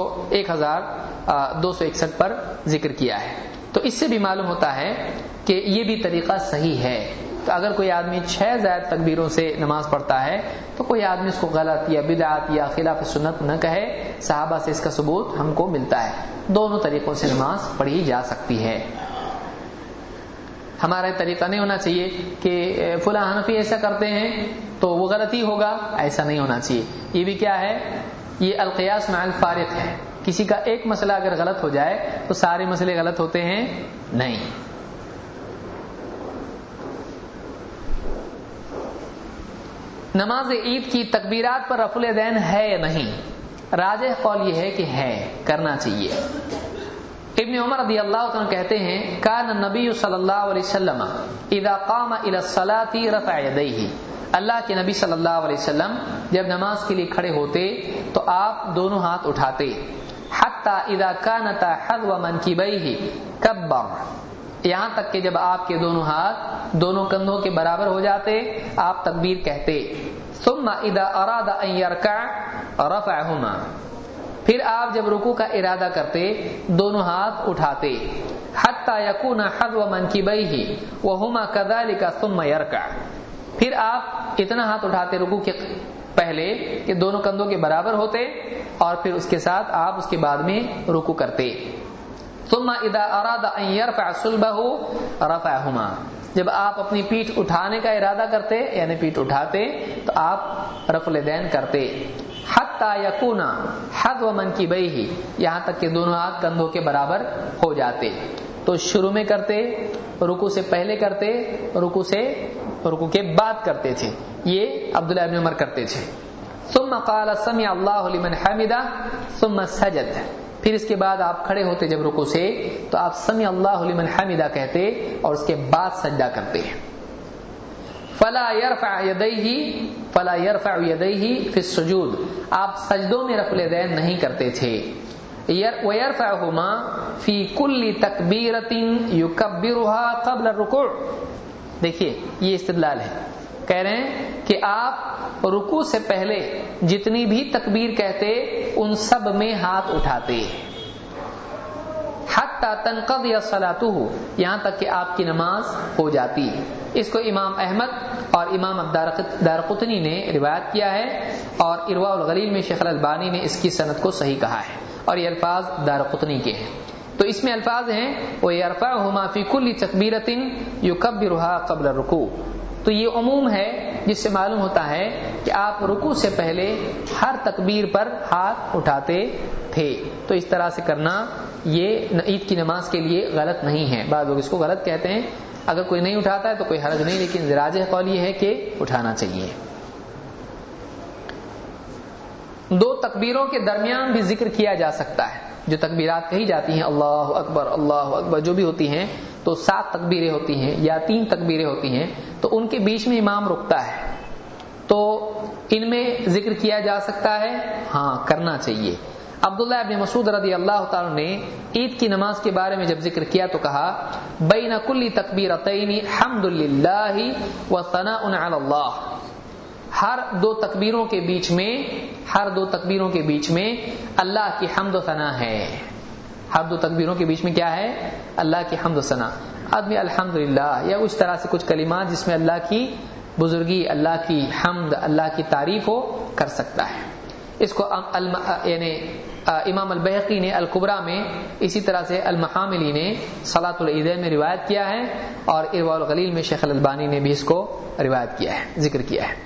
1261 پر ذکر کیا ہے۔ تو اس سے بھی معلوم ہوتا ہے کہ یہ بھی طریقہ صحیح ہے۔ تو اگر کوئی آدمی 6 زائد تکبیروں سے نماز پڑھتا ہے تو کوئی آدمی اس کو غلط یا بدعت یا خلاف سنت نہ کہے، صحابہ سے اس کا ثبوت ہم کو ملتا ہے، دونوں طریقوں سے نماز پڑھی جا سکتی ہے۔ ہمارا طریقہ نہیں ہونا چاہیے کہ فلاں حنفی ایسا کرتے ہیں تو وہ غلطی ہوگا، ایسا نہیں ہونا چاہیے۔ یہ بھی کیا ہے؟ یہ القیاس مع الفارق ہے، کسی کا ایک مسئلہ اگر غلط ہو جائے تو سارے مسئلے غلط ہوتے ہیں؟ نہیں۔ نماز عید کی تکبیرات پر رفع الیدین ہے یا نہیں؟ راجح قول یہ ہے کہ ہے، کرنا چاہیے۔ ابن عمر رضی اللہ عنہ کہتے ہیں کان النبی صلی اللہ علیہ وسلم اذا قام الى الصلاة رفع یدیہ، اللہ کے نبی صلی اللہ علیہ وسلم جب نماز کے لیے کھڑے ہوتے تو آپ دونوں ہاتھ اٹھاتے، حتی اذا کانتا حذو منکبیہ کبر، یہاں تک کہ جب آپ کے دونوں ہاتھ دونوں کندھوں کے برابر ہو جاتے آپ تکبیر کہتے، ثم اذا اراد ان یرکع رفعہما، پھر آپ جب رکوع کا ارادہ کرتے دونوں ہاتھ اٹھاتے، حتی یکون حذو منکبیہ وہما کذالک ثم یرکع، پھر آپ اتنا ہاتھ اٹھاتے رکوع کے پہلے کہ دونوں کندھوں کے برابر ہوتے، اور پھر اس کے ساتھ آپ اس کے بعد میں رکوع کرتے، ثم اذا اراد ان يرفع صلبه رفعهما، جب آپ اپنی پیٹھ اٹھانے کا ارادہ کرتے یعنی پیٹھ اٹھاتے تو آپ رفع الیدین کرتے، حتی یکون حذو منکبیہ، یہاں تک کہ دونوں ہاتھ کندھوں کے برابر ہو جاتے۔ تو شروع میں کرتے، رکوع سے پہلے کرتے، رکوع کے بعد کرتے تھے، یہ عبداللہ ابن عمر کرتے تھے۔ ثم قال سمع اللہ لمن حمدہ ثم سجد، پھر اس کے بعد آپ کھڑے ہوتے جب رکوع سے تو آپ سمع اللہ لمن حمدہ کہتے اور اس کے بعد سجدہ کرتے۔ فلا يرفع يديه فلا يرفع يديه في السجود، آپ سجدوں میں رفع الیدین نہیں کرتے تھے. ويرفعهما في كل تكبيرة يكبرها قبل الركوع. دیکھیے یہ استدلال ہے، کہہ رہے ہیں کہ آپ رکوع سے پہلے جتنی بھی تکبیر کہتے ان سب میں ہاتھ اٹھاتے، حتی تنقضی صلاته، یہاں تک کہ آپ کی نماز ہو جاتی. اس کو امام احمد اور امام دارقطنی نے روایت کیا ہے، اور ارواء الغلیل میں شیخ الالبانی نے اس کی سند کو صحیح کہا ہے، اور یہ الفاظ دارقطنی کے ہیں. تو اس میں الفاظ ہیں وَيَرْفَعُهُمَا فِي كُلِّ تَكْبِيرَةٍ يُكَبِّرُهَا قَبْلَ الرُّكُوعِ. تو یہ عموم ہے جس سے معلوم ہوتا ہے کہ آپ رکوع سے پہلے ہر تکبیر پر ہاتھ اٹھاتے تھے. تو اس طرح سے کرنا یہ عید کی نماز کے لیے غلط نہیں ہے. بعض لوگ اس کو غلط کہتے ہیں، اگر کوئی نہیں اٹھاتا ہے تو کوئی حرج نہیں، لیکن راجح قول یہ ہے کہ اٹھانا چاہیے. دو تکبیروں کے درمیان بھی ذکر کیا جا سکتا ہے. جو تکبیرات کہی جاتی ہیں اللہ اکبر جو بھی ہوتی ہیں، تو 7 تکبیریں ہوتی ہیں یا 3 تکبیریں ہوتی ہیں، تو ان کے بیچ میں امام رکتا ہے، تو ان میں ذکر کیا جا سکتا ہے، ہاں کرنا چاہیے. عبداللہ ابن مسعود رضی اللہ تعالیٰ نے عید کی نماز کے بارے میں جب ذکر کیا تو کہا بین کل تکبیرتین حمد للہ و ثناء علی اللہ. ہر دو تکبیروں کے بیچ میں اللہ کی حمد و ثنا ہے. ہر دو تکبیروں کے بیچ میں کیا ہے؟ اللہ کی حمد و ثنا. آدمی الحمدللہ یا اس طرح سے کچھ کلمات جس میں اللہ کی بزرگی، اللہ کی حمد، اللہ کی تعریف ہو کر سکتا ہے. اس کو یعنی امام البیہقی نے الکبریٰ میں، اسی طرح سے المحاملی نے صلاۃ العیدین میں روایت کیا ہے، اور ارواء الغلیل میں شیخ الالبانی نے بھی اس کو روایت کیا ہے، ذکر کیا ہے.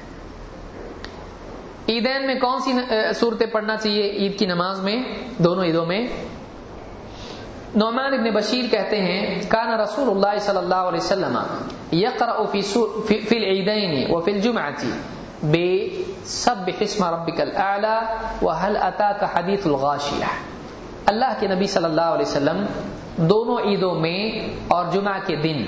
عیدین میں کون سی صورتیں پڑھنا چاہیے عید کی نماز میں؟ دونوں عیدوں میں. نعمان ابن بشیر کہتے ہیں کان رسول اللہ صلی اللہ علیہ وسلم یقرأ فی العیدین وفی الجمعۃ بسبح اسم ربک الاعلی وهل اتاک حدیث الغاشیہ. اللہ کے نبی صلی اللہ علیہ وسلم دونوں عیدوں میں اور جمعہ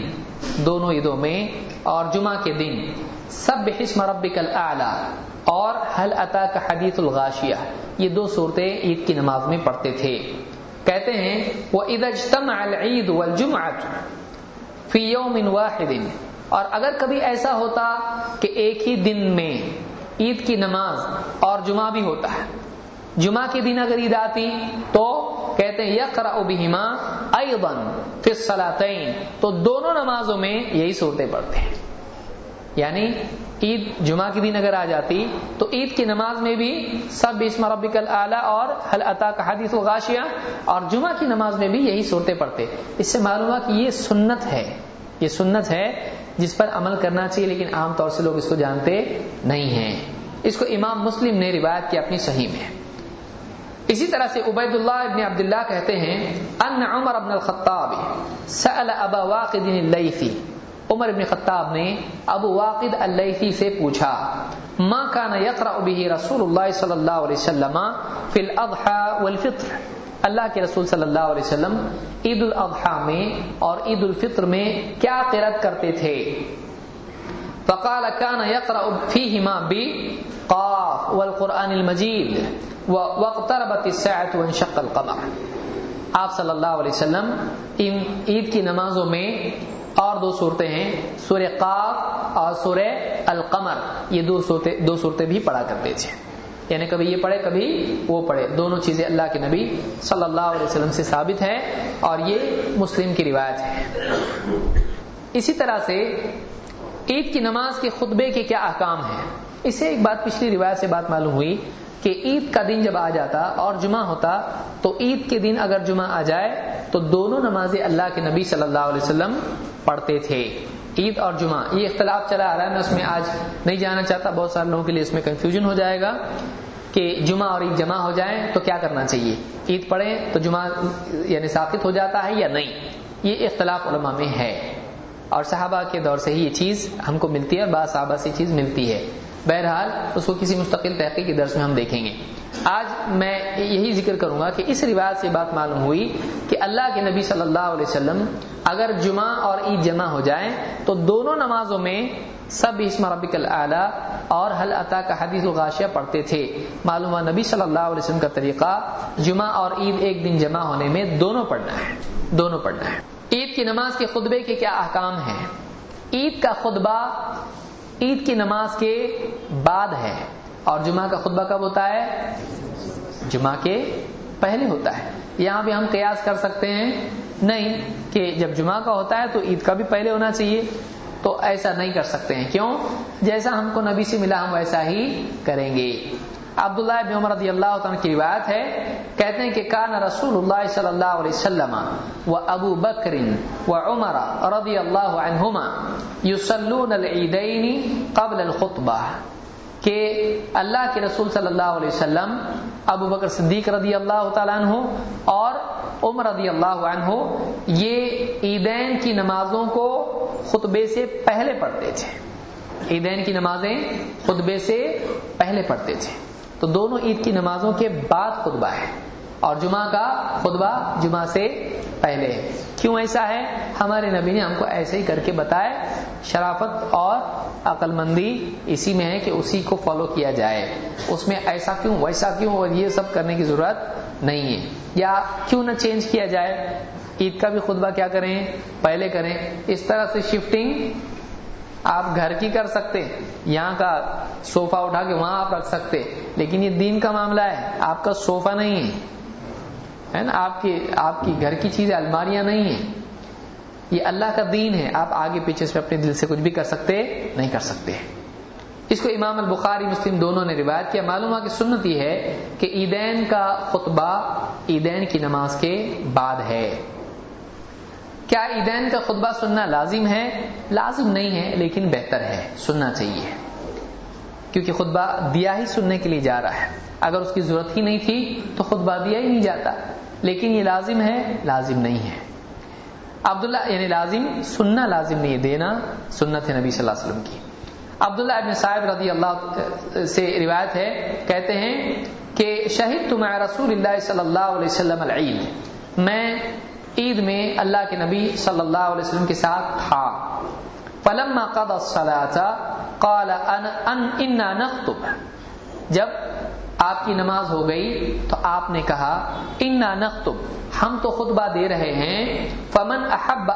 کے دن سبح اسم ربک الاعلی اور هل اتاک حدیث الغاشیہ، یہ 2 صورتیں عید کی نماز میں پڑھتے تھے. کہتے ہیں وَإِذَا اجْتَمَعَ الْعِيدُ وَالْجُمْعَةُ فِي يَوْمٍ وَاحِدٍ، اور اگر کبھی ایسا ہوتا کہ ایک ہی دن میں عید کی نماز اور جمعہ بھی ہوتا ہے، جمعہ کے دن اگر عید آتی تو کہتے ہیں یقرأ بہما ایضا فی الصلاتین، تو دونوں نمازوں میں یہی صورتیں پڑھتے ہیں. یعنی عید جمعہ کے دن اگر آ جاتی تو عید کی نماز میں بھی سب اسم ربک الاعلی اور هل اتاک حدیث الغاشیہ، اور جمعہ کی نماز میں بھی یہی صورتیں پڑھتے. اس سے معلوم ہوا کہ یہ سنت ہے جس پر عمل کرنا چاہیے، لیکن عام طور سے لوگ اس کو جانتے نہیں ہیں. اس کو امام مسلم نے روایت کی اپنی صحیح میں. اسی طرح سے عبید اللہ ابن عبداللہ کہتے ہیں ان عمر بن الخطاب سأل ابا واقد اللیثی، عمر بن خطاب نے ابو واقد اللیثی سے پوچھا ما کان یقرأ به رسول اللہ صلی اللہ علیہ وسلم فی الاضحى والفطر، اللہ کے رسول صلی اللہ علیہ وسلم عید الاضحیٰ میں اور عید الفطر میں کیا قرأت کرتے تھے؟ فقال كان يقرأ فيهما بقاف والقرآن المجيد واقتربت الساعة وانشق القمر. آپ صلی اللہ علیہ وسلم ان عید کی نمازوں میں اور 2 صورتیں ہیں، سورہ قاف اور سورہ القمر، یہ 2 صورتیں بھی پڑھا کرتے تھے. یعنی کبھی یہ پڑھے کبھی وہ پڑھے، دونوں چیزیں اللہ کے نبی صلی اللہ علیہ وسلم سے ثابت ہے، اور یہ مسلم کی روایت ہے. اسی طرح سے عید کی نماز کے خطبے کے کیا احکام ہیں؟ اس سے ایک بات پچھلی روایت سے بات معلوم ہوئی کہ عید کا دن جب آ جاتا اور جمعہ ہوتا تو عید کے دن اگر جمعہ آ جائے تو دونوں نمازیں اللہ کے نبی صلی اللہ علیہ وسلم پڑھتے تھے. عید اور جمعہ یہ اختلاف چلا آ رہا ہے، میں اس میں آج نہیں جانا چاہتا، بہت سارے لوگوں کے لیے اس میں کنفیوژن ہو جائے گا کہ جمعہ اور عید جمع ہو جائیں تو کیا کرنا چاہیے، عید پڑھیں تو جمعہ یعنی ساقط ہو جاتا ہے یا نہیں. یہ اختلاف علماء میں ہے، اور صحابہ کے دور سے ہی یہ چیز ہم کو ملتی ہے اور بعض صحابہ سے یہ چیز ملتی ہے. بہرحال اس کو کسی مستقل تحقیق کے درس میں ہم دیکھیں گے. آج میں یہی ذکر کروں گا کہ اس روایت سے بات معلوم ہوئی کہ اللہ کے نبی صلی اللہ علیہ وسلم اگر جمعہ اور عید جمع ہو جائیں تو دونوں نمازوں میں سب اسم ربک الاعلی اور حل اتاک حدیث الغاشیہ پڑھتے تھے. معلوم ہوا نبی صلی اللہ علیہ وسلم کا طریقہ جمعہ اور عید ایک دن جمع ہونے میں دونوں پڑھنا ہے. عید کی نماز کے خطبے کے کیا احکام ہیں؟ عید کا خطبہ عید کی نماز کے بعد ہے اور جمعہ کا خطبہ کب ہوتا ہے؟ جمعہ کے پہلے ہوتا ہے. یہاں بھی ہم قیاس کر سکتے ہیں نہیں کہ جب جمعہ کا ہوتا ہے تو عید کا بھی پہلے ہونا چاہیے، تو ایسا نہیں کر سکتے ہیں. کیوں؟ جیسا ہم کو نبی سے ملا ہم ویسا ہی کریں گے. عبداللہ ابن عمر رضی اللہ عنہ کی روایت ہے، کہتے ہیں کہ کان رسول اللہ صلی اللہ علیہ وسلم و ابو بکر و عمر رضی اللہ عنہما یصلون العیدین قبل الخطبہ، کہ اللہ کے رسول صلی اللہ علیہ وسلم، ابو بکر صدیق رضی اللہ تعالیٰ عنہ اور عمر رضی اللہ عنہ یہ عیدین کی نمازوں کو خطبے سے پہلے پڑھتے تھے. عیدین کی نمازیں خطبے سے پہلے پڑھتے تھے. تو دونوں عید کی نمازوں کے بعد خطبہ ہے اور جمعہ کا خطبہ جمعہ سے پہلے ہے. کیوں ایسا ہے؟ ہمارے نبی نے ہم کو ایسے ہی کر کے بتایا. شرافت اور عقل مندی اسی میں ہے کہ اسی کو فالو کیا جائے. اس میں ایسا کیوں ویسا کیوں اور یہ سب کرنے کی ضرورت نہیں ہے. یا کیوں نہ چینج کیا جائے، عید کا بھی خطبہ کیا کریں؟ پہلے کریں. اس طرح سے شفٹنگ آپ گھر کی کر سکتے، یہاں کا صوفہ اٹھا کے وہاں آپ رکھ سکتے، لیکن یہ دین کا معاملہ ہے، آپ کا صوفہ نہیں ہے نا، آپ کی گھر کی چیزیں الماریاں نہیں ہیں. یہ اللہ کا دین ہے، آپ آگے پیچھے سے اپنے دل سے کچھ بھی کر سکتے نہیں کر سکتے. اس کو امام البخاری مسلم دونوں نے روایت کیا. معلوم ہے کہ سنت یہ ہے کہ عیدین کا خطبہ عیدین کی نماز کے بعد ہے. کیا عیدین کا خطبہ سننا لازم ہے؟ لازم نہیں ہے، لیکن بہتر ہے، سننا چاہیے، کیونکہ خطبہ دیا ہی سننے کے لیے جا رہا ہے. اگر اس کی ضرورت ہی نہیں تھی تو خطبہ دیا ہی نہیں جاتا. لیکن یہ لازم ہے؟ لازم نہیں ہے. عبداللہ یعنی لازم سننا لازم نہیں ہے، دینا سنت ہے نبی صلی اللہ علیہ وسلم کی. عبداللہ ابن صاحب رضی اللہ سے روایت ہے، کہتے ہیں کہ شہدت مع رسول اللہ صلی اللہ علیہ وسلم العید، میں عید میں اللہ کے نبی صلی اللہ علیہ وسلم کے ساتھ تھا. فلما قضى الصلاة قال انا نخطب، جب آپ کی نماز ہو گئی تو آپ نے کہا انا نخطب، ہم تو خطبہ دے رہے ہیں. فمن احب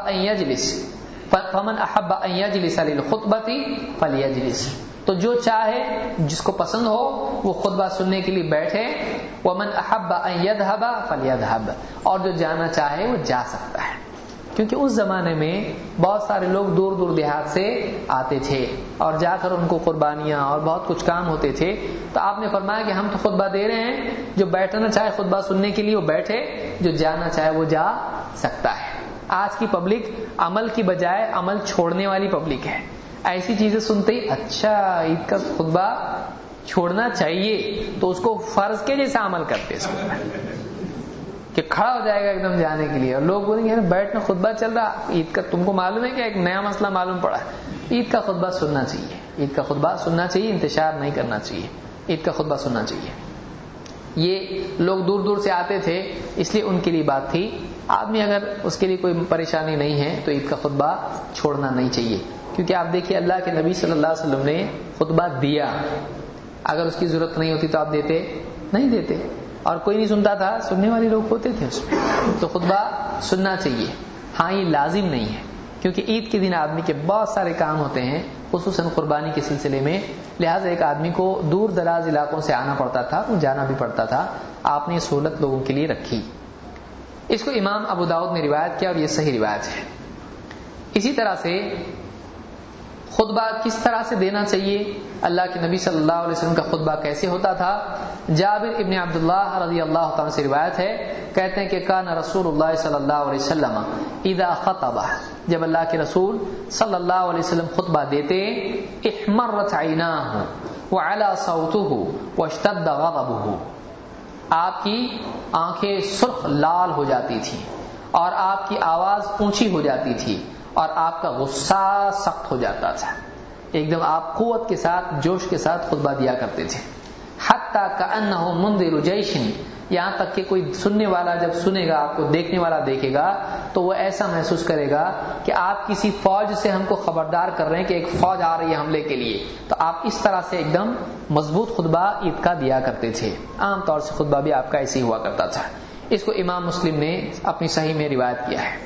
ان یجلس للخطبۃ فلیجلس، تو جو چاہے جس کو پسند ہو وہ خطبہ سننے کے لیے بیٹھے. ومن احب ان یذهب فلیذهب، اور جو جانا چاہے وہ جا سکتا ہے. کیونکہ اس زمانے میں بہت سارے لوگ دور دور دیہات سے آتے تھے اور جا کر ان کو قربانیاں اور بہت کچھ کام ہوتے تھے. تو آپ نے فرمایا کہ ہم تو خطبہ دے رہے ہیں، جو بیٹھنا چاہے خطبہ سننے کے لیے وہ بیٹھے، جو جانا چاہے وہ جا سکتا ہے. آج کی پبلک عمل کی بجائے عمل چھوڑنے والی پبلک ہے. ایسی چیزیں سنتے ہی اچھا عید کا خطبہ چھوڑنا چاہیے، تو اس کو فرض کے جیسا عمل کرتے کہ کھڑا ہو جائے گا ایک دم جانے کے لیے. اور لوگ بولیں گے بیٹھنا خطبہ چل رہا عید کا. تم کو معلوم ہے کہ ایک نیا مسئلہ معلوم پڑا ہے. عید کا خطبہ سننا چاہیے، عید کا خطبہ سننا چاہیے، انتشار نہیں کرنا چاہیے. عید کا خطبہ سننا چاہیے. یہ لوگ دور دور سے آتے تھے اس لیے ان کے لیے بات تھی. آدمی اگر اس کے لیے کوئی پریشانی نہیں ہے تو عید کا خطبہ چھوڑنا نہیں چاہیے. کیونکہ آپ دیکھیے اللہ کے نبی صلی اللہ علیہ وسلم نے خطبہ دیا، اگر اس کی ضرورت نہیں ہوتی تو آپ دیتے نہیں دیتے. اور کوئی نہیں سنتا تھا، سننے والے لوگ ہوتے تھے اس میں. تو خطبہ سننا چاہیے. ہاں یہ لازم نہیں ہے کیونکہ عید کے دن آدمی کے بہت سارے کام ہوتے ہیں، خصوصاً قربانی کے سلسلے میں. لہٰذا ایک آدمی کو دور دراز علاقوں سے آنا پڑتا تھا، وہ جانا بھی پڑتا تھا. آپ نے یہ سہولت لوگوں کے لیے رکھی. اس کو امام ابو داؤد نے روایت کیا اور یہ صحیح روایت ہے. اسی طرح سے خطبہ کس طرح سے دینا چاہیے، اللہ کے نبی صلی اللہ علیہ وسلم کا خطبہ کیسے ہوتا تھا. جابر ابن عبداللہ رضی اللہ تعالیٰ سے روایت ہے، کہتے ہیں کہ کان رسول اللہ صلی اللہ علیہ وسلم اذا خطب، جب اللہ کے رسول صلی اللہ علیہ وسلم خطبہ دیتے، احمرت عیناہ وعلا صوتہ واشتد غضبہ، آپ کی آنکھیں سرخ لال ہو جاتی تھی اور آپ کی آواز اونچی ہو جاتی تھی اور آپ کا غصہ سخت ہو جاتا تھا. ایک دم آپ قوت کے ساتھ جوش کے ساتھ خطبہ دیا کرتے تھے. حتی کأنہ منذر جیش، یہاں تک کہ کوئی سننے والا جب سنے گا آپ کو، دیکھنے والا دیکھے گا تو وہ ایسا محسوس کرے گا کہ آپ کسی فوج سے ہم کو خبردار کر رہے ہیں کہ ایک فوج آ رہی ہے حملے کے لیے. تو آپ اس طرح سے ایک دم مضبوط خطبہ عید کا دیا کرتے تھے. عام طور سے خطبہ بھی آپ کا ایسے ہی ہوا کرتا تھا. اس کو امام مسلم نے اپنی صحیح میں روایت کیا ہے.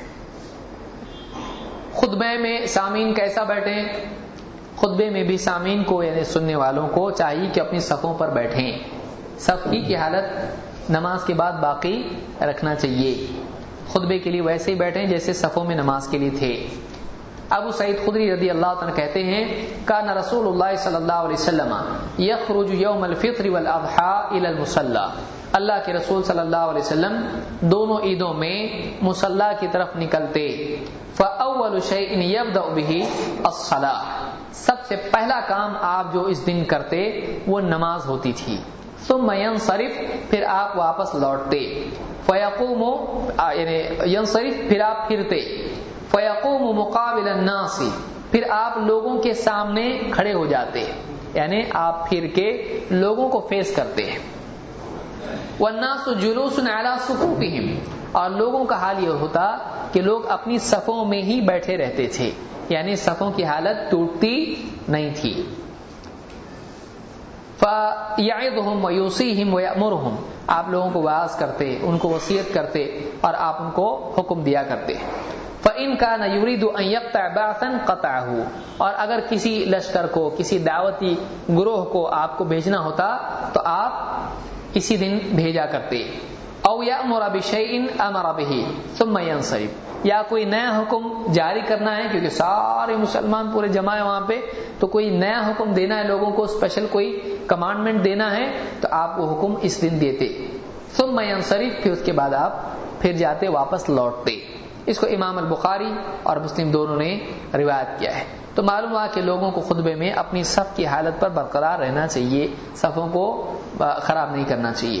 خطبے میں سامعین کیسا بیٹھیں؟ خطبے میں بھی سامعین کو یعنی سننے والوں کو چاہیے کہ اپنی صفوں پر بیٹھیں. صف کی حالت نماز کے بعد باقی رکھنا چاہیے. خطبے کے لیے ویسے ہی بیٹھیں جیسے صفوں میں نماز کے لیے تھے. ابو سعید خدری رضی اللہ عنہ کہتے ہیں کان رسول اللہ صلی اللہ علیہ وسلم یخرج یوم الفطر والاضحى الى المصلی. اللہ کے رسول صلی اللہ علیہ وسلم دونوں عیدوں میں مصلی کی طرف نکلتے. فاول شیء یبدأ به الصلاۃ. سب سے پہلا کام آپ جو اس دن کرتے وہ نماز ہوتی تھی. ثم ينصرف. پھر آپ واپس لوٹتے. فیقوم یعنی ینصرف پھر آپ پھرتے. فیقوم مقابل الناس. پھر آپ لوگوں کے سامنے کھڑے ہو جاتے یعنی آپ پھر کے لوگوں کو فیس کرتے. والناس جلوس علی صفوفہم. اور لوگوں کا حال یہ ہوتا کہ لوگ اپنی صفوں میں ہی بیٹھے رہتے تھے یعنی صفوں کی حالت ٹوٹتی نہیں تھی. فَيَعِظُهُمْ وَيُوصِيهِمْ وَيَأْمُرُهُمْ. آپ لوگوں کو واعظ کرتے، ان کو وصیت کرتے اور آپ ان کو حکم دیا کرتے. فَإِنْ كَانَ يُرِيدُ أَنْ يَقْطَعَ بَعْثًا قَطَعَهُ. اور اگر کسی لشکر کو، کسی دعوتی گروہ کو آپ کو بھیجنا ہوتا تو آپ اسی دن بھیجا کرتے. أَوْ يَأْمُرَ بِشَيْءٍ أَمَرَ بِهِ ثُمَّ يَنْصَرِفُ. یا کوئی نیا حکم جاری کرنا ہے کیونکہ سارے مسلمان پورے جمع ہے وہاں پہ، تو کوئی نیا حکم دینا ہے لوگوں کو، اسپیشل کوئی کمانڈمنٹ دینا ہے تو آپ وہ حکم اس دن دیتے. ثم ينصرف. پھر اس کے بعد آپ پھر جاتے، واپس لوٹتے. اس کو امام البخاری اور مسلم دونوں نے روایت کیا ہے. تو معلوم ہوا کہ لوگوں کو خطبے میں اپنی صف کی حالت پر برقرار رہنا چاہیے، صفوں کو خراب نہیں کرنا چاہیے.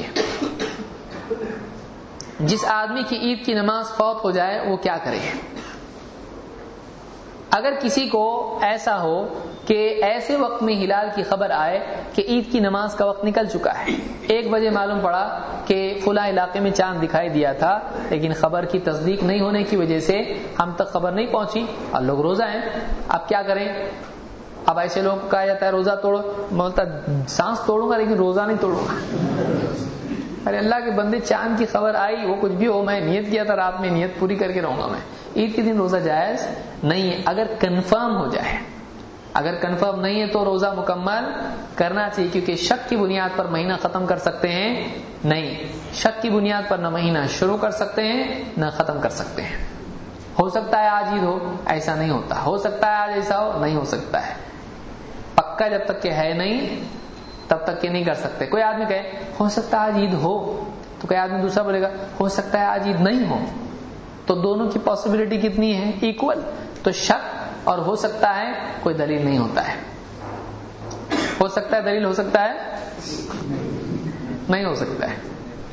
جس آدمی کی عید کی نماز فوت ہو جائے وہ کیا کرے؟ اگر کسی کو ایسا ہو کہ ایسے وقت میں ہلال کی خبر آئے کہ عید کی نماز کا وقت نکل چکا ہے، 1 بجے معلوم پڑا کہ فلاں علاقے میں چاند دکھائی دیا تھا لیکن خبر کی تصدیق نہیں ہونے کی وجہ سے ہم تک خبر نہیں پہنچی اور لوگ روزہ ہیں، اب کیا کریں؟ اب ایسے لوگوں کو کہا جاتا ہے روزہ توڑو، بولتا سانس توڑوں گا لیکن روزہ نہیں توڑوں گا. ارے اللہ کے بندے، چاند کی خبر آئی، وہ کچھ بھی ہو، میں نیت کیا تھا رات میں، نیت پوری کر کے رہوں گا. میں عید کے دن روزہ جائز نہیں ہے اگر کنفرم ہو جائے. اگر کنفرم نہیں ہے تو روزہ مکمل کرنا چاہیے کیونکہ شک کی بنیاد پر مہینہ ختم کر سکتے ہیں نہیں. شک کی بنیاد پر نہ مہینہ شروع کر سکتے ہیں نہ ختم کر سکتے ہیں. ہو سکتا ہے آج عید ہو، ایسا نہیں ہوتا. ہو سکتا ہے آج ایسا ہو، نہیں ہو سکتا ہے. پکا جب تک کہ ہے نہیں تب تک کہ نہیں کر سکتے. کوئی آدمی کہے ہو سکتا ہے آج عید ہو، تو کوئی آدمی دوسرا بولے گا ہو سکتا ہے آج عید نہیں ہو، تو دونوں کی پاسبلٹی کتنی ہے؟ ایکول. تو شک اور ہو سکتا ہے کوئی دلیل نہیں ہوتا ہے. ہو سکتا ہے دلیل ہو سکتا ہے نہیں ہو سکتا ہے.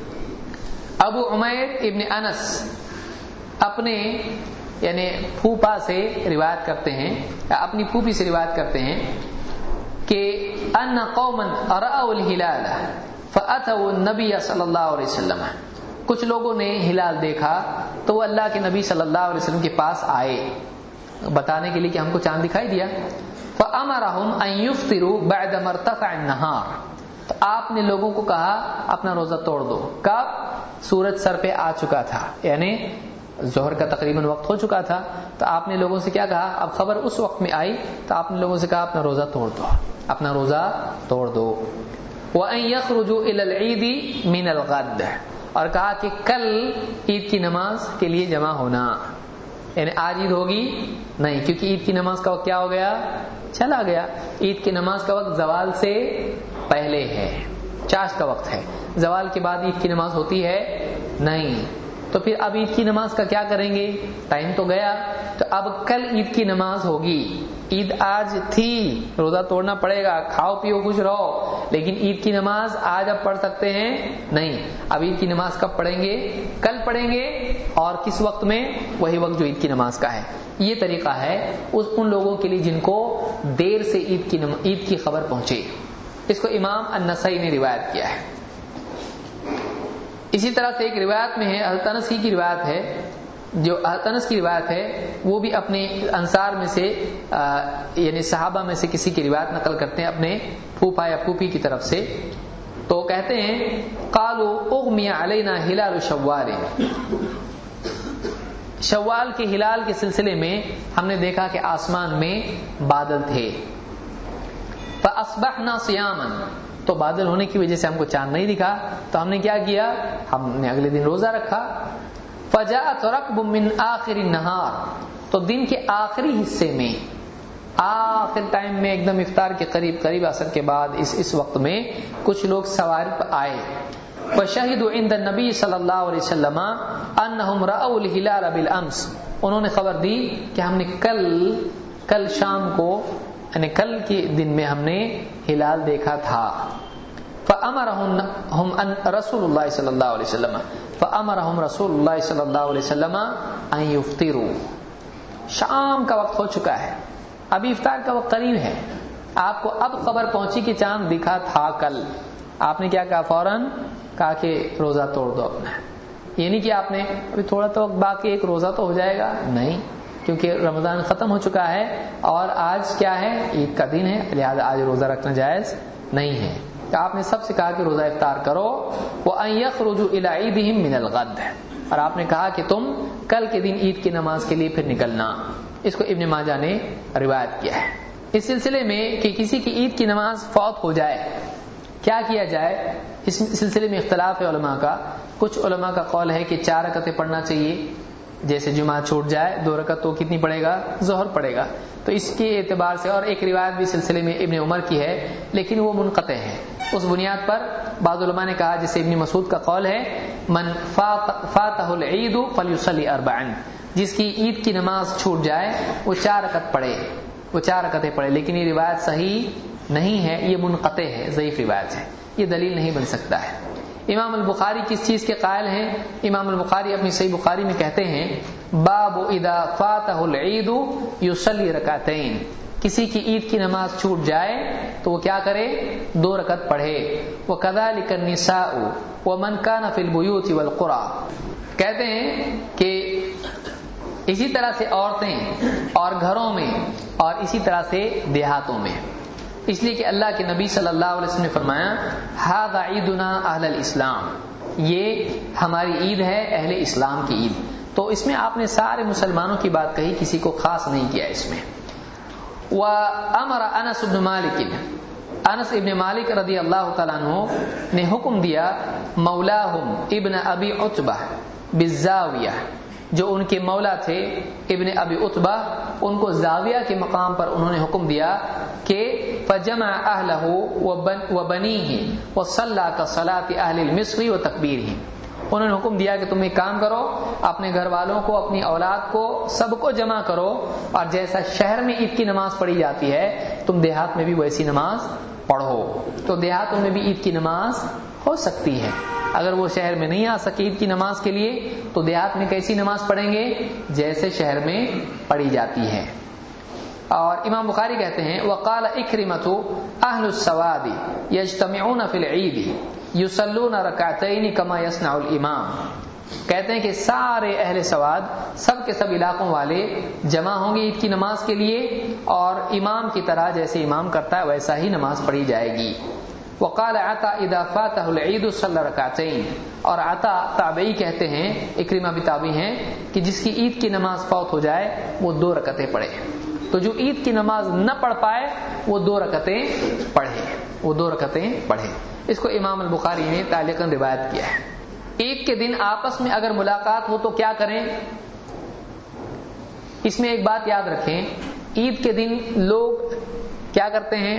ابو عمیر ابن انس اپنے یعنی پھوپھا سے روایت کرتے ہیں، اپنی پھوپھی سے روایت کرتے ہیں کہ ان قوما رأوا الهلال فاتوا النبي صلی اللہ علیہ وسلم. کچھ لوگوں نے ہلال دیکھا تو وہ اللہ کے نبی صلی اللہ علیہ وسلم کے پاس آئے بتانے کے لیے کہ ہم کو چاند دکھائی دیا. فامرهم ان يفطروا بعد ما ارتفع النهار. تو آپ نے لوگوں کو کہا اپنا روزہ توڑ دو. کب؟ سورج سر پہ آ چکا تھا یعنی ظہر کا تقریباً وقت ہو چکا تھا. تو آپ نے لوگوں سے کیا کہا؟ اب خبر اس وقت میں آئی تو آپ نے لوگوں سے کہا اپنا روزہ توڑ دو، اپنا روزہ توڑ دو. وَأَن يَخْرُجُوا إِلَى الْعِيدِ مِنَ الْغَدِّ. اور کہا کہ کل عید کی نماز کے لیے جمع ہونا، یعنی آج عید ہوگی نہیں کیونکہ عید کی نماز کا وقت کیا ہو گیا؟ چلا گیا. عید کی نماز کا وقت زوال سے پہلے ہے، چاش کا وقت ہے. زوال کے بعد عید کی نماز ہوتی ہے نہیں. تو پھر اب عید کی نماز کا کیا کریں گے؟ ٹائم تو گیا. تو اب کل عید کی نماز ہوگی. عید آج تھی، روزہ توڑنا پڑے گا، کھاؤ پیو خوش رہو، لیکن عید کی نماز آج اب پڑھ سکتے ہیں نہیں. اب عید کی نماز کب پڑھیں گے؟ کل پڑھیں گے. اور کس وقت میں؟ وہی وقت جو عید کی نماز کا ہے. یہ طریقہ ہے ان لوگوں کے لیے جن کو دیر سے عید کی خبر پہنچے. اس کو امام النسائی نے روایت کیا ہے. اسی طرح سے ایک روایت میں ہے، حضرت انس کی روایت ہے، جو حضرت انس کی روایت ہے وہ بھی اپنے انصار میں سے یعنی صحابہ میں سے کسی کی روایت نقل کرتے ہیں اپنے پھوپھا یا پھوپھی کی طرف سے. تو کہتے ہیں قالوا اغمی علینا ہلال شوال، شوال کے ہلال کے سلسلے میں ہم نے دیکھا کہ آسمان میں بادل تھے. فاصبحنا صیاما، تو بادل ہونے کی وجہ سے ہم کو چاند نہیں دکھا تو ہم نے کیا کیا، ہم نے اگلے دن روزہ رکھا. فجاءت ركب من آخر النهار، تو دن کے آخری حصے میں، آخر ٹائم میں ایک دم افطار کے قریب عصر کے بعد اس وقت میں کچھ لوگ سواری پر آئے. فشهدوا عند النبي صلی اللہ علیہ وسلم انهم رأوا الهلال بالامس، انہوں نے خبر دی کہ ہم نے کل شام کو یعنی کل کے دن میں ہم نے ہلال دیکھا تھا. فأمرهم رسول اللہ صلی اللہ علیہ وسلم ان یفطروا، شام کا وقت ہو چکا ہے، ابھی افطار کا وقت قریب ہے، آپ کو اب خبر پہنچی کہ چاند دکھا تھا کل، آپ نے کیا کہا، فوراً کہا کہ روزہ توڑ دو اپنا. یہ نہیں کہ آپ نے ابھی تھوڑا تو وقت باقی ایک روزہ تو ہو جائے گا، نہیں، کیونکہ رمضان ختم ہو چکا ہے اور آج کیا ہے، عید کا دن ہے، لہذا آج روزہ رکھنا جائز نہیں ہے. کہ آپ نے سب سے کہا کہ روزہ افطار کرو. وَأَن يَخْرُجُوا إِلَىٰ عِيدِهِمْ مِنَ الْغَدِّ، اور آپ نے کہا کہ تم کل کے دن عید کی نماز کے لیے پھر نکلنا. اس کو ابن ماجہ نے روایت کیا ہے. اس سلسلے میں کہ کسی کی عید کی نماز فوت ہو جائے کیا کیا جائے، اس سلسلے میں اختلاف ہے علماء کا. کچھ علماء کا قول ہے کہ 4 رکعتیں پڑھنا چاہیے، جیسے جمعہ چھوٹ جائے 2 رکعت تو کتنی پڑے گا، ظہر پڑے گا. تو اس کے اعتبار سے، اور ایک روایت بھی سلسلے میں ابن عمر کی ہے لیکن وہ منقطع ہے. اس بنیاد پر بعض علماء نے کہا، جیسے ابن مسعود کا قول ہے، من فاتہ العید فلیصلی 4، جس کی عید کی نماز چھوٹ جائے وہ 4 رکعت پڑھے، وہ 4 رکعتیں پڑھے. لیکن یہ روایت صحیح نہیں ہے، یہ منقطع ہے، ضعیف روایت ہے، یہ دلیل نہیں بن سکتا ہے. امام البخاری کس چیز کے قائل ہیں؟ امام البخاری اپنی صحیح بخاری میں کہتے ہیں، باب اذا فاتہ العید یصلی رکعتین، کسی کی عید کی نماز چھوٹ جائے تو وہ کیا کرے، 2 رکعت پڑھے. وکذلک النساء ومن کان فی البیوت والقرى، کہتے ہیں کہ اسی طرح سے عورتیں اور گھروں میں اور اسی طرح سے دیہاتوں میں، اس لیے کہ اللہ کے نبی صلی اللہ علیہ وسلم نے فرمایا، ھذا عیدنا اہل الاسلام، یہ ہماری عید ہے اہل اسلام کی عید. تو اس میں آپ نے سارے مسلمانوں کی بات کہی، کسی کو خاص نہیں کیا اس میں. وامر انس بن مالک، انس ابن مالک رضی اللہ تعالیٰ عنہ نے حکم دیا، مولاہم ابن ابی عتبہ بالزاویہ، جو ان کے مولا تھے ابن ابی عتبہ، ان کو زاویہ کے مقام پر انہوں نے حکم دیا کہ فجمع اہلہ وبنیہ وصلی کصلاۃ اہل المصر وتکبیرہ. انہوں نے حکم دیا کہ تم ایک کام کرو، اپنے گھر والوں کو، اپنی اولاد کو، سب کو جمع کرو، اور جیسا شہر میں عید کی نماز پڑھی جاتی ہے تم دیہات میں بھی ویسی نماز پڑھو. تو دیہاتوں میں بھی عید کی نماز ہو سکتی ہے. اگر وہ شہر میں نہیں آ سکے عید کی نماز کے لیے تو دیہات میں کیسی نماز پڑھیں گے، جیسے شہر میں پڑھی جاتی ہے. اور امام بخاری کہتے ہیں، وقال اکرمۃ اہل السواد یجتمعون فی العید یصلون رکعتین کما یصنع الامام، کہتے ہیں کہ سارے اہل سواد، سب کے سب علاقوں والے جمع ہوں گے عید کی نماز کے لیے، اور امام کی طرح جیسے امام کرتا ہے ویسا ہی نماز پڑھی جائے گی. وقال عطا اذا فاتہ العید صلی رکعتین، اور عطا تابعی کہتے ہیں، اکرمہ بھی تابعی ہیں، کہ جس کی عید کی نماز فوت ہو جائے وہ 2 رکعتیں پڑھے. تو جو عید کی نماز نہ پڑھ پائے وہ 2 رکعتیں پڑھے، وہ 2 رکعتیں پڑھے. اس کو امام البخاری نے تعلیقاً روایت کیا ہے. عید کے دن آپس میں اگر ملاقات ہو تو کیا کریں، اس میں ایک بات یاد رکھیں، عید کے دن لوگ کیا کرتے ہیں،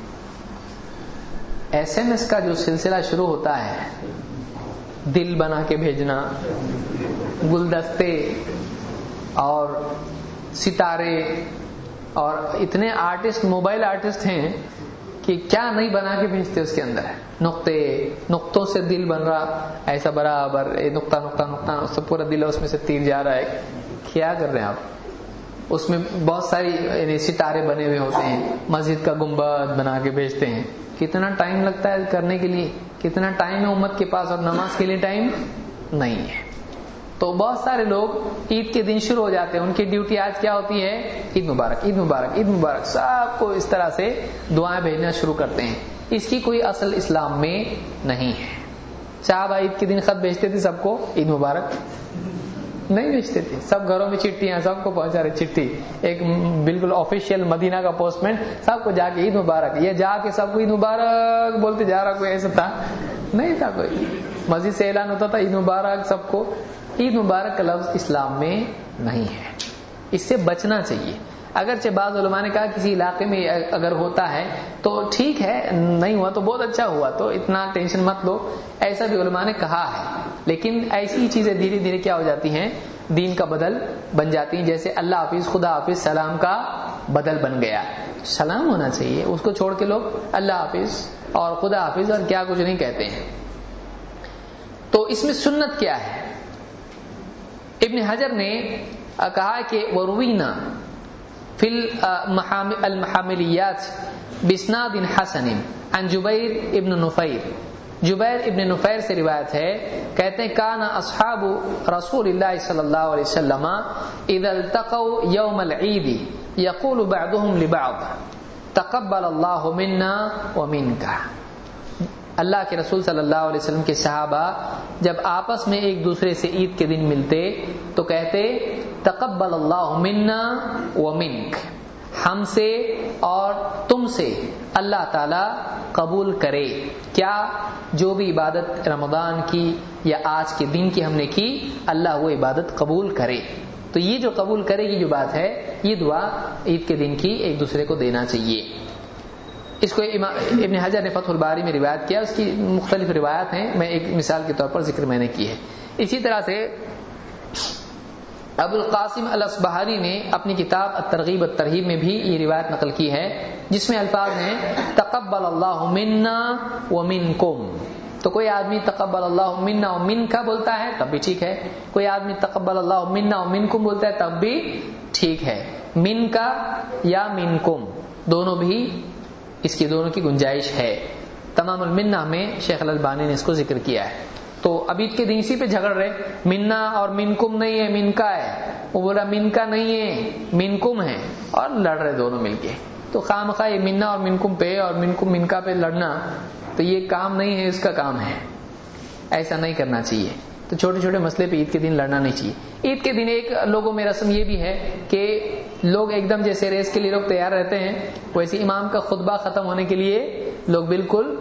SMS کا جو سلسلہ شروع ہوتا ہے، دل بنا کے بھیجنا، گلدستے اور ستارے، اور اتنے آرٹسٹ، موبائل آرٹسٹ ہیں کہ کیا نہیں بنا کے بھیجتے اس کے اندر، نقطوں سے دل بن رہا، ایسا برابر نقطہ نقطہ نقطہ، اس سے پورا دل اس میں سے تیر جا رہا ہے. کیا کر رہے ہیں آپ، اس میں بہت ساری ستارے بنے ہوئے ہوتے ہیں، مسجد کا گنبد بنا کے بھیجتے ہیں. کتنا ٹائم لگتا ہے کرنے کے لیے، کتنا ٹائم ہے امت کے پاس، اور نماز کے لیے ٹائم نہیں ہے. تو بہت سارے لوگ عید کے دن شروع ہو جاتے ہیں، ان کی ڈیوٹی آج کیا ہوتی ہے؟ عید مبارک عید مبارک عید مبارک، سب کو اس طرح سے دعائیں بھیجنا شروع کرتے ہیں. اس کی کوئی اصل اسلام میں نہیں ہے. صحابہ عید کے دن خط بھیجتے تھے سب کو عید مبارک؟ نہیں بھیجتے تھے. سب گھروں میں چٹھیاں سب کو پہنچا رہے، چٹھی ایک بالکل آفیشیل مدینہ کا پوسٹ مین سب کو جا کے عید مبارک، یہ جا کے سب کو عید مبارک بولتے جا رہا. کوئی ایسا تھا نہیں تھا. کوئی مسجد سے اعلان ہوتا تھا عید مبارک سب کو. عید مبارک کا لفظ اسلام میں نہیں ہے، اس سے بچنا چاہیے. اگرچہ بعض علماء نے کہا کسی علاقے میں اگر ہوتا ہے تو ٹھیک ہے، نہیں ہوا تو بہت اچھا ہوا، تو اتنا ٹینشن مت لو، ایسا بھی علماء نے کہا ہے. لیکن ایسی چیزیں دھیرے دھیرے کیا ہو جاتی ہیں؟ دین کا بدل بن جاتی ہیں. جیسے اللہ حافظ خدا حافظ سلام کا بدل بن گیا. سلام ہونا چاہیے، اس کو چھوڑ کے لوگ اللہ حافظ اور خدا حافظ اور کیا کچھ نہیں کہتے ہیں. تو اس میں سنت کیا ہے؟ ابن حجر نے کہا کہ وروینا فی المحاملیات بسناد حسن عن جبیر ابن نفیر. جبیر ابن نفیر سے روایت ہے، کہتے ہیں کان اصحاب رسول اللہ صلی اللہ علیہ وسلم اذا التقوا یوم العید یقول بعضهم لبعض تقبل اللہ منا ومنک. اللہ کے رسول صلی اللہ علیہ وسلم کے صحابہ جب آپس میں ایک دوسرے سے عید کے دن ملتے تو کہتے تقبل اللہ منا ومنک، ہم سے اور تم سے اللہ تعالی قبول کرے. کیا؟ جو بھی عبادت رمضان کی یا آج کے دن کی ہم نے کی، اللہ وہ عبادت قبول کرے. تو یہ جو قبول کرے کی جو بات ہے، یہ دعا عید کے دن کی ایک دوسرے کو دینا چاہیے. اس کو ابن حجر نے فتح الباری میں روایت کیا. اس کی مختلف روایات ہیں، میں ایک مثال کے طور پر ذکر میں نے کی ہے. اسی طرح سے ابو القاسم الاصبہانی نے اپنی کتاب الترغیب الترہیب میں بھی یہ روایت نقل کی ہے، جس میں الفاظ ہیں تقبل اللہ منا ومنکم. تو کوئی آدمی تقبل اللہ منا ومنک بولتا ہے تب بھی ٹھیک ہے، کوئی آدمی تقبل اللہ منا ومنکم بولتا ہے تب بھی ٹھیک ہے. من کا یا منکم دونوں بھی، اس کی دونوں کی گنجائش ہے. تمام المنہ میں شیخ الالبانی نے اس کو ذکر کیا ہے. تو اب عید کے دن اسی پہ جھگڑ رہے، منا اور منکم نہیں ہے منکا ہے، وہ بولا منکا نہیں ہے منکم ہے، اور لڑ رہے دونوں مل کے. تو خواہ یہ منا اور منکم پہ اور منکم منکا پہ لڑنا، تو یہ کام نہیں ہے، اس کا کام ہے، ایسا نہیں کرنا چاہیے. تو چھوٹے چھوٹے مسئلے پہ عید کے دن لڑنا نہیں چاہیے. عید کے دن ایک لوگوں میں رسم یہ بھی ہے کہ لوگ ایک دم جیسے ریس کے لیے لوگ تیار رہتے ہیں، ویسے امام کا خطبہ ختم ہونے کے لیے لوگ بالکل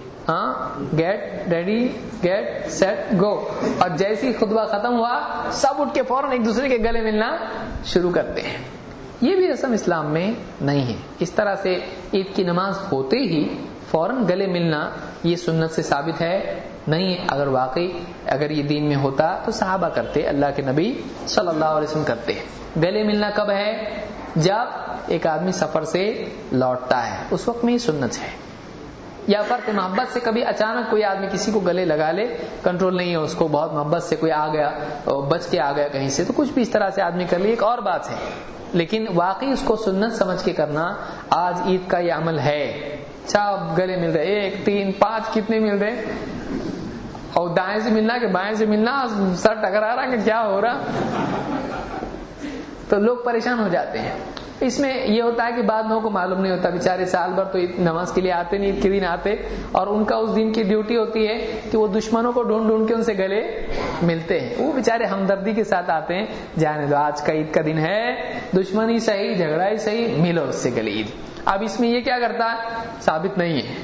get ready get set go, اور جیسے ہی خطبہ ختم ہوا سب اٹھ کے فوراً ایک دوسرے کے گلے ملنا شروع کرتے ہیں. یہ بھی رسم اسلام میں نہیں ہے. اس طرح سے عید کی نماز ہوتے ہی فوراً گلے ملنا یہ سنت سے ثابت ہے نہیں ہے. اگر واقعی اگر یہ دین میں ہوتا تو صحابہ کرتے، اللہ کے نبی صلی اللہ علیہ وسلم کرتے. گلے ملنا کب ہے؟ جب ایک آدمی سفر سے لوٹتا ہے، اس وقت میں یہ سنت ہے. یا فرق محبت سے کبھی اچانک کوئی آدمی کسی کو گلے لگا لے، کنٹرول نہیں ہے اس کو، بہت محبت سے کوئی آ گیا بچ کے آ گیا کہیں سے، تو کچھ بھی اس طرح سے آدمی کر لے، ایک اور بات ہے. لیکن واقعی اس کو سنت سمجھ کے کرنا آج عید کا یہ عمل ہے. سب گلے مل رہے، 1 3 5 کتنے مل رہے، اور دائیں سے ملنا کہ بائیں سے ملنا، سر ٹکرا رہا کہ کیا ہو رہا، تو لوگ پریشان ہو جاتے ہیں. اس میں یہ ہوتا ہے کہ بعض لوگوں کو معلوم نہیں ہوتا، بیچارے سال بھر تو نماز کے لیے آتے نہیں، عید کے دن آتے، اور ان کا اس دن کی ڈیوٹی ہوتی ہے کہ وہ دشمنوں کو ڈھونڈ ڈھونڈ کے ان سے گلے ملتے ہیں. وہ بیچارے ہمدردی کے ساتھ آتے ہیں، جانے دو آج کا عید کا دن ہے، دشمن ہی صحیح جھگڑا ہی صحیح، ملو اس سے گلے عید. اب اس میں یہ کیا کرتا ہے؟ ثابت نہیں ہے.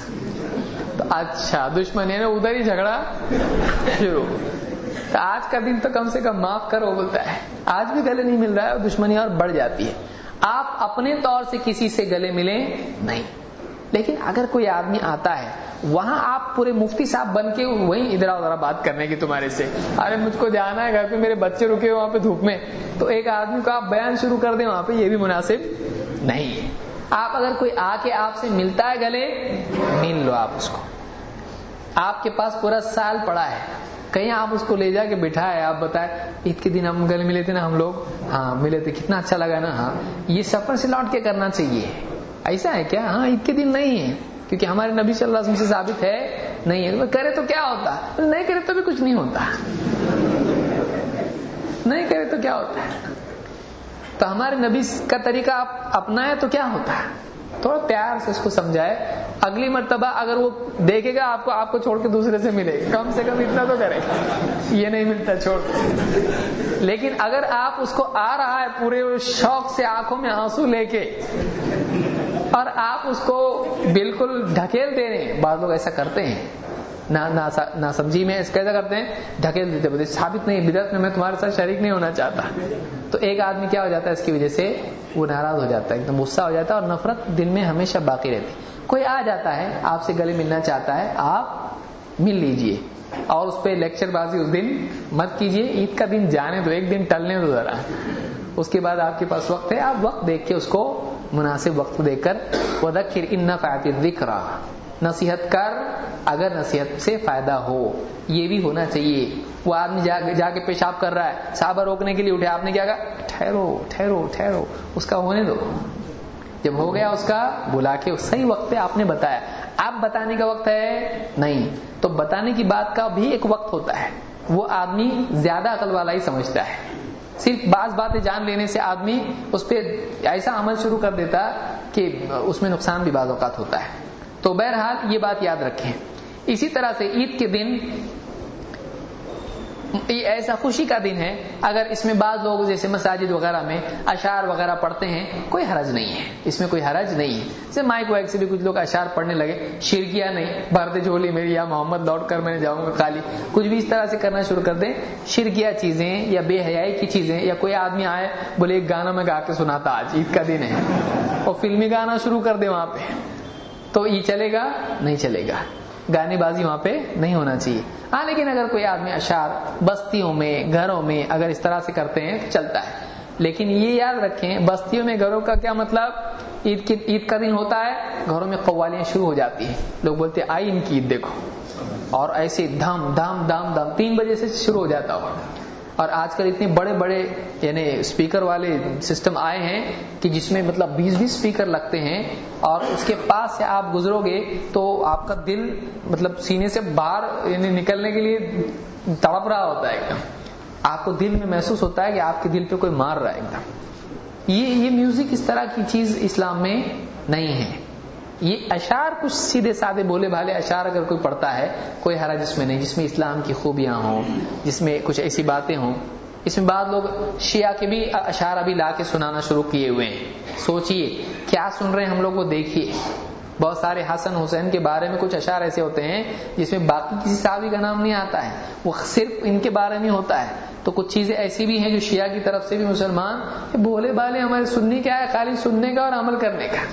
تو اچھا دشمن ہے نا، ادھر ہی جھگڑا شروع. تو آج کا دن تو کم سے کم معاف کرو بولتا ہے. آج بھی گلے نہیں مل رہا ہے اور دشمنی اور بڑھ جاتی ہے. آپ اپنے طور سے کسی سے گلے ملیں نہیں، لیکن اگر کوئی آدمی آتا ہے وہاں آپ پورے مفتی صاحب بن کے وہیں ادھر ادھر بات کرنے کی تمہارے سے، ارے مجھ کو جانا ہے گھر پہ، میرے بچے رکے وہاں پہ دھوپ میں، تو ایک آدمی کو آپ بیان شروع کر دیں وہاں پہ، یہ بھی مناسب نہیں ہے. آپ اگر کوئی آ کے آپ سے ملتا ہے گلے، مل لو آپ اس کو. آپ کے پاس پورا سال پڑا ہے، کہیں آپ اس کو لے جا کے بٹھائے, آپ بتائے عید کے دن ہم گلے ملے تھے نا ہم لوگ, ہاں ملے تھے, کتنا اچھا لگا نا, ہاں یہ سفر سے لوٹ کے کرنا چاہیے. ایسا ہے کیا؟ ہاں عید کے دن نہیں ہے, کیونکہ ہمارے نبی صلی اللہ علیہ وسلم سے ثابت ہے نہیں ہے. کرے تو کیا ہوتا, نہیں کرے تو بھی کچھ نہیں ہوتا, نہیں کرے تو کیا ہوتا ہے. تو ہمارے نبی کا طریقہ آپ اپنائے تو کیا ہوتا ہے, تھوڑا پیار سے اس کو سمجھائے. اگلی مرتبہ اگر وہ دیکھے گا آپ کو چھوڑ کے دوسرے سے ملے, کم سے کم اتنا تو کرے, یہ نہیں ملتا چھوڑ. لیکن اگر آپ اس کو آ رہا ہے پورے شوق سے آنکھوں میں آنسو لے کے, اور آپ اس کو بالکل ڈھکیل دے رہے ہیں, بعض لوگ ایسا کرتے ہیں نا سمجھی میں کیسا کرتے ہیں, ڈھکیل دیتے, بولتے ثابت نہیں بدعت میں تمہارے ساتھ شریک نہیں ہونا چاہتا. تو ایک آدمی کیا ہو جاتا ہے اس کی وجہ سے, وہ ناراض ہو جاتا ہے, ایک دم غصہ ہو جاتا ہے, اور نفرت دل میں ہمیشہ باقی رہتی. کوئی آ جاتا ہے آپ سے گلے ملنا چاہتا ہے, آپ مل لیجئے, اور اس پہ لیکچر بازی اس دن مت کیجئے. عید کا دن جانے دو, ایک دن ٹلنے دو ذرا, اس کے بعد آپ کے پاس وقت ہے, آپ وقت دیکھ کے اس کو مناسب وقت دیکھ کر وذکر ان نفعت الذکریٰ, نصیحت کر اگر نصیحت سے فائدہ ہو. یہ بھی ہونا چاہیے. وہ آدمی جا کے پیشاب کر رہا ہے, صحابہ روکنے کے لیے اٹھے, آپ نے کیا کہا, ٹھہرو ٹھہرو ٹھہرو, اس کا ہونے دو. جب ہو گیا اس کا, بلا کے صحیح وقت پہ آپ نے بتایا. آپ بتانے کا وقت ہے نہیں, تو بتانے کی بات کا بھی ایک وقت ہوتا ہے. وہ آدمی زیادہ عقل والا ہی سمجھتا ہے. صرف بعض باتیں جان لینے سے آدمی اس پہ ایسا عمل شروع کر دیتا کہ اس میں نقصان بھی بعض اوقات ہوتا ہے. تو بہرحال یہ بات یاد رکھیں. اسی طرح سے عید کے دن یہ ایسا خوشی کا دن ہے, اگر اس میں بعض لوگ جیسے مساجد وغیرہ میں اشعار وغیرہ پڑھتے ہیں, کوئی حرج نہیں ہے, اس میں کوئی حرج نہیں ہے. جیسے مائک وائک سے بھی کچھ لوگ اشعار پڑھنے لگے, شرکیہ نہیں, بھر دے جھولی میری یا محمد لوٹ کر میں جاؤں گا خالی, کچھ بھی اس طرح سے کرنا شروع کر دیں. شرکیہ چیزیں یا بے حیائی کی چیزیں, یا کوئی آدمی آئے بولے ایک گانا میں گا کے سناتا, آج عید کا دن ہے, اور فلمی گانا شروع کر دے وہاں پہ, تو یہ چلے گا نہیں چلے گا, گانے بازی وہاں پہ نہیں ہونا چاہیے. ہاں لیکن اگر کوئی آدمی اشعار بستیوں میں گھروں میں اگر اس طرح سے کرتے ہیں تو چلتا ہے. لیکن یہ یاد رکھیں, بستیوں میں گھروں کا کیا مطلب, عید کا دن ہوتا ہے, گھروں میں قوالیاں شروع ہو جاتی ہیں, لوگ بولتے ہیں آئی ان کی عید دیکھو, اور ایسے دھام دھام دھام دھام 3 بجے سے شروع ہو جاتا ہو. اور آج کل اتنے بڑے بڑے یعنی اسپیکر والے سسٹم آئے ہیں کہ جس میں مطلب 20 اسپیکر لگتے ہیں, اور اس کے پاس سے آپ گزرو گے تو آپ کا دل مطلب سینے سے باہر یعنی نکلنے کے لیے تڑپ رہا ہوتا ہے. ایک دم آپ کو دل میں محسوس ہوتا ہے کہ آپ کے دل پہ کوئی مار رہا ہے ایک دم. یہ میوزک اس طرح کی چیز اسلام میں نہیں ہے. یہ اشعار کچھ سیدھے سادے بولے بھالے اشعار اگر کوئی پڑھتا ہے, کوئی حرج اس میں نہیں, جس میں اسلام کی خوبیاں ہوں, جس میں کچھ ایسی باتیں ہوں. اس میں بعض لوگ شیعہ کے بھی اشعار ابھی لا کے سنانا شروع کیے ہوئے ہیں. سوچئے کیا سن رہے ہیں ہم لوگ, وہ دیکھیے. بہت سارے حسن حسین کے بارے میں کچھ اشعار ایسے ہوتے ہیں جس میں باقی کسی صحابی کا نام نہیں آتا ہے, وہ صرف ان کے بارے میں ہوتا ہے. تو کچھ چیزیں ایسی بھی ہیں جو شیعہ کی طرف سے بھی مسلمان بولے بھالے ہمارے سننے کیا ہے, خالی سننے کا اور عمل کرنے کا,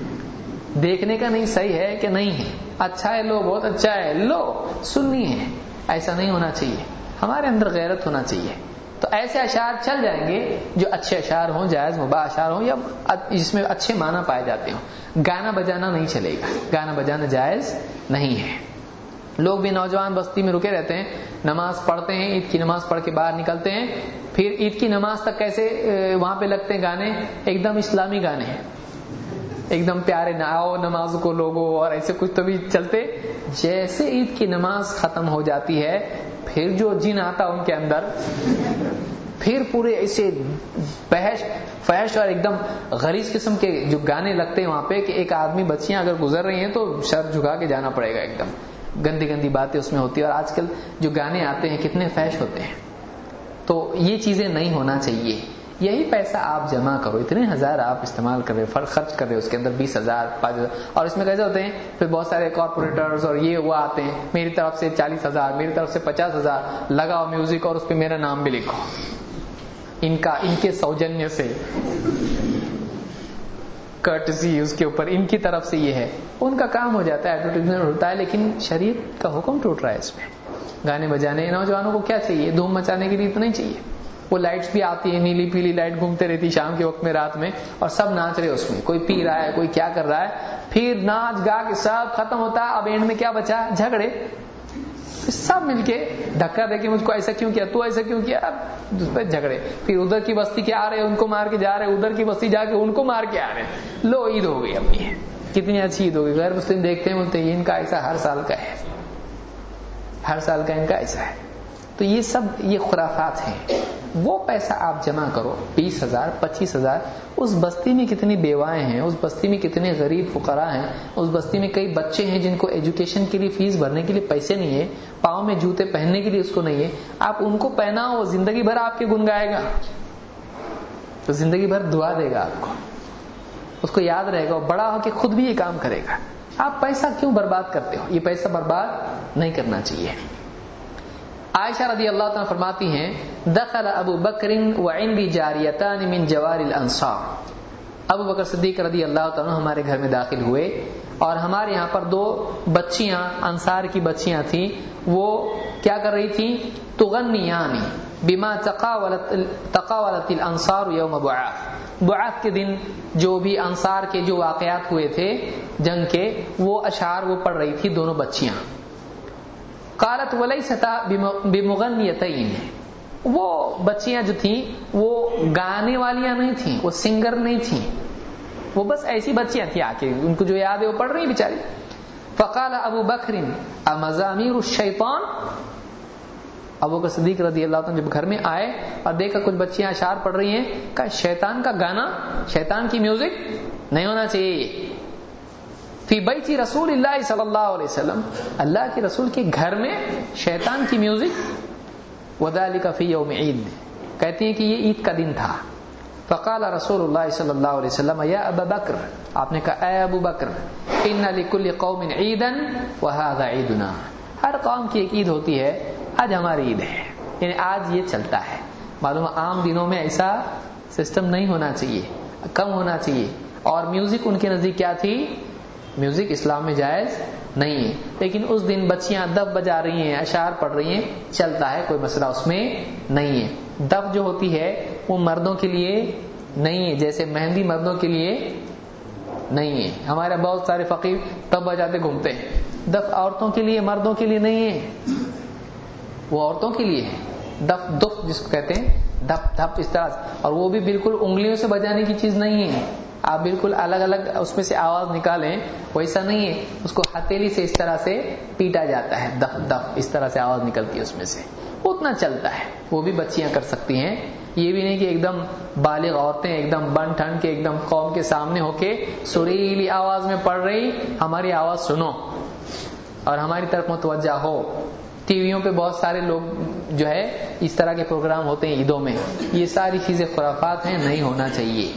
دیکھنے کا نہیں صحیح ہے کہ نہیں ہے, اچھا ہے لو, بہت اچھا ہے لو, سننی ہے. ایسا نہیں ہونا چاہیے. ہمارے اندر غیرت ہونا چاہیے. تو ایسے اشعار چل جائیں گے جو اچھے اشعار ہوں, جائز مباح اشعار ہوں, یا جس میں اچھے معنی پائے جاتے ہوں. گانا بجانا نہیں چلے گا, گانا بجانا جائز نہیں ہے. لوگ بھی نوجوان بستی میں رکے رہتے ہیں, نماز پڑھتے ہیں, عید کی نماز پڑھ کے باہر نکلتے ہیں, پھر عید کی نماز تک کیسے وہاں پہ لگتے ہیں گانے, ایک دم اسلامی گانے ہیں, ایک دم پیارے, نہ آؤ نماز کو لوگوں, اور ایسے کچھ تو بھی چلتے. جیسے عید کی نماز ختم ہو جاتی ہے, پھر جو جن آتا ان کے اندر, پھر پورے ایسے فحش اور ایک دم غلیظ قسم کے جو گانے لگتے ہیں وہاں پہ کہ ایک آدمی, بچیاں اگر گزر رہی ہیں تو سر جھکا کے جانا پڑے گا. ایک دم گندی گندی باتیں اس میں ہوتی ہیں. اور آج کل جو گانے آتے ہیں کتنے فحش ہوتے ہیں. تو یہ چیزیں نہیں ہونا چاہیے. یہی پیسہ آپ جمع کرو, اتنے ہزار آپ استعمال کر رہے, خرچ کر رہے, اس کے اندر 20,000 5,000, اور اس میں کیسے ہوتے ہیں پھر بہت سارے کارپوریٹرز اور یہ وہ آتے ہیں, میری طرف سے 40,000, میری طرف سے 50,000 لگاؤ میوزک, اور اس پہ میرا نام بھی لکھو, ان کے سوجنیہ سے, کرٹسی اس کے اوپر ان کی طرف سے. یہ ہے ان کا کام ہو جاتا ہے, ایڈورٹائزمنٹ ہوتا ہے. لیکن شریعت کا حکم ٹوٹ رہا ہے اس میں. گانے بجانے, نوجوانوں کو کیا چاہیے, دھوم مچانے کے لیے تو نہیں چاہیے. وہ لائٹس بھی آتی ہیں, نیلی پیلی لائٹ گھومتے رہتی شام کے وقت میں, رات میں, اور سب ناچ رہے اس میں, کوئی پی رہا ہے, کوئی کیا کر رہا ہے. پھر ناچ گا کے سب ختم ہوتا ہے. اب اینڈ میں کیا بچا, جھگڑے. سب مل کے دھکا دے کے مجھ کو ایسا کیوں کیا, تو ایسا کیوں کیا, اس پہ جھگڑے. پھر ادھر کی بستی کے آ رہے ان کو مار کے جا رہے, ادھر کی بستی جا کے ان کو مار کے آ رہے. لو عید ہو گئی اپنی, کتنی اچھی عید ہو گئی. غیر مسلم دیکھتے ہیں بولتے ہیں ان کا ایسا ہر سال کا ہے, ہر سال کا ان کا ایسا ہے. تو یہ سب یہ خرافات ہیں. وہ پیسہ آپ جمع کرو 20,000 25,000. اس بستی میں کتنی بیوائیں ہیں, اس بستی میں کتنے غریب فقراء ہیں, اس بستی میں کئی بچے ہیں جن کو ایجوکیشن کے لیے فیس بھرنے کے لیے پیسے نہیں ہے, پاؤں میں جوتے پہننے کے لیے اس کو نہیں ہے. آپ ان کو پہناؤ, وہ زندگی بھر آپ کے گنگائے گا, تو زندگی بھر دعا دے گا آپ کو, اس کو یاد رہے گا, اور بڑا ہو کے خود بھی یہ کام کرے گا. آپ پیسہ کیوں برباد کرتے ہو؟ یہ پیسہ برباد نہیں کرنا چاہیے. عائشہ رضی اللہ تعالیٰ فرماتی ہیں دخل ابو بکر وعندی جاریتان من جوار الانصار. ابو بکر صدیق رضی اللہ تعالیٰ ہمارے گھر میں داخل ہوئے, اور ہمارے یہاں پر 2 بچیاں انصار کی بچیاں تھیں. وہ کیا کر رہی تھیں؟ تغنیان بما تقاولت الانصار یوم بعاث. بعاث کے دن جو بھی انصار کے جو واقعات ہوئے تھے جنگ کے, وہ اشعار وہ پڑھ رہی تھی دونوں بچیاں. قالت ولیستا بمغنیتین. وہ بچیاں جو تھیں وہ گانے والیاں نہیں تھیں, وہ سنگر نہیں تھیں, وہ بس ایسی بچیاں تھیں, آ کے ان کو جو یاد ہے وہ پڑھ رہی بیچاری. فقال ابو بکر امزامیر الشیطان. ابو بکر صدیق رضی اللہ عنہ جب گھر میں آئے اور دیکھا کچھ بچیاں اشعار پڑھ رہی ہیں, کہا شیطان کا گانا, شیطان کی میوزک نہیں ہونا چاہیے. فی بیت رسول اللہ صلی اللہ علیہ وسلم, اللہ کے رسول کے گھر میں شیطان کی میوزک. وذالک فی یوم عید, کہتی ہیں کہ یہ عید کا دن تھا. فقال رسول اللہ صلی اللہ علیہ وسلم یا ابا بکر, آپ نے کہا اے ابو بکر, ان لکل قوم عیدا وہذا عیدنا. ہر قوم کی ایک عید ہوتی ہے, آج ہماری عید ہے, یعنی آج یہ چلتا ہے. معلوم عام دنوں میں ایسا سسٹم نہیں ہونا چاہیے, کم ہونا چاہیے. اور میوزک ان کے نزدیک کیا تھی؟ میوزک اسلام میں جائز نہیں ہے. لیکن اس دن بچیاں دف بجا رہی ہیں, اشعار پڑھ رہی ہیں, چلتا ہے, کوئی مسئلہ اس میں نہیں ہے. دف جو ہوتی ہے وہ مردوں کے لیے نہیں ہے, جیسے مہندی مردوں کے لیے نہیں ہے. ہمارے بہت سارے فقیر تب بجاتے گھومتے ہیں. دف عورتوں کے لیے, مردوں کے لیے نہیں ہے, وہ عورتوں کے لیے ہے. دف جس کو کہتے ہیں, دھپ دھپ اس طرح سے, اور وہ بھی بالکل انگلیوں سے بجانے کی چیز نہیں ہے. آپ بالکل الگ الگ اس میں سے آواز نکالیں, ویسا نہیں ہے. اس کو ہتھیلی سے اس طرح سے پیٹا جاتا ہے, دف دف اس طرح سے آواز نکلتی ہے اس میں سے, اتنا چلتا ہے. وہ بھی بچیاں کر سکتی ہیں. یہ بھی نہیں کہ ایک دم بالغ عورتیں ایک دم بن ٹھن کے ایک دم قوم کے سامنے ہو کے سریلی آواز میں پڑھ رہی, ہماری آواز سنو اور ہماری طرف متوجہ ہو. ٹی ویوں پہ بہت سارے لوگ جو ہے اس طرح کے پروگرام ہوتے ہیں عیدوں میں. یہ ساری چیزیں خرافات ہیں, نہیں ہونا چاہیے.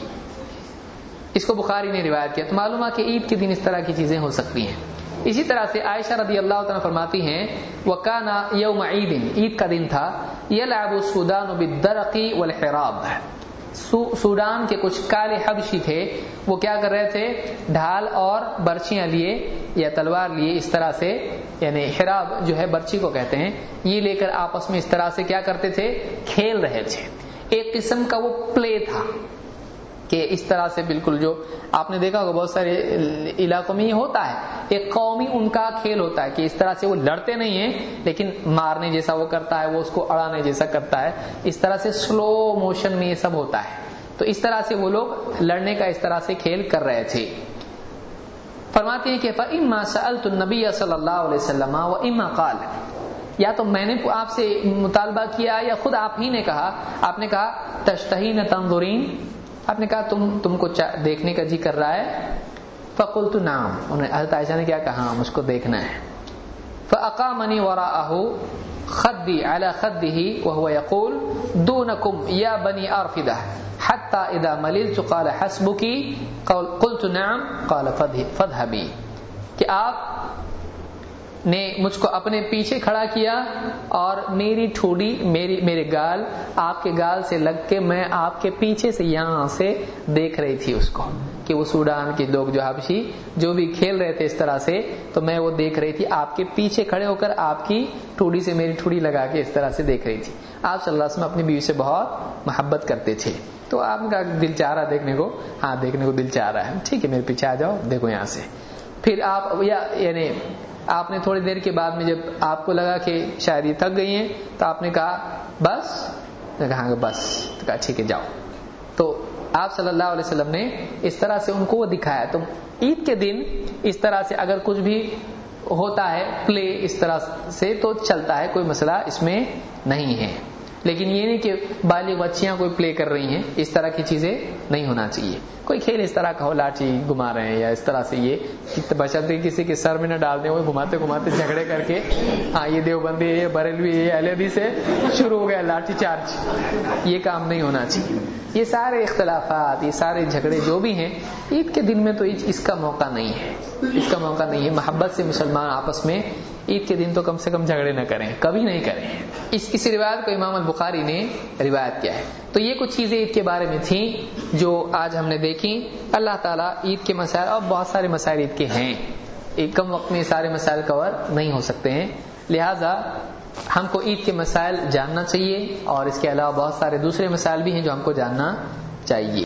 اس کو بخاری نے روایت کیا, تو معلوم ہے کہ عید کے دن اس طرح کی چیزیں ہو سکتی ہیں. اسی طرح سے عائشہ رضی اللہ تعالیٰ فرماتی ہیں وَكَانَ يَوْمَ عِيدٍ, عید کا دن تھا, يَلْعَبُ السُّودَانُ بِالدَّرَقِ وَالْحِرَابِ. سوڈان کے کچھ کالے حبشی تھے, وہ کیا کر رہے تھے, ڈھال اور برچیاں لیے یا تلوار لیے, اس طرح سے, یعنی حراب جو ہے برچی کو کہتے ہیں, یہ لے کر آپس میں اس طرح سے کیا کرتے تھے, کھیل رہے تھے. ایک قسم کا وہ پلے تھا کہ اس طرح سے بالکل جو آپ نے دیکھا ہوگا بہت سارے علاقوں میں یہ ہوتا ہے, ایک قومی ان کا کھیل ہوتا ہے کہ اس طرح سے وہ لڑتے نہیں ہیں لیکن مارنے جیسا وہ کرتا ہے, وہ اس کو اڑانے جیسا کرتا ہے, اس طرح سے سلو موشن میں یہ سب ہوتا ہے. تو اس طرح سے وہ لوگ لڑنے کا اس طرح سے کھیل کر رہے تھے. فرماتے ہیں کہ فَإِمَّا سَأَلْتُ النَّبِيَّ صلی اللہ علیہ وسلم وَإِمَّا قَالَ, یا تو میں نے آپ سے مطالبہ کیا یا خود آپ ہی نے کہا. آپ نے کہا تشتہین تنظرین, آپ نے کہا تم کو دیکھنے کا جی کر رہا ہے. فقلت نعم, حضرت عائشہ نے کیا کہا, مجھ کو دیکھنا ہے. فاقامنی وراءه خدی علی خده وهو يقول دونکم یا بنی ارفدہ حتی اذا مللت قال حسبکی قلت نعم قال فاذهبی. کہ آپ نے مجھ کو اپنے پیچھے کھڑا کیا اور میری ٹھوڑی میرے گال آپ کے گال سے لگ کے میں آپ کے پیچھے سے یہاں سے دیکھ رہی تھی اس کو, کہ وہ سوڈان کے لوگ جو حبشی جو بھی کھیل رہے تھے اس طرح سے, تو میں وہ دیکھ رہی تھی آپ کے پیچھے کھڑے ہو کر آپ کی ٹھوڑی سے میری ٹھوڑی لگا کے اس طرح سے دیکھ رہی تھی. آپ صلی اللہ علیہ وسلم اپنی بیوی سے بہت محبت کرتے تھے. تو آپ نے کہا دل چاہ رہا دیکھنے کو, ہاں دیکھنے کو دل چاہ رہا ہے, ٹھیک ہے میرے پیچھے آ جاؤ, دیکھو یہاں سے. پھر آپ یعنی آپ نے تھوڑی دیر کے بعد میں جب آپ کو لگا کہ شاید یہ تھک گئی ہیں تو آپ نے کہا بس، نے کہا کہ بس، تو کہا ٹھیک ہے جاؤ. تو آپ صلی اللہ علیہ وسلم نے اس طرح سے ان کو وہ دکھایا. تو عید کے دن اس طرح سے اگر کچھ بھی ہوتا ہے پلے اس طرح سے تو چلتا ہے، کوئی مسئلہ اس میں نہیں ہے. لیکن یہ نہیں کہ بالغ بچیاں کوئی پلے کر رہی ہیں، اس طرح کی چیزیں نہیں ہونا چاہیے. کوئی کھیل اس طرح کا ہو، لاٹھی گھما رہے ہیں یا اس طرح سے، یہ بشرطے کسی کے سر میں نہ ڈال دیں، وہ گھماتے گھماتے جھگڑے کر کے ہاں یہ دیوبندی ہے، یہ بریلوی ہے، اہل حدیث سے شروع ہو گیا لاٹھی چارج. یہ کام نہیں ہونا چاہیے. یہ سارے اختلافات، یہ سارے جھگڑے جو بھی ہیں عید کے دن میں تو اس کا موقع نہیں ہے، اس کا موقع نہیں ہے. محبت سے مسلمان آپس میں عید کے دن تو کم سے کم جھگڑے نہ کریں، کبھی نہیں کریں. اس روایت کو امام البخاری نے روایت کیا ہے. تو یہ کچھ چیزیں عید کے بارے میں تھیں جو آج ہم نے دیکھی. اللہ تعالیٰ عید کے مسائل اور بہت سارے مسائل عید کے ہیں، ایک کم وقت میں یہ سارے مسائل کور نہیں ہو سکتے ہیں، لہٰذا ہم کو عید کے مسائل جاننا چاہیے، اور اس کے علاوہ بہت سارے دوسرے مسائل بھی ہیں جو ہم کو جاننا چاہیے.